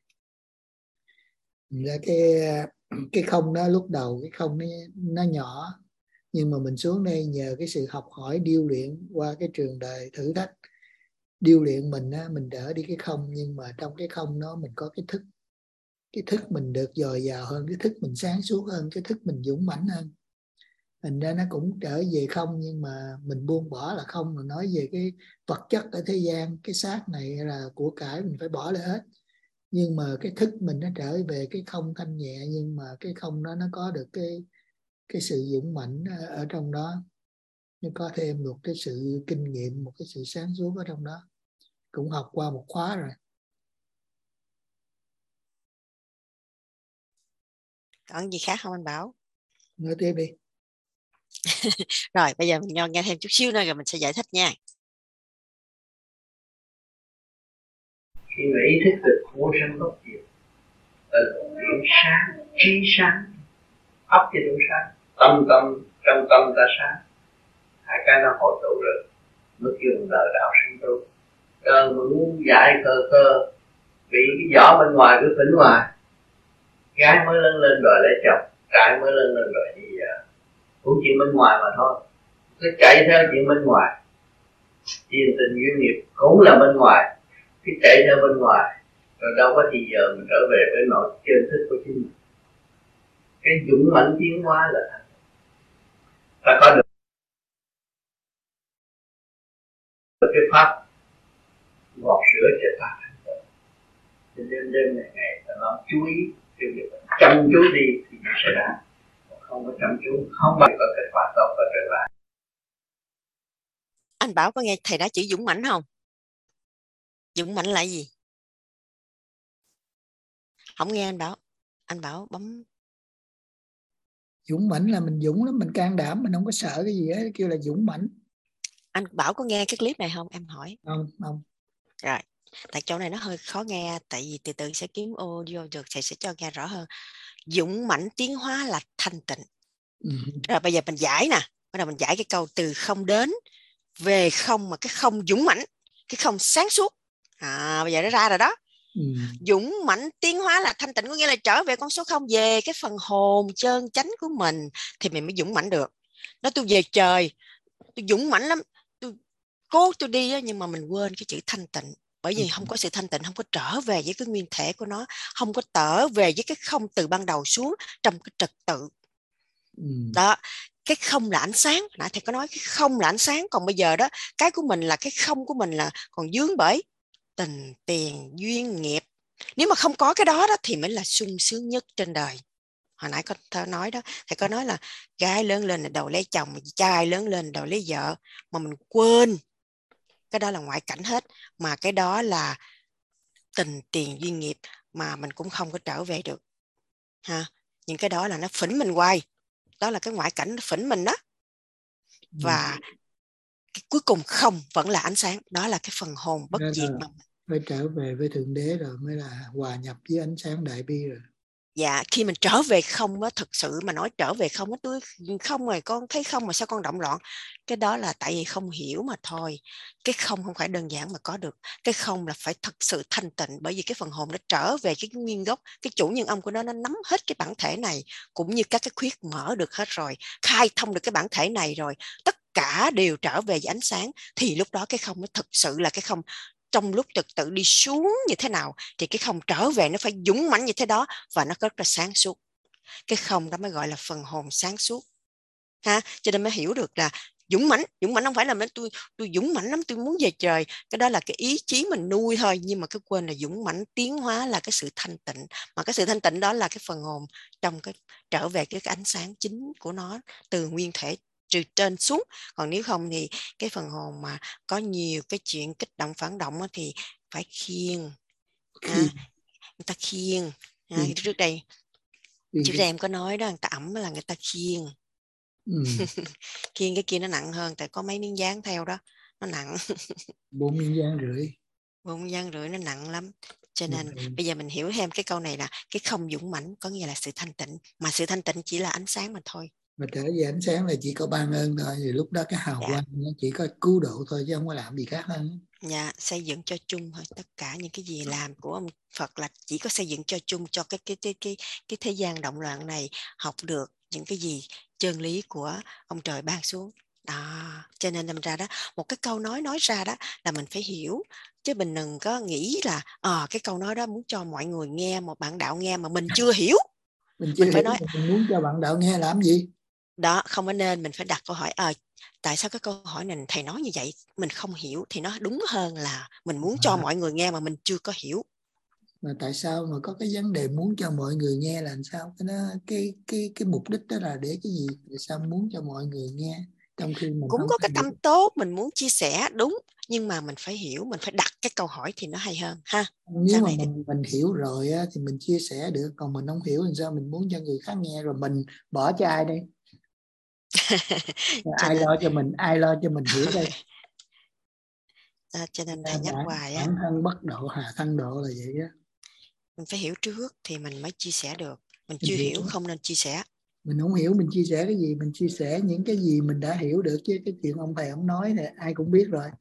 Ra cái cái không đó, lúc đầu cái không nó, nó nhỏ, nhưng mà mình xuống đây nhờ cái sự học hỏi điêu luyện qua cái trường đời thử thách điêu luyện mình á, mình đỡ đi cái không, nhưng mà trong cái không đó mình có cái thức, cái thức mình được dồi dào hơn, cái thức mình sáng suốt hơn, cái thức mình dũng mãnh hơn. Thành ra nó cũng trở về không, nhưng mà mình buông bỏ là không, mà nói về cái vật chất ở thế gian, cái xác này là của cải mình phải bỏ lại hết, nhưng mà cái thức mình nó trở về cái không thanh nhẹ, nhưng mà cái không đó nó có được cái cái sự dũng mãnh ở trong đó, nó có thêm một cái sự kinh nghiệm, một cái sự sáng suốt ở trong đó, cũng học qua một khóa rồi. Còn gì khác không anh Bảo? Nói tiếp đi. Rồi bây giờ mình nghe, nghe thêm chút xíu nữa rồi mình sẽ giải thích nha. Khi mà ý thức được vô sanh bất diệt, từ điểm sáng, trí sáng, ấp thì đủ sáng, tâm tâm trong tâm ta sáng, hai cái nó hội tụ được mới kêu đời đạo sinh tu. Cơ mà muốn giải cơ cơ bị cái vỏ bên ngoài cứ phỉnh ngoài, gái mới lớn lên rồi lấy chồng, trai mới lớn lên rồi đi giờ, cũng chuyện bên ngoài mà thôi, cứ chạy theo chuyện bên ngoài, tiền tình duyên nghiệp cũng là bên ngoài, cứ chạy theo bên ngoài, rồi đâu có thì giờ mình trở về với nội chân thức của chính mình. Cái dũng mãnh tiến hóa là ta có được cái pháp gọt sữa cho ta. Nên đêm đêm ngày ngày ta làm chú ý, cái việc chăm chú đi thì nó sẽ đạt, không có chăm chú không bao giờ có kết quả tốt và trở lại. Anh Bảo có nghe thầy đã chữ dũng mãnh không? Dũng mãnh là gì? Không nghe anh Bảo. Anh Bảo bấm. Dũng mãnh là mình dũng lắm, mình can đảm, mình không có sợ cái gì hết, kêu là dũng mãnh. Anh Bảo có nghe cái clip này không? Em hỏi. Không, không. Rồi, tại chỗ này nó hơi khó nghe, tại vì từ từ sẽ kiếm audio được, thầy sẽ cho nghe rõ hơn. Dũng mãnh tiến hóa là thanh tịnh. Ừ. Rồi bây giờ mình giải nè, bắt đầu mình giải cái câu từ không đến về không, mà cái không dũng mãnh, cái không sáng suốt. À, bây giờ nó ra rồi đó. Ừ. Dũng mãnh tiến hóa là thanh tịnh, có nghĩa là trở về con số không, về cái phần hồn trơn chánh của mình thì mình mới dũng mãnh được. Nói tôi về trời, tôi dũng mãnh lắm, tôi cố tôi đi á, nhưng mà mình quên cái chữ thanh tịnh. Bởi vì không có sự thanh tịnh, không có trở về với cái nguyên thể của nó, không có trở về với cái không từ ban đầu xuống trong cái trật tự. Ừ. Đó, cái không là ánh sáng, nãy thầy có nói cái không là ánh sáng, còn bây giờ đó cái của mình là cái không của mình là còn dướng bởi tình, tiền, duyên, nghiệp. Nếu mà không có cái đó đó thì mới là sung sướng nhất trên đời. Hồi nãy có nói đó, thầy có nói là gái lớn lên là đầu lấy chồng, trai lớn lên là đầu lấy vợ, mà mình quên cái đó là ngoại cảnh hết, mà cái đó là tình, tiền, duyên, nghiệp mà mình cũng không có trở về được ha. Những cái đó là nó phỉnh mình hoài, đó là cái ngoại cảnh nó phỉnh mình đó. Và ừ. cái cuối cùng không vẫn là ánh sáng, đó là cái phần hồn bất đó diệt mà phải trở về với Thượng Đế rồi mới là hòa nhập với ánh sáng đại bi rồi. Dạ, khi mình trở về không á, thực sự mà nói trở về không á, tôi không rồi con thấy không mà sao con động loạn. Cái đó là tại vì không hiểu mà thôi. Cái không không phải đơn giản mà có được. Cái không là phải thật sự thanh tịnh, bởi vì cái phần hồn nó trở về cái nguyên gốc, cái chủ nhân ông của nó nó nắm hết cái bản thể này, cũng như các cái khuyết mở được hết rồi, khai thông được cái bản thể này rồi, tất cả đều trở về với ánh sáng, thì lúc đó cái không nó thực sự là cái không. Trong lúc trật tự đi xuống như thế nào thì cái không trở về nó phải dũng mãnh như thế đó, và nó rất là sáng suốt. Cái không đó mới gọi là phần hồn sáng suốt ha. Cho nên mới hiểu được là dũng mãnh, dũng mãnh không phải là tôi tôi dũng mãnh lắm, tôi muốn về trời, cái đó là cái ý chí mình nuôi thôi, nhưng mà cái quên là dũng mãnh tiến hóa là cái sự thanh tịnh, mà cái sự thanh tịnh đó là cái phần hồn trong cái trở về cái, cái ánh sáng chính của nó từ nguyên thể trừ trên xuống. Còn nếu không thì cái phần hồn mà có nhiều cái chuyện kích động phản động thì phải khiêng, à, người ta khiêng. À, ừ. Trước đây ừ. trước đây em có nói đó, người ta ẩm là người ta khiêng. Ừ. Khiêng cái kia nó nặng hơn, tại có mấy miếng dán theo đó, nó nặng. Bốn miếng dán rưỡi. Bốn miếng dán rưỡi nó nặng lắm. Cho nên ừ. bây giờ mình hiểu thêm cái câu này là cái không dũng mãnh có nghĩa là sự thanh tịnh, mà sự thanh tịnh chỉ là ánh sáng mà thôi. Mà trở về ánh sáng là chỉ có ban ơn thôi, thì lúc đó cái hào dạ. quang nó chỉ có cứu độ thôi chứ không có làm gì khác hơn. Dạ, xây dựng cho chung thôi, tất cả những cái gì làm của ông Phật là chỉ có xây dựng cho chung, cho cái cái cái cái cái thế gian động loạn này học được những cái gì chân lý của ông trời ban xuống. Đó, cho nên đâm ra đó, một cái câu nói nói ra đó là mình phải hiểu, chứ mình đừng có nghĩ là ờ à, cái câu nói đó muốn cho mọi người nghe, một bạn đạo nghe mà mình chưa hiểu. Mình chưa mình phải hiểu, nói mình muốn cho bạn đạo nghe làm gì? Đó, không có nên, mình phải đặt câu hỏi, à, tại sao cái câu hỏi này thầy nói như vậy mình không hiểu, thì nó đúng hơn là mình muốn cho mọi người nghe mà mình chưa có hiểu. Mà tại sao mà có cái vấn đề muốn cho mọi người nghe là làm sao? Cái đó, cái cái cái mục đích đó là để cái gì? Tại sao muốn cho mọi người nghe trong khi mình Cũng không có có cái tâm hiểu? tốt, mình muốn chia sẻ đúng, nhưng mà mình phải hiểu, mình phải đặt cái câu hỏi thì nó hay hơn ha. Nếu Sau mà này thì... mình mình hiểu rồi á, thì mình chia sẻ được, còn mình không hiểu thì sao mình muốn cho người khác nghe, rồi mình bỏ cho ai đây? Ai nên... lo cho mình, ai lo cho mình hiểu đây? À, cho nên thầy nhắc bản, hoài á, bản thân bất độ hà thân độ là vậy á. Mình phải hiểu trước thì mình mới chia sẻ được. Mình, mình chưa hiểu. hiểu không nên chia sẻ. Mình không hiểu mình chia sẻ cái gì? Mình chia sẻ những cái gì mình đã hiểu được, chứ cái chuyện ông thầy ông nói này ai cũng biết rồi.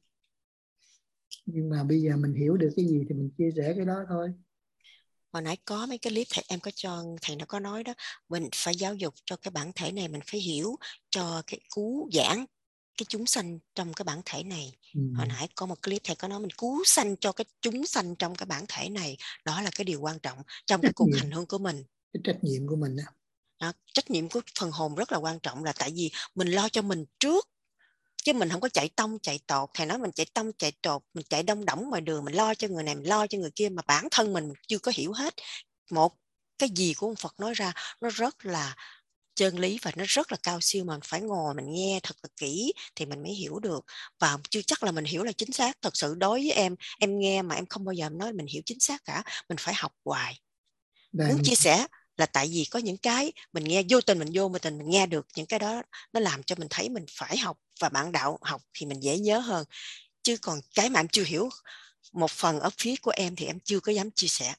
Nhưng mà bây giờ mình hiểu được cái gì thì mình chia sẻ cái đó thôi. Hồi nãy có mấy cái clip thầy em có cho thầy nó có nói đó, mình phải giáo dục cho cái bản thể này, mình phải hiểu cho cái cứu giảng cái chúng sanh trong cái bản thể này. Ừ. Hồi nãy có một clip thầy có nói mình cứu sanh cho cái chúng sanh trong cái bản thể này, đó là cái điều quan trọng trong cái cuộc hành hương của mình. Cái trách nhiệm của mình đó. Đó, trách nhiệm của phần hồn rất là quan trọng, là tại vì mình lo cho mình trước, chứ mình không có chạy tông chạy tột. Thầy nói mình chạy tông chạy tột, mình chạy đông đỏng ngoài đường, mình lo cho người này, mình lo cho người kia, mà bản thân mình chưa có hiểu hết một cái gì của ông Phật nói ra. Nó rất là chân lý và nó rất là cao siêu, mà mình phải ngồi mình nghe thật là kỹ thì mình mới hiểu được. Và chưa chắc là mình hiểu là chính xác. Thật sự đối với em, em nghe mà em không bao giờ nói mình hiểu chính xác cả. Mình phải học hoài. Đây. Muốn chia sẻ là tại vì có những cái mình nghe vô tình, mình vô tình mình nghe được những cái đó, nó làm cho mình thấy mình phải học, và bạn đạo học thì mình dễ nhớ hơn. Chứ còn cái mà em chưa hiểu một phần ở phía của em thì em chưa có dám chia sẻ.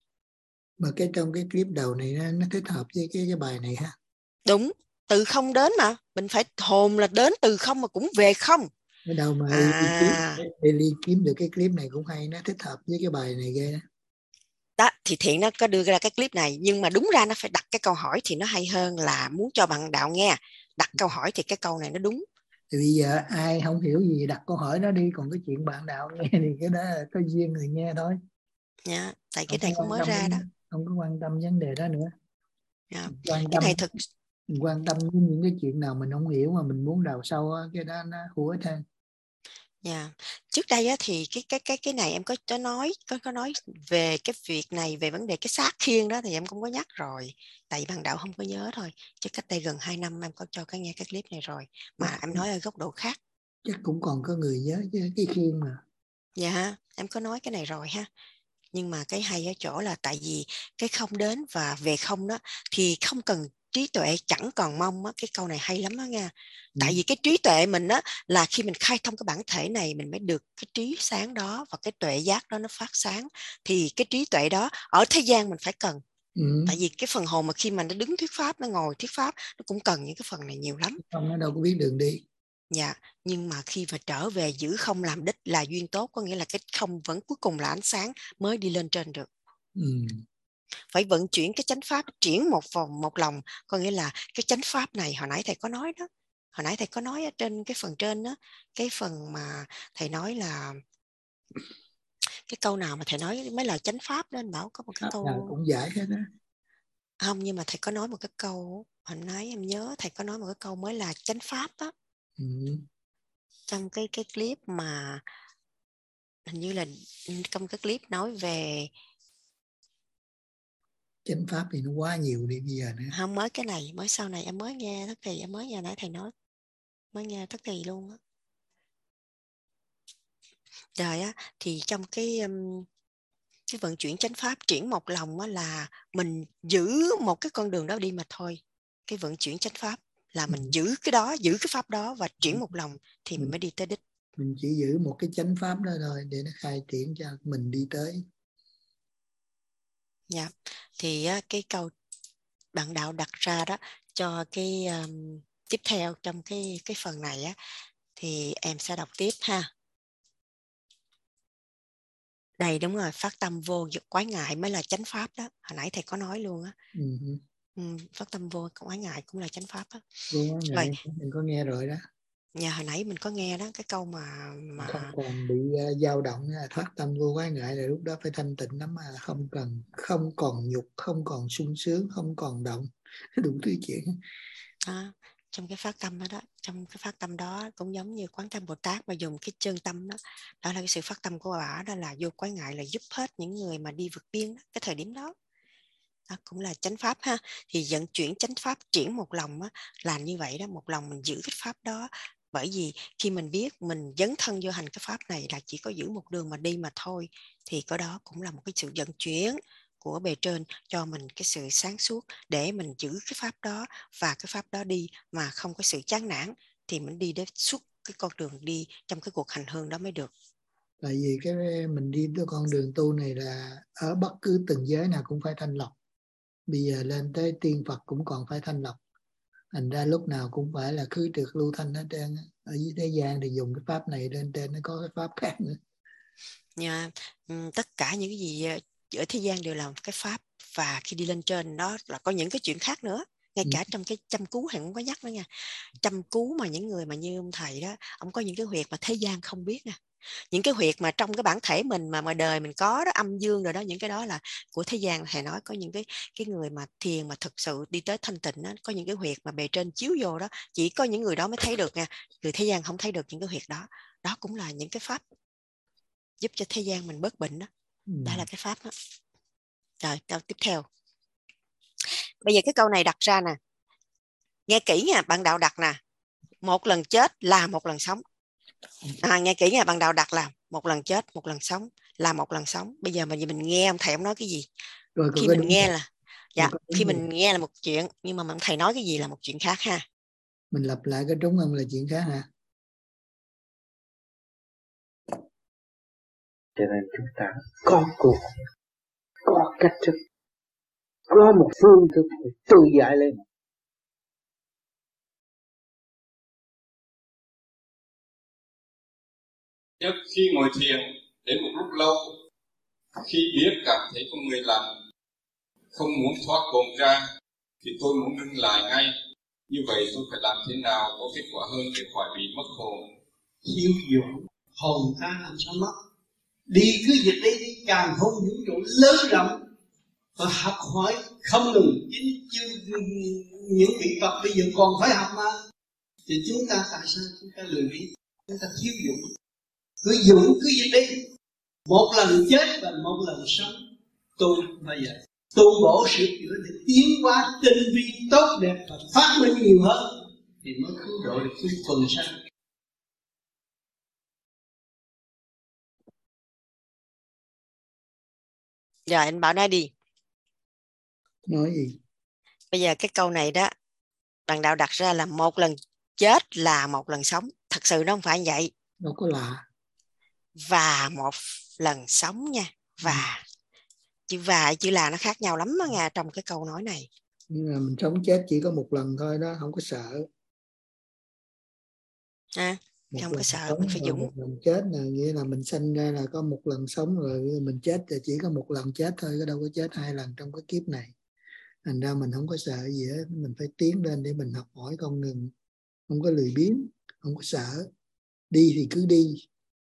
Mà cái trong cái clip đầu này nó, nó thích hợp với cái, cái bài này ha. Đúng, từ không đến mà mình phải hồn là đến từ không mà cũng về không. Cái đầu mà à... Eli kiếm được cái clip này cũng hay, nó thích hợp với cái bài này ghê đó. Đó, thì Thiện nó có đưa ra cái clip này, nhưng mà đúng ra nó phải đặt cái câu hỏi thì nó hay hơn là muốn cho bạn đạo nghe. Đặt câu hỏi thì cái câu này nó đúng. Thì bây giờ ai không hiểu gì đặt câu hỏi đó đi, còn cái chuyện bạn đạo nghe thì cái đó có duyên người nghe thôi. Yeah, tại cái này cũng mới ra đến, đó. Không có quan tâm vấn đề đó nữa. Yeah. Quan cái tâm, này thực mình quan tâm với những cái chuyện nào mình không hiểu mà mình muốn đào sâu á, cái đó nó hữu ích hơn. Yeah. Trước đây á, thì cái cái cái cái này em có có nói có có nói về cái việc này, về vấn đề cái xác khiên đó thì em cũng có nhắc rồi, tại vì bạn đạo không có nhớ thôi, chứ cách đây gần hai năm em có cho cái nghe cái clip này rồi, mà chắc em nói ở góc độ khác. Chắc cũng còn có người nhớ chứ cái khiên mà. Dạ yeah, em có nói cái này rồi ha. Nhưng mà cái hay ở chỗ là tại vì cái không đến và về không đó thì không cần trí tuệ, chẳng còn mong á. Cái câu này hay lắm đó nha. Ừ. Tại vì cái trí tuệ mình á là khi mình khai thông cái bản thể này mình mới được cái trí sáng đó, và cái tuệ giác đó nó phát sáng, thì cái trí tuệ đó ở thế gian mình phải cần. Ừ. Tại vì cái phần hồn mà khi mà nó đứng thuyết pháp, nó ngồi thuyết pháp, nó cũng cần những cái phần này nhiều lắm. Không, nó đâu có biết đường đi. Dạ, nhưng mà khi mà trở về giữ không làm đích là duyên tốt, có nghĩa là cái không vẫn cuối cùng là ánh sáng mới đi lên trên được. Ừ. Phải vận chuyển cái chánh pháp, chuyển một vòng một lòng, có nghĩa là cái chánh pháp này hồi nãy thầy có nói đó, hồi nãy thầy có nói ở trên cái phần trên đó, cái phần mà thầy nói là cái câu nào mà thầy nói mới là chánh pháp đó, anh bảo có một cái câu nào cũng giải hết đó. Không, nhưng mà thầy có nói một cái câu hồi nãy em nhớ thầy có nói một cái câu mới là chánh pháp đó. Ừ. Trong cái cái clip mà hình như là trong cái clip nói về chánh pháp thì nó quá nhiều đi bây giờ nữa. Không, mới cái này, mới sau này em mới nghe Thất Kỳ, em mới nghe nãy thầy nói, mới nghe Thất Kỳ luôn á. Rồi á, thì trong cái um, cái vận chuyển chánh pháp chuyển một lòng á, là mình giữ một cái con đường đó đi mà thôi. Cái vận chuyển chánh pháp là mình ừ. giữ cái đó, giữ cái pháp đó và chuyển một lòng thì mình, mình mới đi tới đích. Mình chỉ giữ một cái chánh pháp đó thôi để nó khai triển cho mình đi tới. Dạ, thì cái câu bạn đạo đặt ra đó cho cái um, tiếp theo trong cái cái phần này á, thì em sẽ đọc tiếp ha. Đây đúng rồi, phát tâm vô quái ngại mới là chánh pháp đó. Hồi nãy thầy có nói luôn á. Uh-huh. Ừ, phát tâm vô quái ngại cũng là chánh pháp á. Vô quái ngại mình có nghe rồi đó. Nhà hồi nãy mình có nghe đó cái câu mà mà không còn bị uh, dao động, thoát tâm vô quái ngại là lúc đó phải thanh tịnh lắm, mà không cần, không còn nhục, không còn sung sướng, không còn động, đủ thứ chuyện. À, trong cái phát tâm đó, đó trong cái phát tâm đó cũng giống như Quán Tâm Bồ Tát mà dùng cái chân tâm đó, đó là cái sự phát tâm của bà, đó là vô quái ngại là giúp hết những người mà đi vượt biên đó, cái thời điểm đó. Đó cũng là chánh pháp ha. Thì vận chuyển chánh pháp triển một lòng á, là như vậy đó, một lòng mình giữ cái pháp đó. Bởi vì khi mình biết mình dấn thân vô hành cái pháp này là chỉ có giữ một đường mà đi mà thôi, thì có đó cũng là một cái sự vận chuyển của bề trên cho mình cái sự sáng suốt để mình giữ cái pháp đó, và cái pháp đó đi mà không có sự chán nản, thì mình đi đến suốt cái con đường đi trong cái cuộc hành hương đó mới được. Tại vì cái mình đi tới con đường tu này là ở bất cứ từng giới nào cũng phải thanh lọc. Bây giờ lên tới tiên Phật cũng còn phải thanh lọc. Thành ra lúc nào cũng phải là khứ trượt lưu thanh hết trơn. Ở dưới thế gian thì dùng cái pháp này, lên trên nó có cái pháp khác nữa. Yeah. Tất cả những cái gì ở thế gian đều là cái pháp, và khi đi lên trên đó là có những cái chuyện khác nữa. Ngay cả trong cái chăm cứu thầy cũng có nhắc đó nha. Chăm cứu mà những người mà như ông thầy đó, ông có những cái huyệt mà thế gian không biết nè. Những cái huyệt mà trong cái bản thể mình mà ngoài đời mình có đó, âm dương rồi đó, những cái đó là của thế gian. Thầy nói có những cái cái người mà thiền mà thực sự đi tới thanh tịnh đó, có những cái huyệt mà bề trên chiếu vô đó, chỉ có những người đó mới thấy được nha. Người thế gian không thấy được những cái huyệt đó. Đó cũng là những cái pháp giúp cho thế gian mình bớt bệnh đó. Ừ. Đó là cái pháp đó. Rồi câu tiếp theo. Bây giờ cái câu này đặt ra nè, nghe kỹ nha, bạn đạo đặt nè, một lần chết là một lần sống. À, nghe kỹ nha, bạn đạo đặt là một lần chết, một lần sống, là một lần sống. Bây giờ mình mình nghe ông thầy ông nói cái gì? Rồi, khi mình nghe rồi. là dạ, khi mình rồi. nghe là một chuyện, nhưng mà ông thầy nói cái gì là một chuyện khác ha. Mình lặp lại cái đúng không là chuyện khác ha. Cho nên chúng ta có cuộc, có cách thức, có một phương thức để tự giải lên. Nhất khi ngồi thiền đến một lúc lâu, khi biết cảm thấy có người làm không muốn thoát cùng ra, thì tôi muốn ngưng lại ngay. Như vậy tôi phải làm thế nào có kết quả hơn để khỏi bị mất hồn? Hiếu dụng, hồn ta làm sao mất? Đi cứ dịch đi, đi càng không vũ trụ lớn rộng và học hỏi không ngừng. Chính chứ những vị Phật bây giờ còn phải học mà. Thì chúng ta tại sao chúng ta lười biếng, chúng ta thiếu dụng? Cứ dụng cứ dịch đi, một lần chết và một lần sống. Tu bây giờ tu bổ sửa chữa để tiến hóa tinh vi tốt đẹp và phát minh nhiều hơn, thì mới cứu độ được chúng quần sanh. Rồi anh bảo nói đi. Nói gì? Bây giờ cái câu này đó, bạn đạo đặt ra là một lần chết là một lần sống. Thật sự nó không phải như vậy. Đâu có lạ. Và một lần sống nha. Và. Ừ. Chữ và chữ là nó khác nhau lắm đó nha, trong cái câu nói này. Nhưng mà mình sống chết chỉ có một lần thôi đó, không có sợ. À, không có sợ, mình phải dũng. Một lần chết là nghĩa là mình sinh ra là có một lần sống, rồi mình chết thì chỉ có một lần chết thôi, có đâu có chết hai lần trong cái kiếp này. Thành ra mình không có sợ gì hết, mình phải tiến lên để mình học hỏi không ngừng, không có lười biếng, không có sợ. Đi thì cứ đi.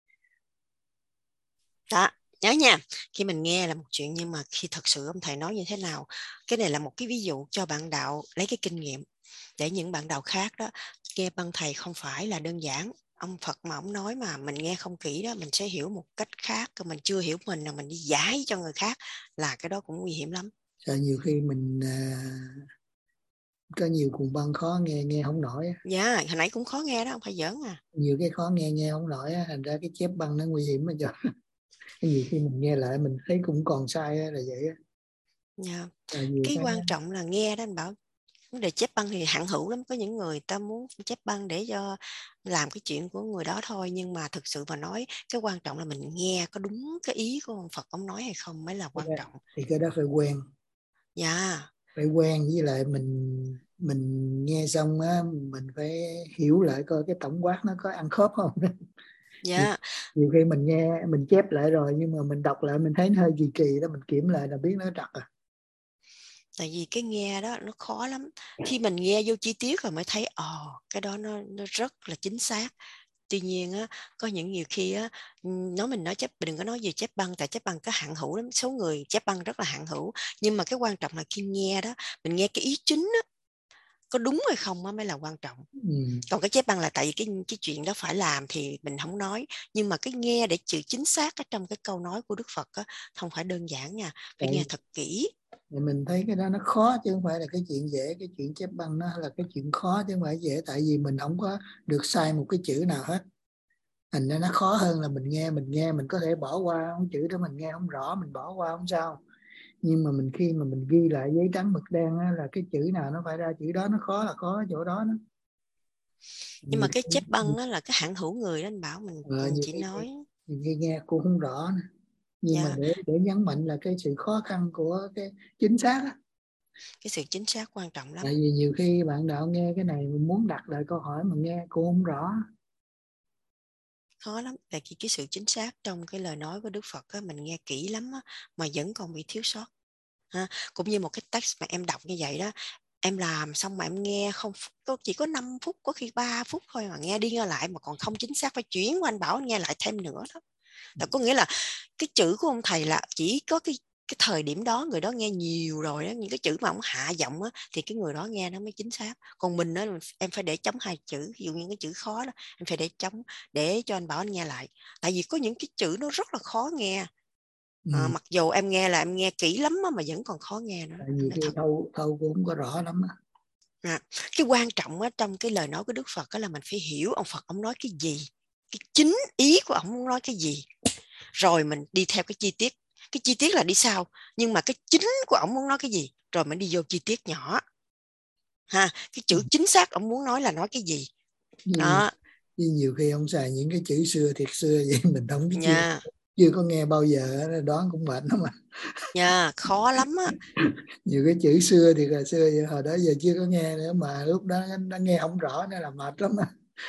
Đó, nhớ nha, khi mình nghe là một chuyện, nhưng mà khi thật sự ông thầy nói như thế nào, cái này là một cái ví dụ cho bạn đạo lấy cái kinh nghiệm, để những bạn đạo khác đó nghe băng thầy không phải là đơn giản. Ông Phật mà ông nói mà mình nghe không kỹ đó, mình sẽ hiểu một cách khác, mình chưa hiểu mình là mình đi giải cho người khác, là cái đó cũng nguy hiểm lắm. Sợ nhiều khi mình à, có nhiều cuồng băng khó nghe, nghe không nổi. Dạ, yeah, hồi nãy cũng khó nghe đó, không phải giỡn à. Nhiều cái khó nghe, nghe không nổi, thành ra cái chép băng nó nguy hiểm mà giờ. Nhiều khi mình nghe lại mình thấy cũng còn sai là vậy á. Yeah. Cái, cái quan trọng là nghe đó anh Bảo. Vấn đề chép băng thì hạn hữu lắm, có những người ta muốn chép băng để cho làm cái chuyện của người đó thôi, nhưng mà thực sự mà nói cái quan trọng là mình nghe có đúng cái ý của ông Phật ông nói hay không mới là quan cái trọng. Thì cái đó phải quen. Dạ. phải quen, với lại mình mình nghe xong á, mình phải hiểu lại coi cái tổng quát nó có ăn khớp không. Dạ. Yeah. Nhiều khi mình nghe mình chép lại rồi nhưng mà mình đọc lại mình thấy nó hơi kỳ kỳ đó, mình kiểm lại là biết nó trật à. Tại vì cái nghe đó nó khó lắm, khi mình nghe vô chi tiết rồi mới thấy ồ oh, cái đó nó nó rất là chính xác. Tuy nhiên á, có những nhiều khi á, nói mình nói chép, đừng có nói gì chép băng, tại chép băng có hạn hữu lắm, số người chép băng rất là hạn hữu, nhưng mà cái quan trọng là khi nghe đó, mình nghe cái ý chính á, có đúng hay không á mới là quan trọng. Ừ. Còn cái chép băng là tại vì cái cái chuyện đó phải làm thì mình không nói, nhưng mà cái nghe để chữ chính xác ở trong cái câu nói của Đức Phật á, không phải đơn giản nha, phải tại, nghe thật kỹ. Mình thấy cái đó nó khó chứ không phải là cái chuyện dễ, cái chuyện chép băng nó là cái chuyện khó chứ không phải dễ, tại vì mình không có được sai một cái chữ nào hết. Thành ra nó khó hơn là mình nghe, mình nghe mình có thể bỏ qua cái chữ đó mình nghe không rõ, mình bỏ qua không sao. Nhưng mà mình khi mà mình ghi lại giấy trắng mực đen á, là cái chữ nào nó phải ra chữ đó, nó khó là khó ở chỗ đó. Đó. Nhưng mà cái chép băng á, là cái hạn hữu người đó anh Bảo, mình, ờ, mình chỉ khi, nói khi nghe cô không rõ nữa. Nhưng yeah. mà để để nhấn mạnh là cái sự khó khăn của cái chính xác á. Cái sự chính xác quan trọng lắm. Tại vì nhiều khi bạn đạo nghe cái này mình muốn đặt lại câu hỏi mà nghe cô không rõ, khó lắm. Tại vì cái sự chính xác trong cái lời nói của Đức Phật á, mình nghe kỹ lắm á, mà vẫn còn bị thiếu sót ha. Cũng như một cái text mà em đọc như vậy đó, em làm xong mà em nghe không, chỉ có năm phút, có khi ba phút thôi mà nghe đi nghe lại mà còn không chính xác, phải chuyển qua anh Bảo nghe lại thêm nữa đó. Đó có nghĩa là cái chữ của ông thầy là chỉ có cái cái thời điểm đó người đó nghe nhiều rồi đó, những cái chữ mà ông hạ giọng á, thì cái người đó nghe nó mới chính xác. Còn mình đó, em phải để trống hai chữ, ví dụ những cái chữ khó đó em phải để trống để cho anh Bảo anh nghe lại, tại vì có những cái chữ nó rất là khó nghe. ừ. À, mặc dù em nghe là em nghe kỹ lắm mà vẫn còn khó nghe nữa. Tại vì cái thâu thâu cũng không có rõ lắm á. À, cái quan trọng á, trong cái lời nói của Đức Phật đó là mình phải hiểu ông Phật ông nói cái gì, cái chính ý của ông nói cái gì, rồi mình đi theo cái chi tiết. Cái chi tiết là đi sau, nhưng mà cái chính của ông muốn nói cái gì rồi mình đi vô chi tiết nhỏ ha. Cái chữ chính xác ông muốn nói là nói cái gì đó. Nhưng nhiều khi ông xài những cái chữ xưa thiệt xưa vậy mình không biết, yeah. chưa, chưa có nghe bao giờ, đoán cũng mệt lắm mà. Yeah, khó lắm á. Nhiều cái chữ xưa thì là xưa vậy, hồi đó giờ chưa có nghe nữa mà lúc đó nó nghe không rõ nên là mệt lắm á.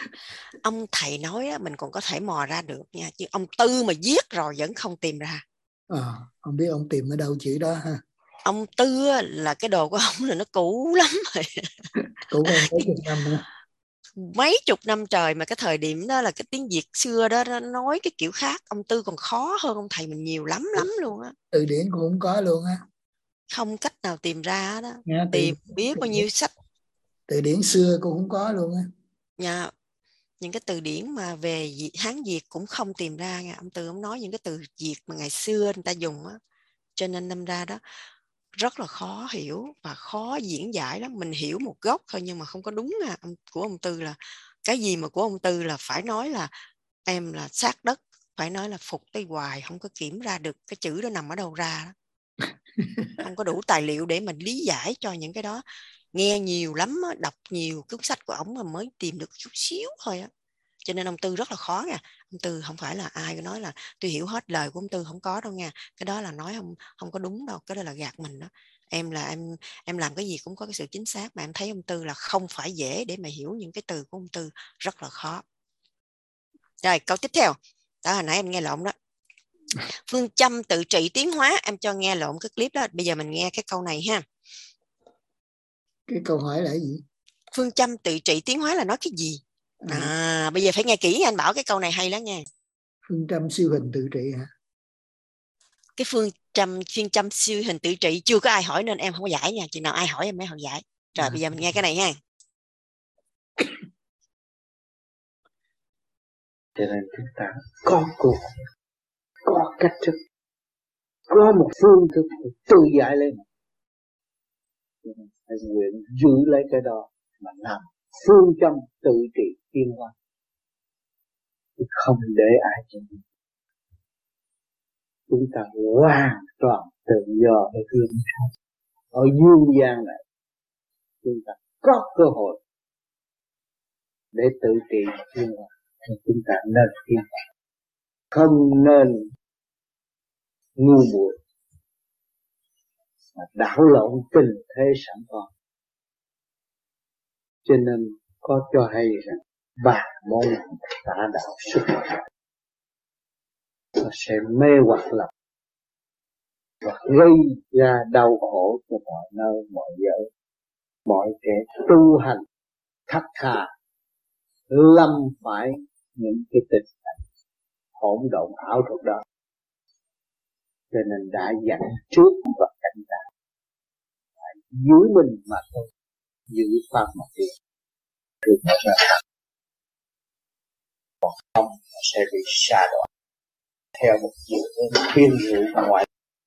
Ông thầy nói á, mình còn có thể mò ra được nha, chứ ông Tư mà viết rồi vẫn không tìm ra. À, không biết ông tìm ở đâu chữ đó ha. Ông Tư á, là cái đồ của ông là nó cũ lắm rồi. Cũ hơn mấy chục năm nữa. Mấy chục năm trời, mà cái thời điểm đó là cái tiếng Việt xưa đó nó nói cái kiểu khác. Ông Tư còn khó hơn ông thầy mình nhiều lắm lắm luôn á. Từ điển cũng không có luôn á. Không cách nào tìm ra đó. Nha, tìm từ, biết từ bao nhiêu sách. Từ điển xưa cũng không có luôn á. Nha, những cái từ điển mà về Hán Việt cũng không tìm ra nha. Ông Tư ông nói những cái từ Việt mà ngày xưa người ta dùng á, cho nên năm ra đó rất là khó hiểu và khó diễn giải lắm. Mình hiểu một gốc thôi nhưng mà không có đúng à. Của ông Tư là cái gì mà của ông Tư là phải nói là em là sát đất, phải nói là phục tới hoài, không có kiểm ra được cái chữ đó nằm ở đâu ra. Không có đủ tài liệu để mình lý giải cho những cái đó. Nghe nhiều lắm, đọc nhiều cuốn sách của ổng mà mới tìm được chút xíu thôi á. Cho nên ông Tư rất là khó nha. Ông Tư không phải là ai có nói là tôi hiểu hết lời của ông Tư, không có đâu nha. Cái đó là nói không không có đúng đâu, cái đó là gạt mình đó. Em là em em làm cái gì cũng có cái sự chính xác, mà em thấy ông Tư là không phải dễ để mà hiểu những cái từ của ông Tư, rất là khó. Rồi câu tiếp theo. Đó hồi nãy em nghe lộn đó. Phương châm tự trị tiến hóa, em cho nghe lộn cái clip đó. Bây giờ mình nghe cái câu này ha. Cái câu hỏi là gì? Phương châm tự trị tiến hóa là nói cái gì? À, bây giờ phải nghe kỹ nha, anh Bảo cái câu này hay lắm nha. Phương châm siêu hình tự trị hả? Cái phương châm phương châm siêu hình tự trị chưa có ai hỏi nên em không có giải nha, chừng nào ai hỏi em mới hỏi giải. Rồi à. Bây giờ mình nghe cái này ha. Cho nên chúng ta có cuộc, có cách thức, có một phương thức để tự giải lên. Hãy nguyện giữ lấy cái đó mà làm phương châm tự trị tiến hóa, không để ai cho mình. Chúng ta hoàn toàn tự do để hướng theo. Ở dương gian này chúng ta có cơ hội để tự trị tiến hóa, thì chúng ta nên tiến hóa, không nên ngu muội. mà đảo lộn tình thế sẵn có. Cho nên có cho hay rằng bà môn tả đạo xuất hiện, nó sẽ mê hoặc lòng và gây ra đau khổ cho mọi nơi mọi giới, mọi kẻ tu hành thắt tha lâm phải những cái tình cảnh hỗn độn ảo thuật đó. Cho nên đã dặn trước và cảnh cáo phải giữ mình mà thôi, giữ pháp mà đi được nó ra, còn không sẽ bị sa đọa theo một chiều hướng khuyên rũ ngoại.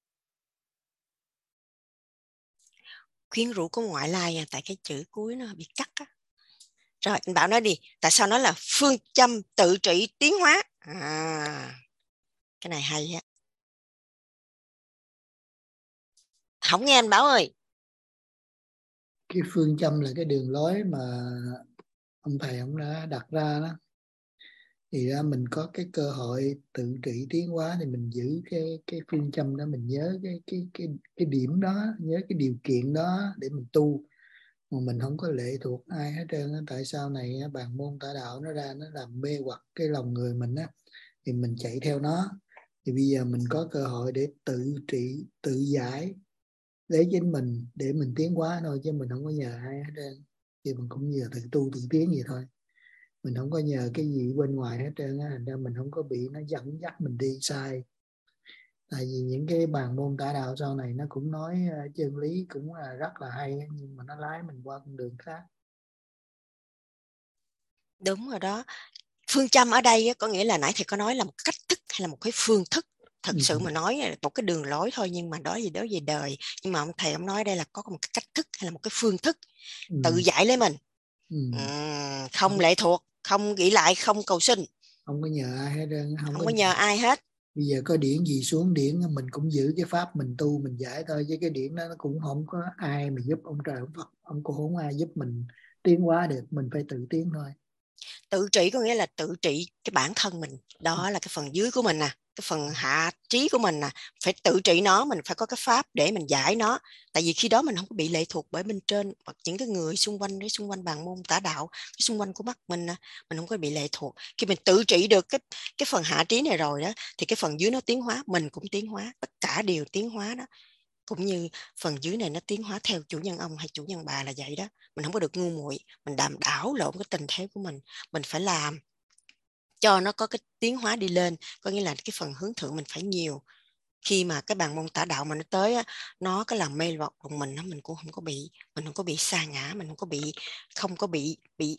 Khuyến rũ của ngoại lai à, tại cái chữ cuối nó bị cắt á. Rồi anh Bảo nói đi, tại sao nó là phương châm tự trị tiến hóa? À, cái này hay á. Không nghe anh Bảo ơi. Cái phương châm là cái đường lối mà ông thầy ông đã đặt ra đó. Thì ra mình có cái cơ hội tự trị tiến hóa thì mình giữ cái cái phương châm đó, mình nhớ cái cái cái cái điểm đó, nhớ cái điều kiện đó để mình tu. Mà mình không có lệ thuộc ai hết trơn á. Tại sao này bàn môn tả đạo nó ra nó làm mê hoặc cái lòng người mình á, thì mình chạy theo nó. Thì bây giờ mình có cơ hội để tự trị, tự giải lấy chính mình để mình tiến hóa thôi, chứ mình không có nhờ ai hết trơn. Thì mình cũng nhờ tự tu tự tiến vậy thôi. Mình không có nhờ cái gì bên ngoài hết trơn á, thành ra mình không có bị nó dẫn dắt mình đi sai. Tại vì những cái bàn môn tả đạo sau này nó cũng nói uh, chân lý cũng là rất là hay, nhưng mà nó lái mình qua con đường khác. Đúng rồi đó. Phương châm ở đây á, có nghĩa là nãy thầy có nói là một cách thức hay là một cái phương thức. Thật sự mà nói là một cái đường lối thôi, nhưng mà đó gì đó về đời. Nhưng mà ông thầy ông nói đây là có một cái cách thức hay là một cái phương thức ừ. tự giải lấy mình. Ừ. Ừ, không lệ thuộc, không nghĩ lại, không cầu xin. Không có nhờ ai hết. Không, không có, có nhờ ai hết. Bây giờ có điển gì xuống điển mình cũng giữ cái pháp mình tu mình giải thôi, chứ cái điển đó nó cũng không có ai mà giúp ông trời ông Phật, ông cũng không ai giúp mình tiến hóa được, mình phải tự tiến thôi. Tự trị có nghĩa là tự trị cái bản thân mình, đó là cái phần dưới của mình nè, cái phần hạ trí của mình nè, phải tự trị nó, mình phải có cái pháp để mình giải nó. Tại vì khi đó mình không có bị lệ thuộc bởi bên trên hoặc những cái người xung quanh, cái xung quanh bàn môn tả đạo, cái xung quanh của mắt mình nè, mình không có bị lệ thuộc. Khi mình tự trị được cái cái phần hạ trí này rồi đó, thì cái phần dưới nó tiến hóa, mình cũng tiến hóa, tất cả đều tiến hóa đó. Cũng như phần dưới này nó tiến hóa theo chủ nhân ông hay chủ nhân bà là vậy đó. Mình không có được ngu muội, mình đàm đảo lộn cái tình thế của mình. Mình phải làm cho nó có cái tiến hóa đi lên, có nghĩa là cái phần hướng thượng mình phải nhiều. Khi mà cái bàn môn tả đạo mà nó tới á, nó cái làm mê hoặc của mình, mình cũng không có bị, mình không có bị sa ngã, mình không có bị không có bị bị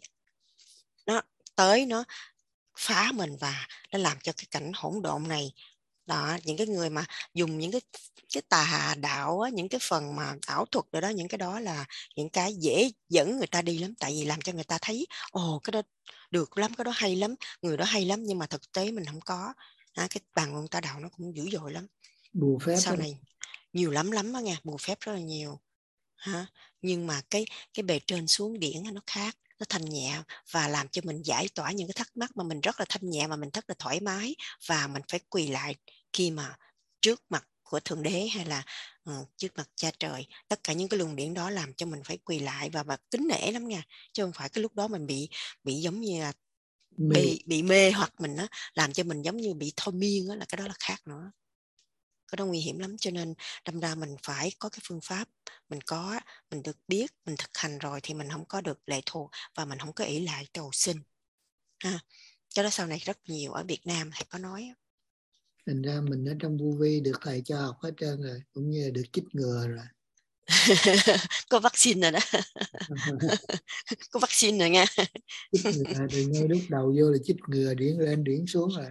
nó tới nó phá mình và nó làm cho cái cảnh hỗn độn này. Đó, những cái người mà dùng những cái cái tà đạo á, những cái phần mà ảo thuật đó, đó, những cái đó là những cái dễ dẫn người ta đi lắm, tại vì làm cho người ta thấy ồ cái đó được lắm, cái đó hay lắm, người đó hay lắm, nhưng mà thực tế mình không có. À, cái bàn môn tả đạo nó cũng dữ dội lắm. Bùa phép sau này nhiều lắm lắm đó nha, bùa phép rất là nhiều ha. Nhưng mà cái cái bề trên xuống điển nó khác, nó thanh nhẹ và làm cho mình giải tỏa những cái thắc mắc mà mình rất là thanh nhẹ, mà mình rất là thoải mái, và mình phải quỳ lại khi mà trước mặt của Thượng Đế hay là uh, trước mặt Cha Trời. Tất cả những cái luồng điển đó làm cho mình phải quỳ lại và, và kính nể lắm nha, chứ không phải cái lúc đó mình bị bị giống như là mê. Bị, bị mê hoặc mình á, làm cho mình giống như bị thôi miên á, là cái đó là khác nữa. Cái đó nguy hiểm lắm. Cho nên đâm ra mình phải có cái phương pháp, mình có, mình được biết, mình thực hành rồi thì mình không có được lệ thuộc và mình không có ỷ lại cầu xin ha. Cho đó sau này rất nhiều ở Việt Nam thầy có nói. Thành ra mình ở trong vô vi được thầy cho học hết trơn rồi, cũng như là được chích ngừa rồi. Có vaccine rồi đó. Có vaccine rồi nha. Chích ngừa từ ngay lúc đầu vô là chích ngừa, điển lên điển xuống rồi.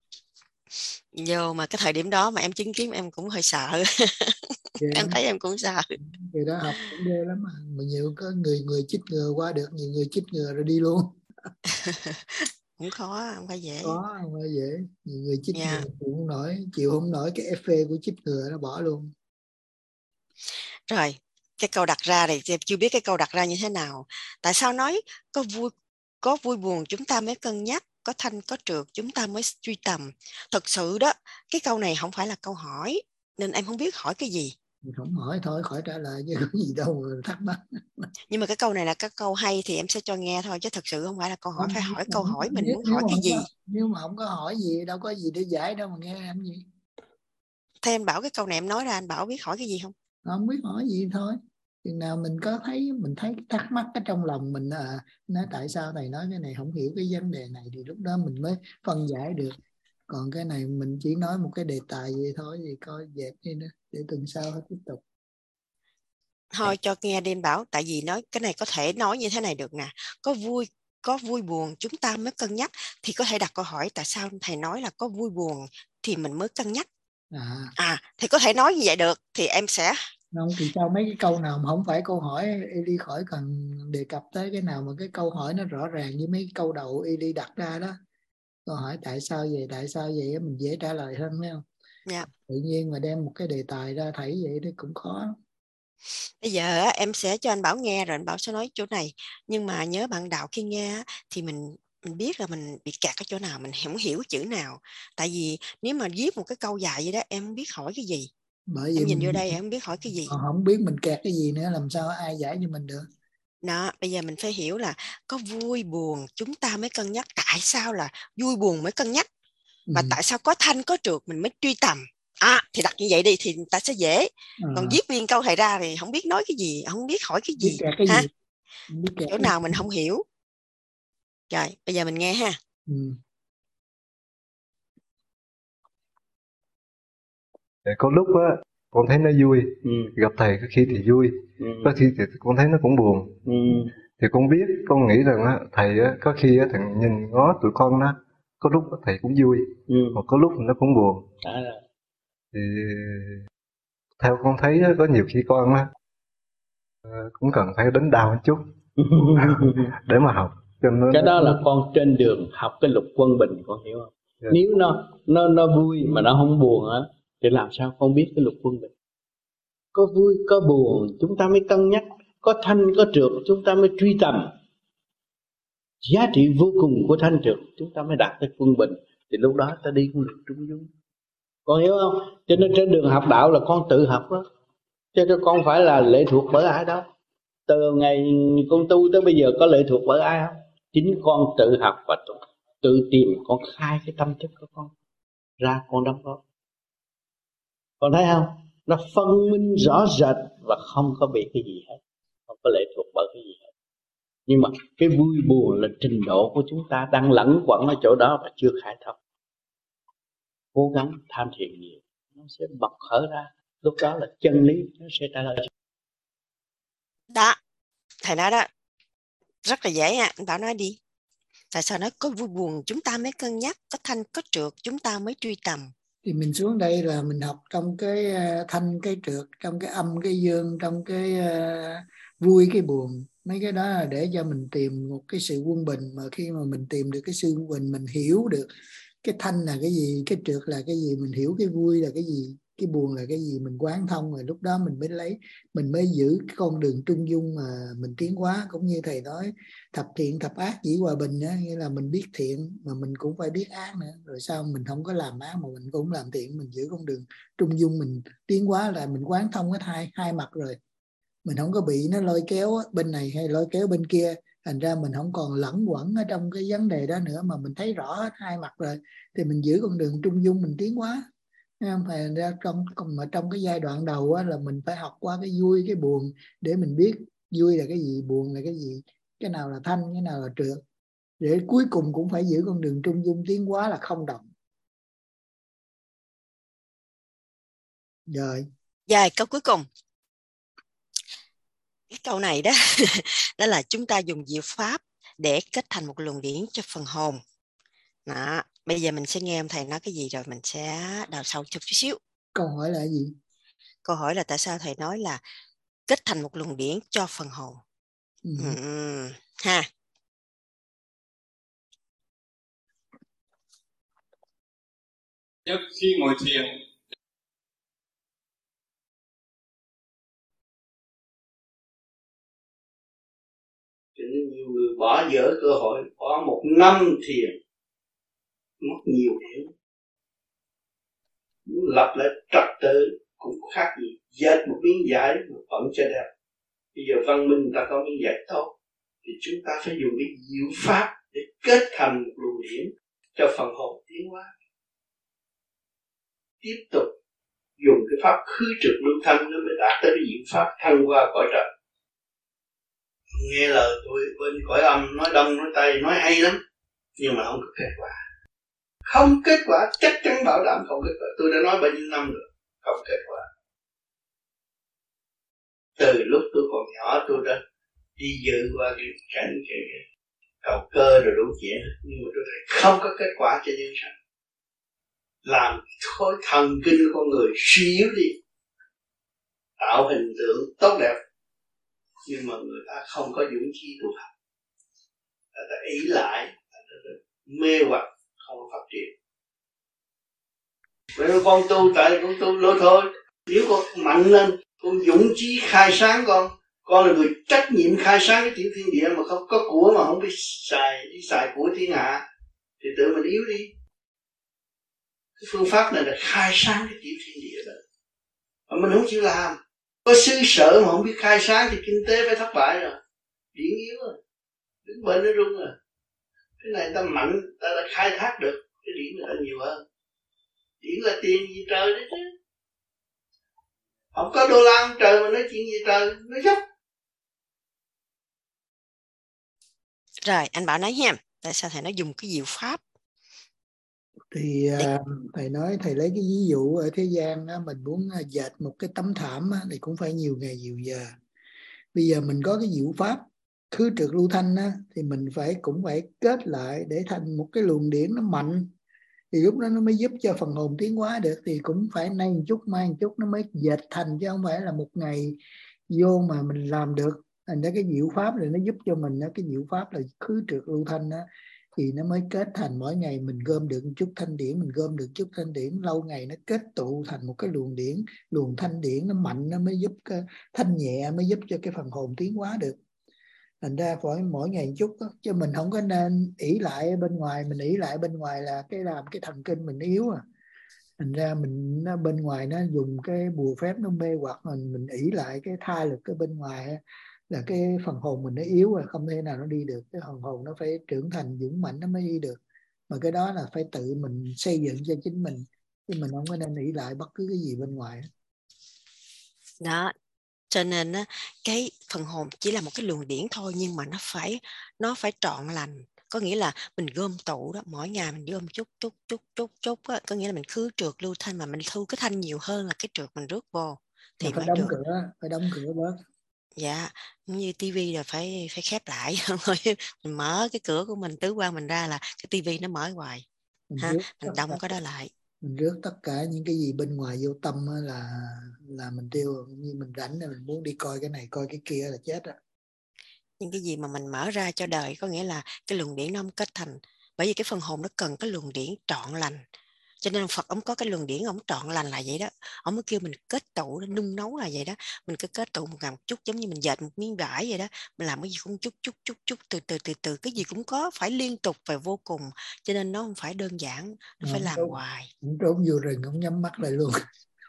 Vô mà cái thời điểm đó mà em chứng kiến em cũng hơi sợ. Yeah. Em thấy em cũng sợ. Người đó học cũng ghê lắm mà. Mà nhiều có người người chích ngừa qua được, nhiều người chích ngừa rồi đi luôn. Cũng khó, không phải dễ. Khó, không phải dễ. Nhiều người chích yeah. ngừa chịu không nổi, chịu không nổi cái ép phê của chích ngừa nó bỏ luôn. Rồi, cái câu đặt ra này em chưa biết cái câu đặt ra như thế nào. Tại sao nói có vui có vui buồn chúng ta mới cân nhắc, có thanh có trượt chúng ta mới truy tầm. Thật sự đó, cái câu này không phải là câu hỏi, nên em không biết hỏi cái gì. Mình không hỏi thôi, khỏi trả lời chứ có gì đâu mà thắc mắc. Nhưng mà cái câu này là cái câu hay thì em sẽ cho nghe thôi, chứ thực sự không phải là câu hỏi. Không, Phải hỏi không, câu hỏi mình nếu, muốn nếu hỏi mà cái không gì. có, nếu mà không có hỏi gì đâu có gì để giải đâu mà nghe làm gì. Thế anh Bảo cái câu này em nói ra, anh Bảo biết hỏi cái gì không? Không biết hỏi gì thôi. Chừng nào mình có thấy, mình thấy thắc mắc ở trong lòng mình, à, nói tại sao thầy nói cái này không hiểu cái vấn đề này, thì lúc đó mình mới phân giải được. Còn cái này mình chỉ nói một cái đề tài vậy thôi, thì coi dẹp đi nữa, để tuần sau tiếp tục. Thôi cho nghe đi anh Bảo, tại vì nói cái này có thể nói như thế này được nè. Có vui, có vui buồn chúng ta mới cân nhắc, thì có thể đặt câu hỏi tại sao thầy nói là có vui buồn thì mình mới cân nhắc. À, À thì có thể nói như vậy được, thì em sẽ không thì sao mấy cái câu nào mà không phải câu hỏi Eli khỏi cần đề cập tới cái nào mà cái câu hỏi nó rõ ràng như mấy câu đầu Eli đặt ra đó. Câu hỏi tại sao vậy, tại sao vậy mình dễ trả lời hơn, phải không? dạ. Tự nhiên mà đem một cái đề tài ra thảy vậy thì cũng khó. Bây giờ á, em sẽ cho anh Bảo nghe rồi anh Bảo sẽ nói chỗ này. Nhưng mà nhớ bạn đạo khi nghe á, thì mình mình biết là mình bị kẹt ở chỗ nào, mình không hiểu chữ nào. Tại vì nếu mà viết một cái câu dài vậy đó, em không biết hỏi cái gì. Bởi Em vì nhìn vô mình đây em không biết hỏi cái gì. còn không biết mình kẹt cái gì nữa, làm sao ai giải cho mình được. Đó, bây giờ mình phải hiểu là có vui buồn chúng ta mới cân nhắc. Tại sao là vui buồn mới cân nhắc? Và Ừ. tại sao có thanh có trượt mình mới truy tầm? À, thì đặt như vậy đi thì người ta sẽ dễ. À. Còn viết nguyên câu thầy ra thì không biết nói cái gì, không biết hỏi cái Biết gì. kẹt cái Ha? gì? Biết kẹt Chỗ cái nào gì? mình không hiểu. Rồi, bây giờ mình nghe ha. Ừ. Có lúc á con thấy nó vui, ừ. gặp thầy có khi thì vui, ừ. có khi thì con thấy nó cũng buồn, ừ. thì con biết, con nghĩ rằng á thầy á có khi á thằng nhìn ngó tụi con đó, có lúc thầy cũng vui, ừ. hoặc có lúc nó cũng buồn. À. Thì theo con thấy á, có nhiều khi con á cũng cần phải đánh đau một chút để mà học. Cho nó, cái đó nó... là con trên đường học cái luật quân bình, con hiểu không? Yeah. Nếu nó nó nó vui mà nó không buồn á thì làm sao con biết cái luật quân bình? Có vui có buồn chúng ta mới cân nhắc, có thanh có trượt chúng ta mới truy tầm giá trị vô cùng của thanh trượt, chúng ta mới đạt tới quân bình, thì lúc đó ta đi con đường trung dung. Con hiểu không? Cho nên trên đường học đạo là con tự học đó, chứ con phải là lệ thuộc bởi ai đó. Từ ngày con tu tới bây giờ có lệ thuộc bởi ai không? Chính con tự học và tự tìm, con khai cái tâm thức của con ra, con đóng góp. Con thấy không? Nó phân minh rõ rệt và không có bị cái gì hết, không có lệ thuộc bởi cái gì hết. Nhưng mà cái vui buồn là trình độ của chúng ta đang lẫn quẩn ở chỗ đó và chưa khai thông. Cố gắng tham thiền nhiều, nó sẽ bật khởi ra, lúc đó là chân lý nó sẽ trả lời. Đó, thầy nói đó rất là dễ à. Anh Bảo nói đi. Tại sao nói có vui buồn chúng ta mới cân nhắc, có thanh có trượt chúng ta mới truy tầm? Thì mình xuống đây là mình học trong cái thanh cái trượt, trong cái âm cái dương, trong cái uh, vui cái buồn. Mấy cái đó là để cho mình tìm một cái sự quân bình. Mà khi mà mình tìm được cái sự quân bình, mình hiểu được cái thanh là cái gì, cái trượt là cái gì, mình hiểu cái vui là cái gì, cái buồn là cái gì, mình quán thông rồi, lúc đó mình mới lấy, mình mới giữ cái con đường trung dung mà mình tiến hóa. Cũng như thầy nói thập thiện thập ác dĩ hòa bình á, nghĩa là mình biết thiện mà mình cũng phải biết ác nữa, rồi sao mình không có làm ác mà mình cũng làm thiện, mình giữ con đường trung dung, mình tiến hóa là mình quán thông hết hai hai mặt rồi, mình không có bị nó lôi kéo bên này hay lôi kéo bên kia, thành ra mình không còn lẫn quẩn ở trong cái vấn đề đó nữa, mà mình thấy rõ hết hai mặt rồi thì mình giữ con đường trung dung, mình tiến hóa. Không phải ra trong mà trong cái giai đoạn đầu á, là mình phải học qua cái vui cái buồn để mình biết vui là cái gì, buồn là cái gì, cái nào là thanh, cái nào là trượt, để cuối cùng cũng phải giữ con đường trung dung, tiến hóa là không động. Rồi. Dài câu cuối cùng. Cái câu này đó đó là chúng ta dùng diệu pháp để kết thành một luồng điển cho phần hồn. Đó, bây giờ mình sẽ nghe ông thầy nói cái gì rồi mình sẽ đào sâu chút chút xíu. Câu hỏi là gì? Câu hỏi là tại sao thầy nói là kết thành một luồng điển cho phần hồn. Ừ. Ừ. Ha. Trước khi ngồi thiền, cho nên nhiều người bỏ dở cơ hội, bỏ một năm thiền mất nhiều hiểu, muốn lập lại trật tự cũng khác gì dệt một miếng vải mà vẫn cho đẹp. Bây giờ văn minh ta có miếng vải tốt thì chúng ta phải dùng cái diệu pháp để kết thành một luồng điển cho phần hồn tiến hóa. Tiếp tục dùng cái pháp khứ trực lưu thanh nó mới đạt tới cái diệu pháp thăng qua cõi trời. Nghe lời tôi bên cõi âm nói đông nói tây nói hay lắm, nhưng mà không có kết quả. Không kết quả, chắc chắn bảo đảm không kết quả. Tôi đã nói bao nhiêu năm rồi, không kết quả. Từ lúc tôi còn nhỏ tôi đã đi dự qua cái cảnh cái cầu cơ rồi đủ chuyện, nhưng mà tôi thấy không có kết quả cho nhân sinh. Làm khối thần kinh của con người suy yếu đi, tạo hình tượng tốt đẹp, nhưng mà người ta không có dũng khí tu học, người ta ý lại, người ta mê hoặc, không có phát triển. Vậy nên con tu tại con tu lôi thôi. Nếu con mạnh lên, con dũng chí khai sáng con, con là người trách nhiệm khai sáng cái tiểu thiên địa mà không có của mà không biết xài, đi xài của thiên hạ thì tự mình yếu đi. Cái phương pháp này là khai sáng cái tiểu thiên địa đó, mà mình không chịu làm. Có xứ sở mà không biết khai sáng thì kinh tế phải thất bại rồi, điển yếu rồi, đứng bên nó rung rồi. Cái này ta mạnh, ta đã khai thác được cái điển người ta nhiều hơn. Điển là tiền gì trời đấy chứ. Không có đô la ông trời mà nói chuyện gì trời, nó dốc. Rồi anh Bảo nói nha, tại sao thầy nói dùng cái diệu pháp? Thì uh, thầy nói thầy lấy cái ví dụ ở thế gian á, mình muốn dệt một cái tấm thảm á, thì cũng phải nhiều ngày nhiều giờ. Bây giờ mình có cái diệu pháp khứ trực lưu thanh á, thì mình phải cũng phải kết lại để thành một cái luồng điển nó mạnh, thì lúc đó nó mới giúp cho phần hồn tiến hóa được. Thì cũng phải nay một chút mai một chút nó mới dệt thành, chứ không phải là một ngày vô mà mình làm được. Thành ra cái diệu pháp này nó giúp cho mình đó, cái diệu pháp là khứ trực lưu thanh đó, thì nó mới kết thành mỗi ngày mình gom được một chút thanh điển, mình gom được chút thanh điển, lâu ngày nó kết tụ thành một cái luồng điển, luồng thanh điển nó mạnh, nó mới giúp cái thanh nhẹ, mới giúp cho cái phần hồn tiến hóa được. Thành ra phải mỗi ngày một chút đó, chứ mình không có nên ỷ lại bên ngoài. Mình ỷ lại bên ngoài là cái làm cái thần kinh mình yếu à. Thành ra mình nó bên ngoài nó dùng cái bùa phép nó mê hoặc mình, mình ỷ lại cái tha lực cái bên ngoài là cái phần hồn mình nó yếu rồi, không thể nào nó đi được. Cái phần hồn nó phải trưởng thành dũng mạnh nó mới đi được, mà cái đó là phải tự mình xây dựng cho chính mình, chứ mình không có nên ỷ lại bất cứ cái gì bên ngoài đó. Cho nên á, cái phần hồn chỉ là một cái luồng điển thôi, nhưng mà nó phải nó phải trọn lành. Có nghĩa là mình gom tụ đó, mỗi ngày mình gom chút chút chút chút chút á, có nghĩa là mình khứ trượt lưu thanh, mà mình thu cái thanh nhiều hơn là cái trượt mình rước vô thì mà phải mới đóng được. cửa, phải đóng cửa bớt. Dạ, như tivi rồi phải phải khép lại. Mình mở cái cửa của mình tứ quan mình ra là cái tivi nó mở hoài, Mình ha, rước mình đóng cái đó lại. Mình rước tất cả những cái gì bên ngoài vô tâm là là mình tiêu. Như mình rảnh là mình muốn đi coi cái này coi cái kia là chết á. Những cái gì mà mình mở ra cho đời có nghĩa là cái luồng điển nó không kết thành, bởi vì cái phần hồn nó cần cái luồng điển trọn lành. Cho nên Phật ông có cái luồng điển ông trọn lành là vậy đó. Ông mới kêu mình kết tụ, nung nấu là vậy đó. Mình cứ kết tụ một ngày một chút, giống như mình dệt một miếng vải vậy đó. Mình làm cái gì cũng chút chút chút chút từ từ từ từ, cái gì cũng có phải liên tục và vô cùng. Cho nên nó không phải đơn giản, nó à, phải làm trốn, hoài. Trốn vô rừng không nhắm mắt lại luôn.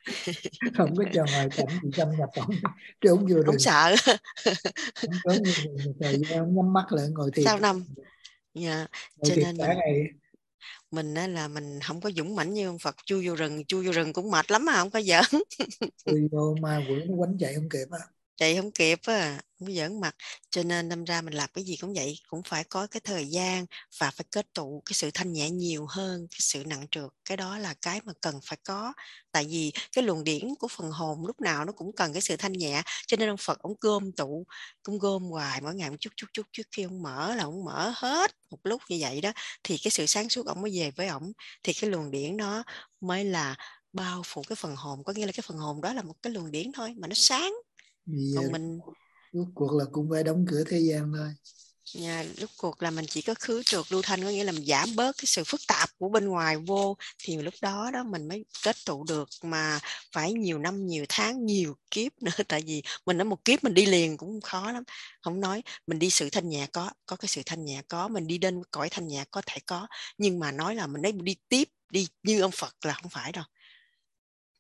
Không có cho ngoài cảnh gì xâm nhập, không trốn vô rừng. Không sợ. Không trốn vô rừng thời gian không nhắm mắt lại ngồi thiệt. Sao năm? Yeah. Ngồi Cho thiệt nên cả mình ngày. mình á là mình không có dũng mãnh như ông Phật, chui vô rừng, chui vô rừng cũng mệt lắm mà không có giỡn. Chui vô ma quỷ nó quánh chạy không kịp á. Chạy không kịp á, không có giỡn mặt. Cho nên đâm ra mình làm cái gì cũng vậy, cũng phải có cái thời gian và phải kết tụ cái sự thanh nhẹ nhiều hơn cái sự nặng trược. Cái đó là cái mà cần phải có. Tại vì cái luồng điển của phần hồn lúc nào nó cũng cần cái sự thanh nhẹ. Cho nên ông Phật ông gom tụ, cũng gom hoài mỗi ngày một chút chút chút, trước khi ông mở là ông mở hết một lúc như vậy đó, thì cái sự sáng suốt ông mới về với ông, thì cái luồng điển nó mới là bao phủ cái phần hồn. Có nghĩa là cái phần hồn đó là một cái luồng điển thôi mà nó sáng. Vì Còn mình rốt cuộc là cũng phải đóng cửa thế gian thôi. Nhà, lúc cuộc là mình chỉ có khứ trượt lưu thanh, có nghĩa là mình giảm bớt cái sự phức tạp của bên ngoài vô, thì lúc đó đó mình mới kết tụ được. Mà phải nhiều năm, nhiều tháng, nhiều kiếp nữa. Tại vì mình nói một kiếp mình đi liền cũng khó lắm. Không nói mình đi sự thanh nhẹ có, có cái sự thanh nhẹ có, mình đi đến cõi thanh nhẹ có thể có, nhưng mà nói là mình ấy đi tiếp, đi như ông Phật là không phải đâu.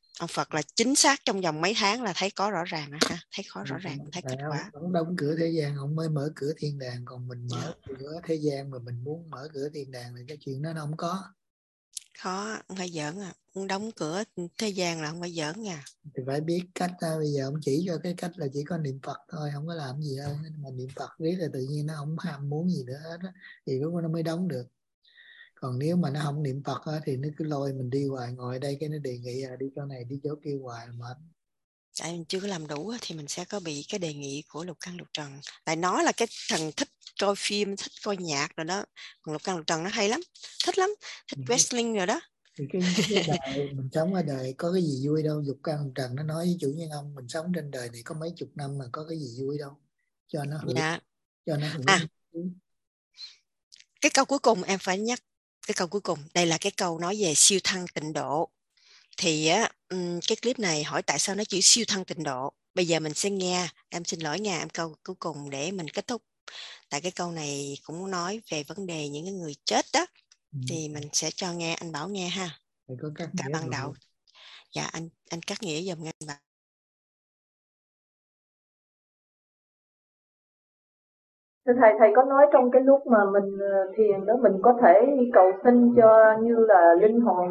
ông Phật là chính xác trong vòng mấy tháng là thấy có rõ ràng ha, thấy có rõ ràng, thấy kết quả. Ông đóng cửa thế gian, ông mới mở cửa thiên đàng, còn mình mở yeah. cửa thế gian mà mình muốn mở cửa thiên đàng thì cái chuyện đó nó không có. Khó, không phải giỡn à, ông đóng cửa thế gian là không phải giỡn nha. Thì phải biết cách, bây giờ ông chỉ cho cái cách là chỉ có niệm Phật thôi, không có làm gì hơn, mà niệm Phật riết là tự nhiên nó không ham muốn gì nữa hết đó, thì lúc đó nó mới đóng được. Còn nếu mà nó không niệm Phật á, thì nó cứ lôi mình đi hoài, ngồi đây cái nó đề nghị là đi chỗ này đi chỗ kia hoài mệt. Tại mình chưa có làm đủ thì mình sẽ có bị cái đề nghị của lục căn lục trần. Tại nó là cái thằng thích coi phim, thích coi nhạc rồi đó. Còn lục căn lục trần nó hay lắm, thích lắm, thích wrestling rồi đó. Thì cái, cái đời, mình sống ở đời có cái gì vui đâu. Lục căn lục trần nó nói với chủ nhân ông, mình sống trên đời này có mấy chục năm mà có cái gì vui đâu. Cho nó hưởng, dạ. cho nó hưởng. À, cái câu cuối cùng em phải nhắc, cái câu cuối cùng đây là cái câu nói về siêu thăng tịnh độ. Thì á, cái clip này hỏi tại sao nó chữ siêu thăng tịnh độ. Bây giờ mình sẽ nghe, em xin lỗi nha, em câu cuối cùng để mình kết thúc. Tại cái câu này cũng nói về vấn đề những cái người chết đó. Ừ. Thì mình sẽ cho nghe, anh Bảo nghe ha. Có các cả ban đạo. Dạ, anh anh cắt nghĩa giùm nghe anh Bảo. Thầy, thầy có nói trong cái lúc mà mình thiền đó, mình có thể cầu xin cho như là linh hồn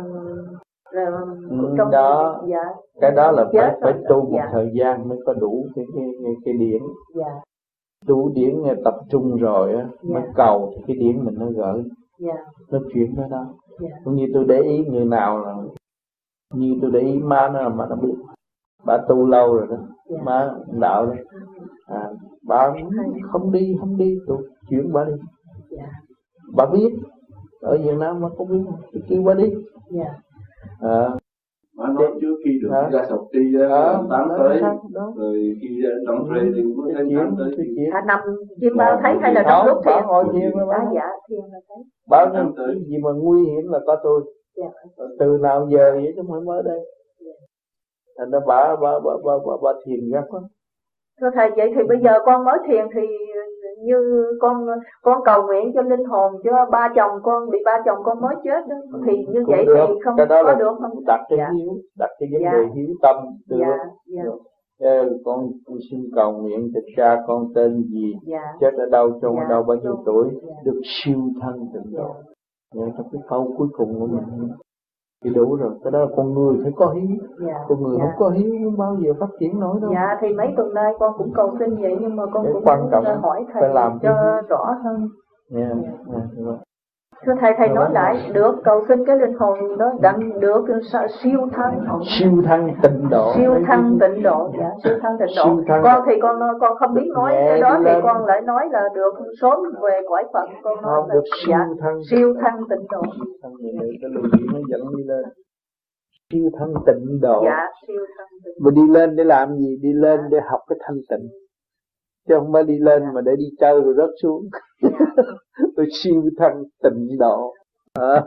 trong đó, dạ, cái đó là phải phải tu một dạ. thời gian mới có đủ cái cái cái, cái điển, dạ. đủ điển tập trung rồi á, dạ. mới cầu thì cái điển mình nó gỡ, dạ. nó chuyển tới đó. Dạ. Cũng như tôi để ý người nào là, như tôi để ý má nó mà nó biết, bà tu lâu rồi đó, dạ. má đạo đó, à, bà không đi không đi, tôi chuyển bà đi, dạ. bà biết ở Việt Nam mà không biết, tôi kêu bà đi. dạ. À, Bà nói trước khi được à. ra sọc đi tám tới, rồi khi trong trê thì cũng có thêm tám tới. À, nằm chim bao thấy hay là trong lúc thiền? Ngồi thiền rồi à, dạ, thiền là thấy. Bao nhiêu cái gì mà nguy hiểm là có tôi. Dạ. Từ nào giờ vậy chứ không mới đây. Thành ra bà, bà, bà, bà, bà, bà thiền gắt lắm. Thưa thầy, vậy thì bây giờ con mới thiền thì như con con cầu nguyện cho linh hồn cho ba chồng con, bị ba chồng con mới chết đó, thì như cũng vậy được. thì không cái đó có là được không? đặt cái dạ. hiếu, đặt cái vấn dạ. đề hiếu tâm được. Dạ. Dạ. Ờ, con xin cầu nguyện cho cha con tên gì, dạ. chết ở đâu, trong dạ. ở đâu, bao nhiêu tuổi, dạ. được siêu thân tịnh độ. Dạ. Trong cái câu cuối cùng của mình thì đủ rồi. Cái đó là con người phải có hiếu, dạ. con người dạ. không có hiếu không bao giờ phát triển nổi đâu. Dạ, thì mấy tuần nay con cũng cầu xin vậy, nhưng mà con cái cũng quan trọng hỏi thầy phải làm cho rõ hơn. Yeah. Yeah. Yeah. Thưa thầy, thầy nói lại được cầu xin cái linh hồn đó đặng được siêu thân, siêu thân tịnh độ, siêu thân tịnh độ, dạ, siêu thân tịnh độ. Siêu thân con thì con con không biết nói cái đó, thì con lại nói là được sớm về cõi Phật. Con nói không, là được siêu dạ, thân, siêu thân tịnh độ. Cái luồng điển nó dẫn đi lên siêu thân tịnh độ. Dạ, siêu thân tịnh độ. Mà đi lên để làm gì? Đi lên để học cái thanh tịnh, chứ không phải đi lên mà để đi chơi rồi rớt xuống. Tôi siêu thân tịnh độ. À.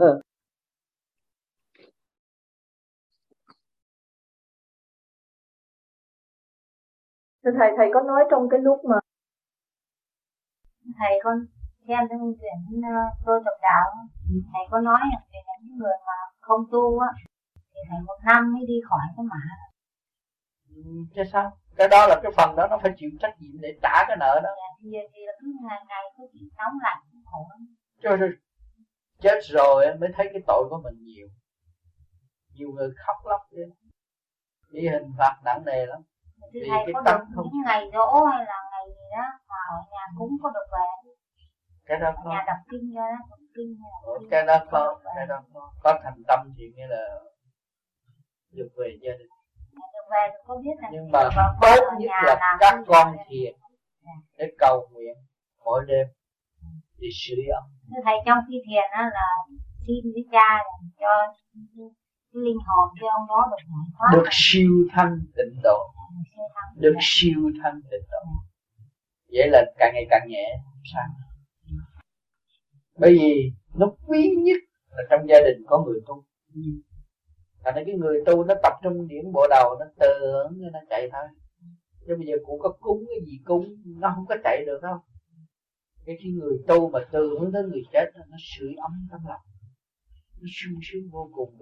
Thưa thầy, thầy có nói trong cái lúc mà thầy con xem trong quyển tôi tập đạo, thầy có nói về những người mà không tu á thì phải một năm mới đi khỏi cái mã. Chứ sao? Cái đó là cái phần đó nó phải chịu trách nhiệm để trả cái nợ đó. Dạ, thì, thì là cứ ngày ngày cứ bị nóng lạnh khổ. Chứ rồi chết rồi mới thấy cái tội của mình nhiều. Nhiều người khóc lóc vậy. Đi hình phạt nặng nề lắm. Thì thầy có được không... những ngày dỗ hay là ngày gì đó mà ở nhà cúng có được về? Cái đó có. Nhà đọc kinh ra đó, đọc kinh hay là kinh. Cái đó có, cái đó có. Có thành tâm thì nghĩa là được về gia đình. Được về thì có biết là nhưng mà tốt nhất là các con thiền để cầu nguyện mỗi đêm để sửa ấm. Thầy trong khi thiền đó là xin với cha cho cái linh hồn cho ông đó được giải thoát, được siêu thanh tịnh độ, được siêu thanh tịnh độ. Vậy là càng ngày càng nhẹ sáng. Bởi vì nó quý nhất là trong gia đình có người tu. Thành ra cái người tu nó tập trung điểm bộ đầu, nó tưởng nó chạy thôi. Nhưng bây giờ cũng có cúng cái gì cúng, nó không có chạy được đâu. Cái khi người tu mà từ hướng đến người chết, nó sưởi ấm tâm lòng, nó sung sướng vô cùng. Bởi vì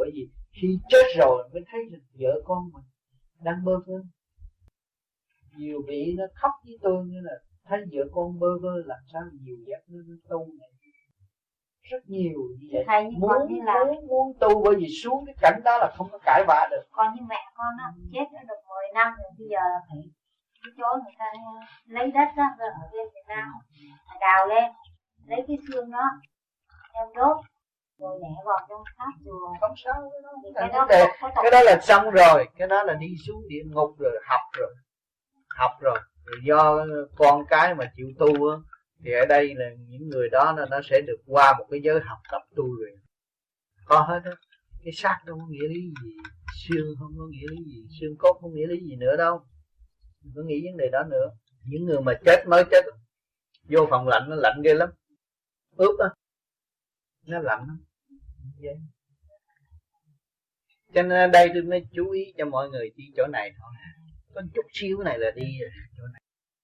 Khi chết rồi mới thấy được vợ con mình đang bơ vơ. Nhiều vị nó khóc với tôi như là thấy vợ con bơ vơ, làm sao nhiều dắt nó tu này. Rất nhiều như vậy. Thầy, như muốn, như là... muốn, muốn tu, bởi vì xuống cái cảnh đó là không có cãi vã được. Con như mẹ con á, chết đã được mười năm rồi, bây giờ là phải cái chỗ người ta lấy đất đó, ở bên Việt Nam phải đào lên, lấy cái xương đó đem đốt rồi nẻ vào trong tháp chùa. Không sao cái đó, cái, đó, đó, cái đó là xong rồi, cái đó là đi xuống địa ngục rồi, học rồi, học rồi. Rồi do con cái mà chịu tu á, thì ở đây là những người đó nó, nó sẽ được qua một cái giới học tập tu luyện. Có hết á. Cái xác đâu có nghĩa lý gì, xương không có nghĩa lý gì, xương cốt không nghĩa lý gì nữa đâu. Đừng có nghĩ vấn đề đó nữa. Những người mà chết mới chết, vô phòng lạnh nó lạnh ghê lắm, ướp á, nó lạnh vậy. Cho nên đây tôi mới chú ý cho mọi người đi chỗ này thôi, có chút xíu này là đi chỗ này.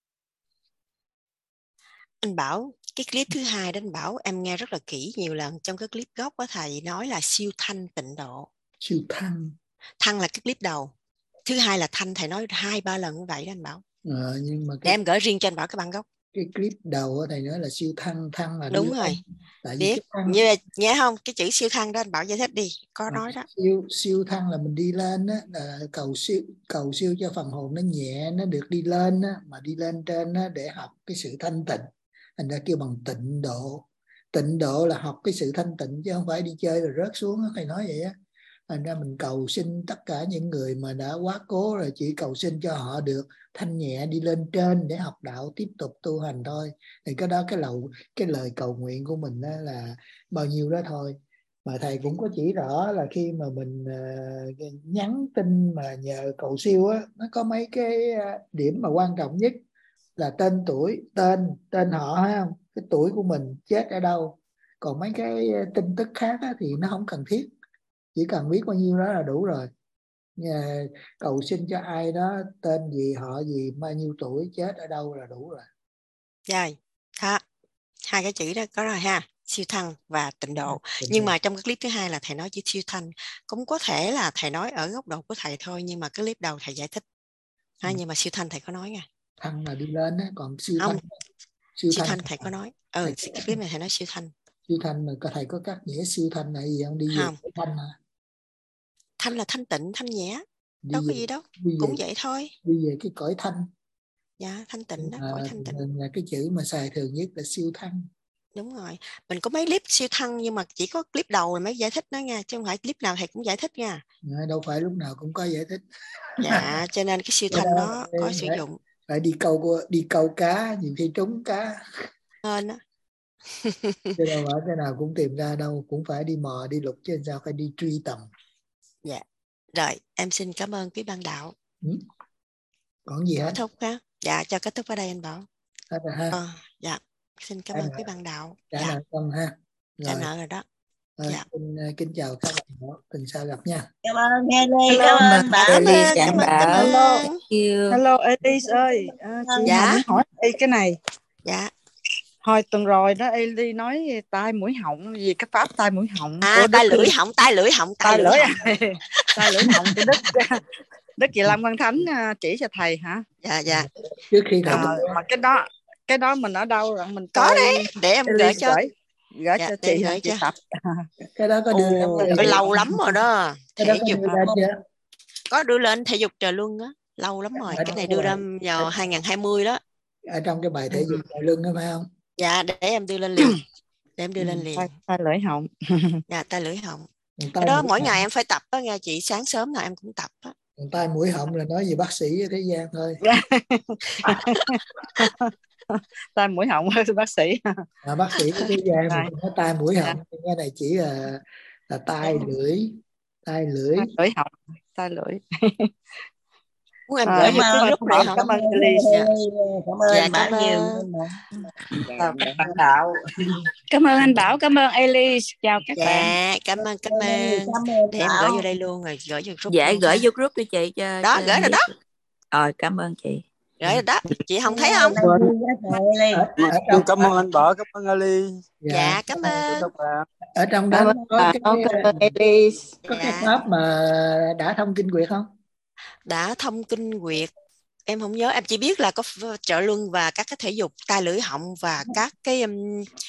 Anh Bảo, cái clip thứ hai đó anh Bảo em nghe rất là kỹ nhiều lần. Trong cái clip gốc đó thầy nói là siêu thanh tịnh độ. Siêu thanh. Thanh là cái clip đầu. Thứ hai là thanh, thầy nói hai ba lần như vậy đó anh Bảo. Ờ, nhưng mà cái, để em gửi riêng cho anh Bảo cái băng gốc. Cái clip đầu thầy nói là siêu thanh, thanh là đúng rồi. Tại biết thăng... như nhớ không, cái chữ siêu thanh đó anh Bảo giải thích đi, có à, nói đó. Siêu siêu thanh là mình đi lên á, là cầu siêu cầu siêu cho phần hồn nó nhẹ, nó được đi lên á, mà đi lên trên á để học cái sự thanh tịnh. Thành ra kêu bằng tịnh độ. Tịnh độ là học cái sự thanh tịnh chứ không phải đi chơi rồi rớt xuống á, thầy nói vậy á. Thành ra mình cầu xin tất cả những người mà đã quá cố rồi, chỉ cầu xin cho họ được thanh nhẹ đi lên trên để học đạo, tiếp tục tu hành thôi. Thì cái đó cái lầu cái lời cầu nguyện của mình đó là bao nhiêu đó thôi. Mà thầy cũng có chỉ rõ là khi mà mình uh, nhắn tin mà nhờ cầu siêu á, nó có mấy cái điểm mà quan trọng nhất là tên tuổi, tên tên họ hay không, cái tuổi của mình, chết ở đâu. Còn mấy cái tin tức khác á, thì nó không cần thiết, chỉ cần biết bao nhiêu đó là đủ rồi. Nhà, cầu xin cho ai đó tên gì, họ gì, bao nhiêu tuổi, chết ở đâu là đủ rồi. Rồi, đó. Hai cái chữ đó có rồi ha, siêu thanh và tịnh độ. Tịnh nhưng độ. Mà trong cái clip thứ hai là thầy nói chữ siêu thanh, cũng có thể là thầy nói ở góc độ của thầy thôi, nhưng mà cái clip đầu thầy giải thích. Ha, ừ. Nhưng mà siêu thanh thầy có nói nha. Thanh là đi lên á, còn siêu không. thanh siêu, siêu thanh, thanh thầy có nói. Ừ, thầy... cái clip này thầy nói siêu thanh. Siêu thanh mà thầy có cắt nghĩa siêu thanh là gì không? Đi về không. Thanh hả? Thanh là thanh tịnh, thanh nhẹ. Đi đâu về, có gì đâu, về, cũng vậy thôi. Đi về cái cõi thanh. Dạ, thanh tịnh đó, à, cõi thanh tịnh. Là cái chữ mà xài thường nhất là siêu thanh. Đúng rồi, mình có mấy clip siêu thanh nhưng mà chỉ có clip đầu là mới giải thích đó nha, chứ không phải clip nào thầy cũng giải thích nha. Đâu phải lúc nào cũng có giải thích. Dạ, cho nên cái siêu thanh nó có sử phải, dụng. Phải đi câu đi câu cá, nhiều khi trúng cá. Nên đó. Chứ đâu phải cái nào cũng tìm ra đâu, cũng phải đi mò đi lục chứ sao phải đi truy tầm. Dạ, rồi em xin cảm ơn quý ban đạo. Ừ? Còn gì hết? Kết thúc ha. Dạ, cho kết thúc ở đây anh Bảo. Hết rồi ha. À, dạ, xin cảm ơn quý ban đạo. Trả dạ. nợ xong ha. Trả nợ rồi đó. À, dạ. Xin, kính chào các bạn, tuần sau gặp nha. Cảm ơn Ellie, cảm ơn Bảo. Ellie, cảm ơn Bảo. Hello, hello Ellie ơi, à, chị dạ. muốn hỏi Ellie cái này. Dạ. Hồi tuần rồi đó Ellie nói tai mũi họng gì, cái pháp tai mũi họng. À, tai lưỡi họng, tai lưỡi họng, tai lưỡi tai lưỡi họng của Đức Đức Kỳ Lâm Văn Thánh chỉ cho thầy hả? Dạ dạ. Trước khi thầy à, mà cái đó cái đó mình ở đâu rồi mình có đấy, để em gửi cho gửi, gửi dạ, cho chị gửi chị tập. Cái đó có đưa Ồ, lên lâu lắm rồi đó. Cái đó có đưa lên chưa? Có đưa lên thể dục trời luân á, lâu lắm rồi. Ở cái này đưa ra vào hai không hai không đó. Ở trong cái bài thể dục trời luân đó phải không? Dạ, để em đưa lên liền. Để em đưa lên liền. Tai, tai lưỡi họng. Dạ, tai lưỡi họng. Cái đó mỗi ngày em phải tập đó nha chị, sáng sớm nào em cũng tập á. Còn tai mũi họng là nói về bác sĩ ở thế gian thôi. Tai mũi họng thôi bác sĩ. À, bác sĩ ở thế gian mà nói tai mũi họng, cái này chỉ là là tai lưỡi, tai lưỡi, tai lưỡi họng, tai lưỡi. Muốn em gửi cái group này không? Cảm ơn Ellie. Cảm ơn dạ, Bảo nhiều. Chào các bạn đạo. Cảm ơn anh Bảo, cảm ơn Ellie, chào các dạ, bạn. Dạ, cảm ơn, cảm ơn. Để em gửi vô đây luôn rồi, gửi vô group. Dạ, gửi vô group cho chị cho. Đó, cho gửi rồi đó. Rồi, cảm ơn chị. Gửi rồi đó, chị không thấy không? Cảm ơn anh Bảo, cảm ơn Ellie. Dạ, cảm ơn. Ở trong đó có cái có cái pháp mà đã thông kinh quyệt không? Đã thông kinh quyệt em không nhớ, em chỉ biết là có trợ luân và các cái thể dục tai lưỡi họng và các cái um,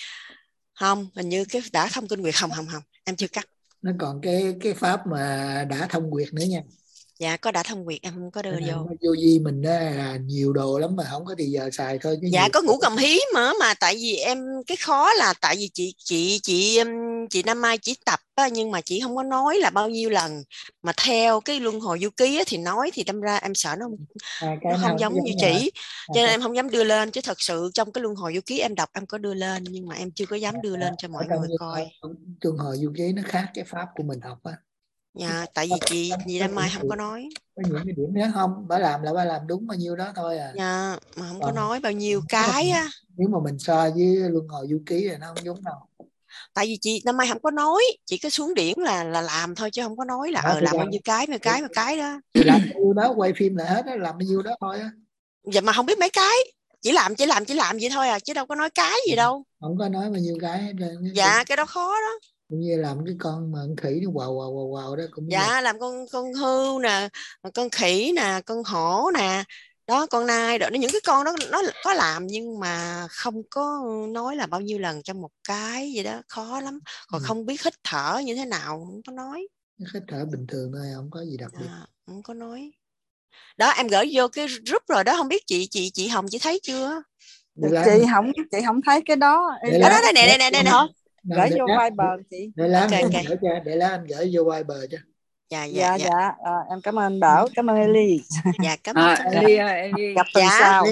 không, hình như cái đã thông kinh quyệt không không không em chưa cắt. Nó còn cái cái pháp mà đã thông quyệt nữa nha. Dạ có đã thông quyệt em không có đưa à, vô. Vô vi mình đó là nhiều đồ lắm mà không có thì giờ xài thôi chứ. Dạ có ngũ cầm hí mà mà tại vì em cái khó là tại vì chị chị chị chị Nam Mai chỉ tập á, nhưng mà chị không có nói là bao nhiêu lần, mà theo cái luân hồi du ký á, thì nói thì đâm ra em sợ nó, à, nó không giống như chị, à, cho nên em không dám đưa lên, chứ thật sự trong cái luân hồi du ký em đọc em có đưa lên, nhưng mà em chưa có dám đưa lên cho mọi người coi. Luân hồi du ký nó khác cái pháp của mình học á. Dạ, tại vì chị chị Nam Mai không có nói. Có những cái điểm đó không, bà làm là bà làm đúng bao nhiêu đó thôi à. Dạ, mà không có nói bao nhiêu cái á. Nếu mà mình so với luân hồi du ký thì nó không giống đâu. Tại vì chị Năm Mai không có nói, chỉ có xuống điển là là làm thôi, chứ không có nói là ờ làm bao nhiêu cái mà cái mà cái đó. Thì làm bao nhiêu đó, quay phim lại hết đó, làm bao nhiêu đó thôi á. Dạ mà không biết mấy cái, chỉ làm chỉ làm chỉ làm vậy thôi à, chứ đâu có nói cái gì đâu. Không có nói bao nhiêu cái. Dạ cái đó khó đó. Cũng như làm cái con mà con khỉ nó quào quào quào quào đó cũng. Dạ là... làm con con hươu nè, con khỉ nè, con hổ nè, đó con nai đó, những cái con đó nó có làm nhưng mà không có nói là bao nhiêu lần trong một cái gì đó, khó lắm. Còn ừ. không biết hít thở như thế nào không có nói. Hít thở bình thường thôi, không có gì đặc biệt. À, không có nói. Đó em gửi vô cái group rồi đó, không biết chị chị chị Hồng chị thấy chưa? Chị không chị không thấy cái đó. Đó đó đây nè đây nè đây nè. Gửi vô Viber chị. Để lát okay, em okay. gửi cho, để lát em gửi vô Viber cho. Dạ dạ dạ. dạ, dạ. À, em cảm ơn Bảo, cảm ơn Eli. Dạ cảm ơn. À, Eli, Eli gặp tuần dạ. sau.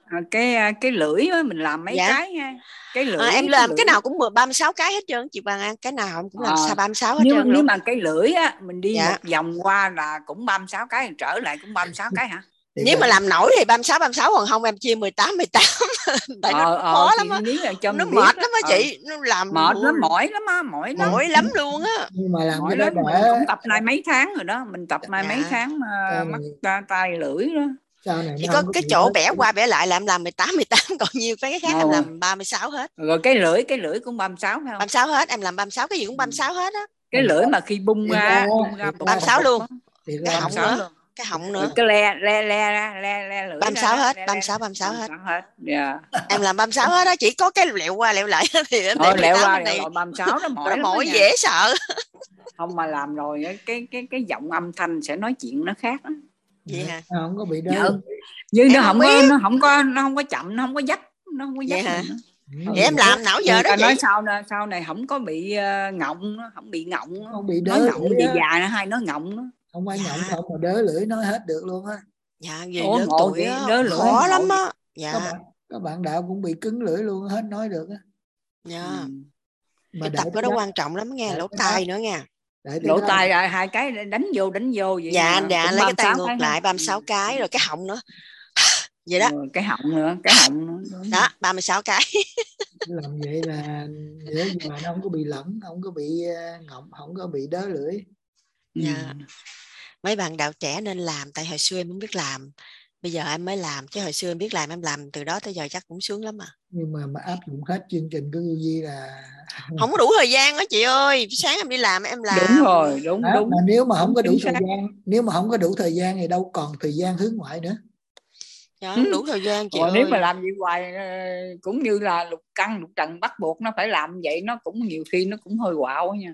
Cái cái lưỡi đó, mình làm mấy dạ. cái nha. Cái lưỡi. À, em làm cái, cái nào cũng ba mươi sáu cái hết trơn chị Hoàng An, cái nào cũng làm à, ba mươi sáu hết nếu, trơn nếu luôn. mà cái lưỡi á mình đi dạ. một vòng qua là cũng ba mươi sáu cái, trở lại cũng ba mươi sáu cái hả? Nếu mà làm nổi thì ba mươi sáu ba mươi sáu, còn không em chia mười tám mười tám. Tại ờ, nó ờ, khó lắm á. Nó mệt lắm á chị, nó làm mệt lắm, mỏi lắm á, mỏi lắm. Mỏi lắm luôn á. Nhưng mà làm mỏi cái lắm, đó mình đã... cũng tập này mấy tháng rồi đó, mình tập này dạ. mấy tháng mà mắc ta, tay lưỡi đó. Chỉ có cái chỗ bẻ qua bẻ lại là em làm mười tám mười tám, còn nhiều cái khác ờ. em làm ba mươi sáu hết. Rồi cái lưỡi, cái lưỡi cũng ba mươi sáu phải không? ba mươi sáu hết, em làm ba mươi sáu, cái gì cũng ba mươi sáu hết á. Cái lưỡi mà khi bung ra, bung ra ba mươi sáu luôn. Cái họng nữa. Cái họng nữa. Cái le le le le le lưỡi. ba mươi sáu hết, ba mươi sáu ba mươi sáu hết. Dạ. Em làm ba mươi sáu hết đó, chỉ có cái lẹo qua lẹo lại thì em để lẹo qua này ba mươi sáu đó mỏi. Mỏi dễ sợ. Không mà làm rồi cái cái cái giọng âm thanh sẽ nói chuyện nó khác đó. Vậy hả? Không có bị đó. Dạ. Nhưng nó không có nó không có nó không có chậm, nó không có dắt, nó không có dắt. Vậy hả? Vậy em làm não giờ đó chị. Nói sau này, sau này không có bị uh, ngọng, không bị ngọng, không bị nói ngọng gì già nó hay nói ngọng đó. Không ai dạ. ngọng không mà đớ lưỡi nói hết được luôn á. Dạ vì lớn tuổi á, đớ lưỡi khó lắm á. Dạ. Các bạn, các bạn đạo cũng bị cứng lưỡi luôn, hết nói được á. Dạ. Ừ. Mà cái tập cái đó quan trọng lắm nghe, lỗ tai nữa nha. Lỗ tai rồi hai cái đánh vô đánh vô vậy. Dạ dạ lấy cái tay ngược lại ba mươi sáu cái, rồi cái họng nữa. Vậy đó. Ừ, cái họng nữa, cái họng nữa. Đó, ba mươi sáu cái. Làm vậy là nếu như mà nó không có bị lẫn, không có bị ngọng, không có bị đớ lưỡi. Dạ. Ừ. Mấy bạn đạo trẻ nên làm, tại hồi xưa em không biết làm, bây giờ em mới làm, chứ hồi xưa em biết làm em làm từ đó tới giờ chắc cũng sướng lắm à. Nhưng mà mà áp dụng hết chương trình của Du Di là không có đủ thời gian đó chị ơi, sáng em đi làm em làm. Đúng rồi, đúng đó, đúng. Mà nếu mà không có đủ thời gian, nếu mà không có đủ thời gian thì đâu còn thời gian hướng ngoại nữa. Dạ, không đủ thời gian chị Rồi, ơi. nếu mà làm gì hoài cũng như là lục căng lục trần bắt buộc nó phải làm vậy, nó cũng nhiều khi nó cũng hơi quạo nha.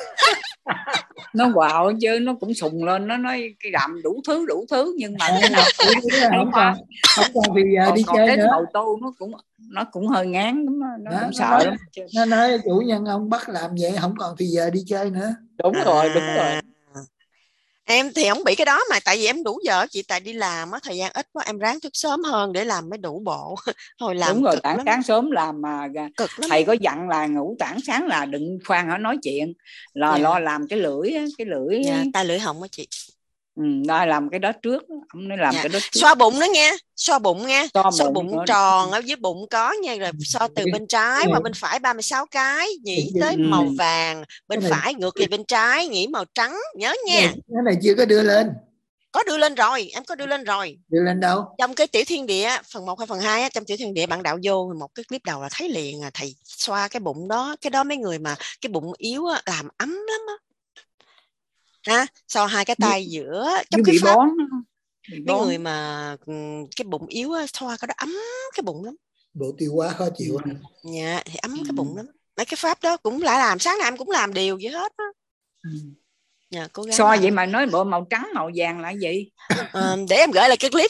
Nó quạo chứ nó cũng sùng lên, nó nói cái làm đủ thứ đủ thứ nhưng mà à, không còn không còn vì giờ còn, đi còn chơi cái nữa. màu tô nó cũng nó cũng hơi ngán, nó, nó đó, cũng nó sợ nói, lắm. Nó nói chủ nhân ông bắt làm vậy không còn thì giờ đi chơi nữa. Đúng à, rồi đúng rồi. Em thì không bị cái đó mà tại vì em đủ giờ chị, tại đi làm á thời gian ít quá, em ráng thức sớm hơn để làm mới đủ bộ. Hồi làm đúng rồi, cực tảng lắm. sáng sớm làm mà cực lắm. Thầy có dặn là ngủ tảng sáng là đừng khoan hả nói chuyện, là dạ. lo làm cái lưỡi cái lưỡi dạ, tai lưỡi họng á chị. Ừ, đó làm cái đó trước, ông nói làm dạ. cái đó trước. Xoa bụng nữa nha, xoa bụng nha, xoa, xoa bụng, bụng tròn ở dưới bụng có nha, rồi xoa từ bên trái qua bên phải ba mươi sáu cái, nghĩ tới ừ. màu vàng, bên phải ngược về bên trái, nghĩ màu trắng, nhớ nha. Cái này chưa có đưa lên. có đưa lên rồi, em có đưa lên rồi. Đưa lên đâu? Trong cái tiểu thiên địa phần một hay phần hai á, trong tiểu thiên địa bạn đạo vô một cái clip đầu là thấy liền à, thầy xoa cái bụng đó, cái đó mấy người mà cái bụng yếu á, làm ấm lắm á. Ha, xoa hai cái tay như, giữa trong cái pháp. Bón. Mấy bón. Người mà cái bụng yếu á, xoa cái đó ấm cái bụng lắm. Bộ tiêu hóa khó chịu. Ừ. Dạ, thì ấm ừ. cái bụng lắm. Mấy cái pháp đó cũng lại làm, sáng nào em cũng làm điều vậy hết á. Ừ. Dạ, cố gắng so làm. vậy mà nói bộ màu trắng màu vàng là gì? À, để em gửi lại cái clip.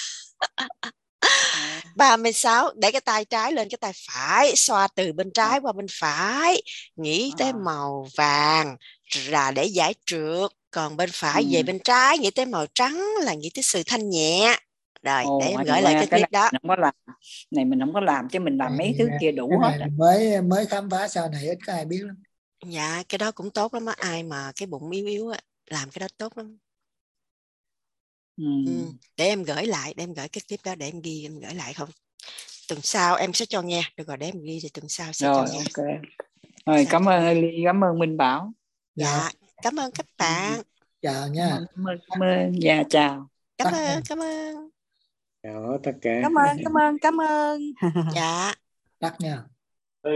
ba mươi sáu, để cái tay trái lên cái tay phải, xoa từ bên trái qua bên phải, nghĩ tới màu vàng là để giải trượt, còn bên phải ừ. về bên trái nghĩ tới màu trắng là nghĩ tới sự thanh nhẹ. Rồi Ồ, để em gửi lại cái clip này đó. Không có làm. Này mình không có làm chứ mình làm mấy thứ kia đủ hết. Mới mới khám phá sau này ít có ai biết lắm. Dạ, cái đó cũng tốt lắm á, ai mà cái bụng yếu yếu á, làm cái đó tốt lắm. Ừ. Ừ. Để em gửi lại, để em gửi cái clip đó để em ghi, em gửi lại không? Tuần sau em sẽ cho nghe, được rồi để em ghi thì tuần sau sẽ rồi, cho nghe. Ok. Rồi, cảm ơn Ly, cảm ơn Minh Bảo. Dạ, dạ. Cảm ơn các bạn. Chào nha. Cảm ơn, cảm ơn. Dạ, chào. Cảm ơn, cảm ơn. Chào tất cả. Cảm ơn, cảm ơn, cảm ơn. Dạ. Tắt nha.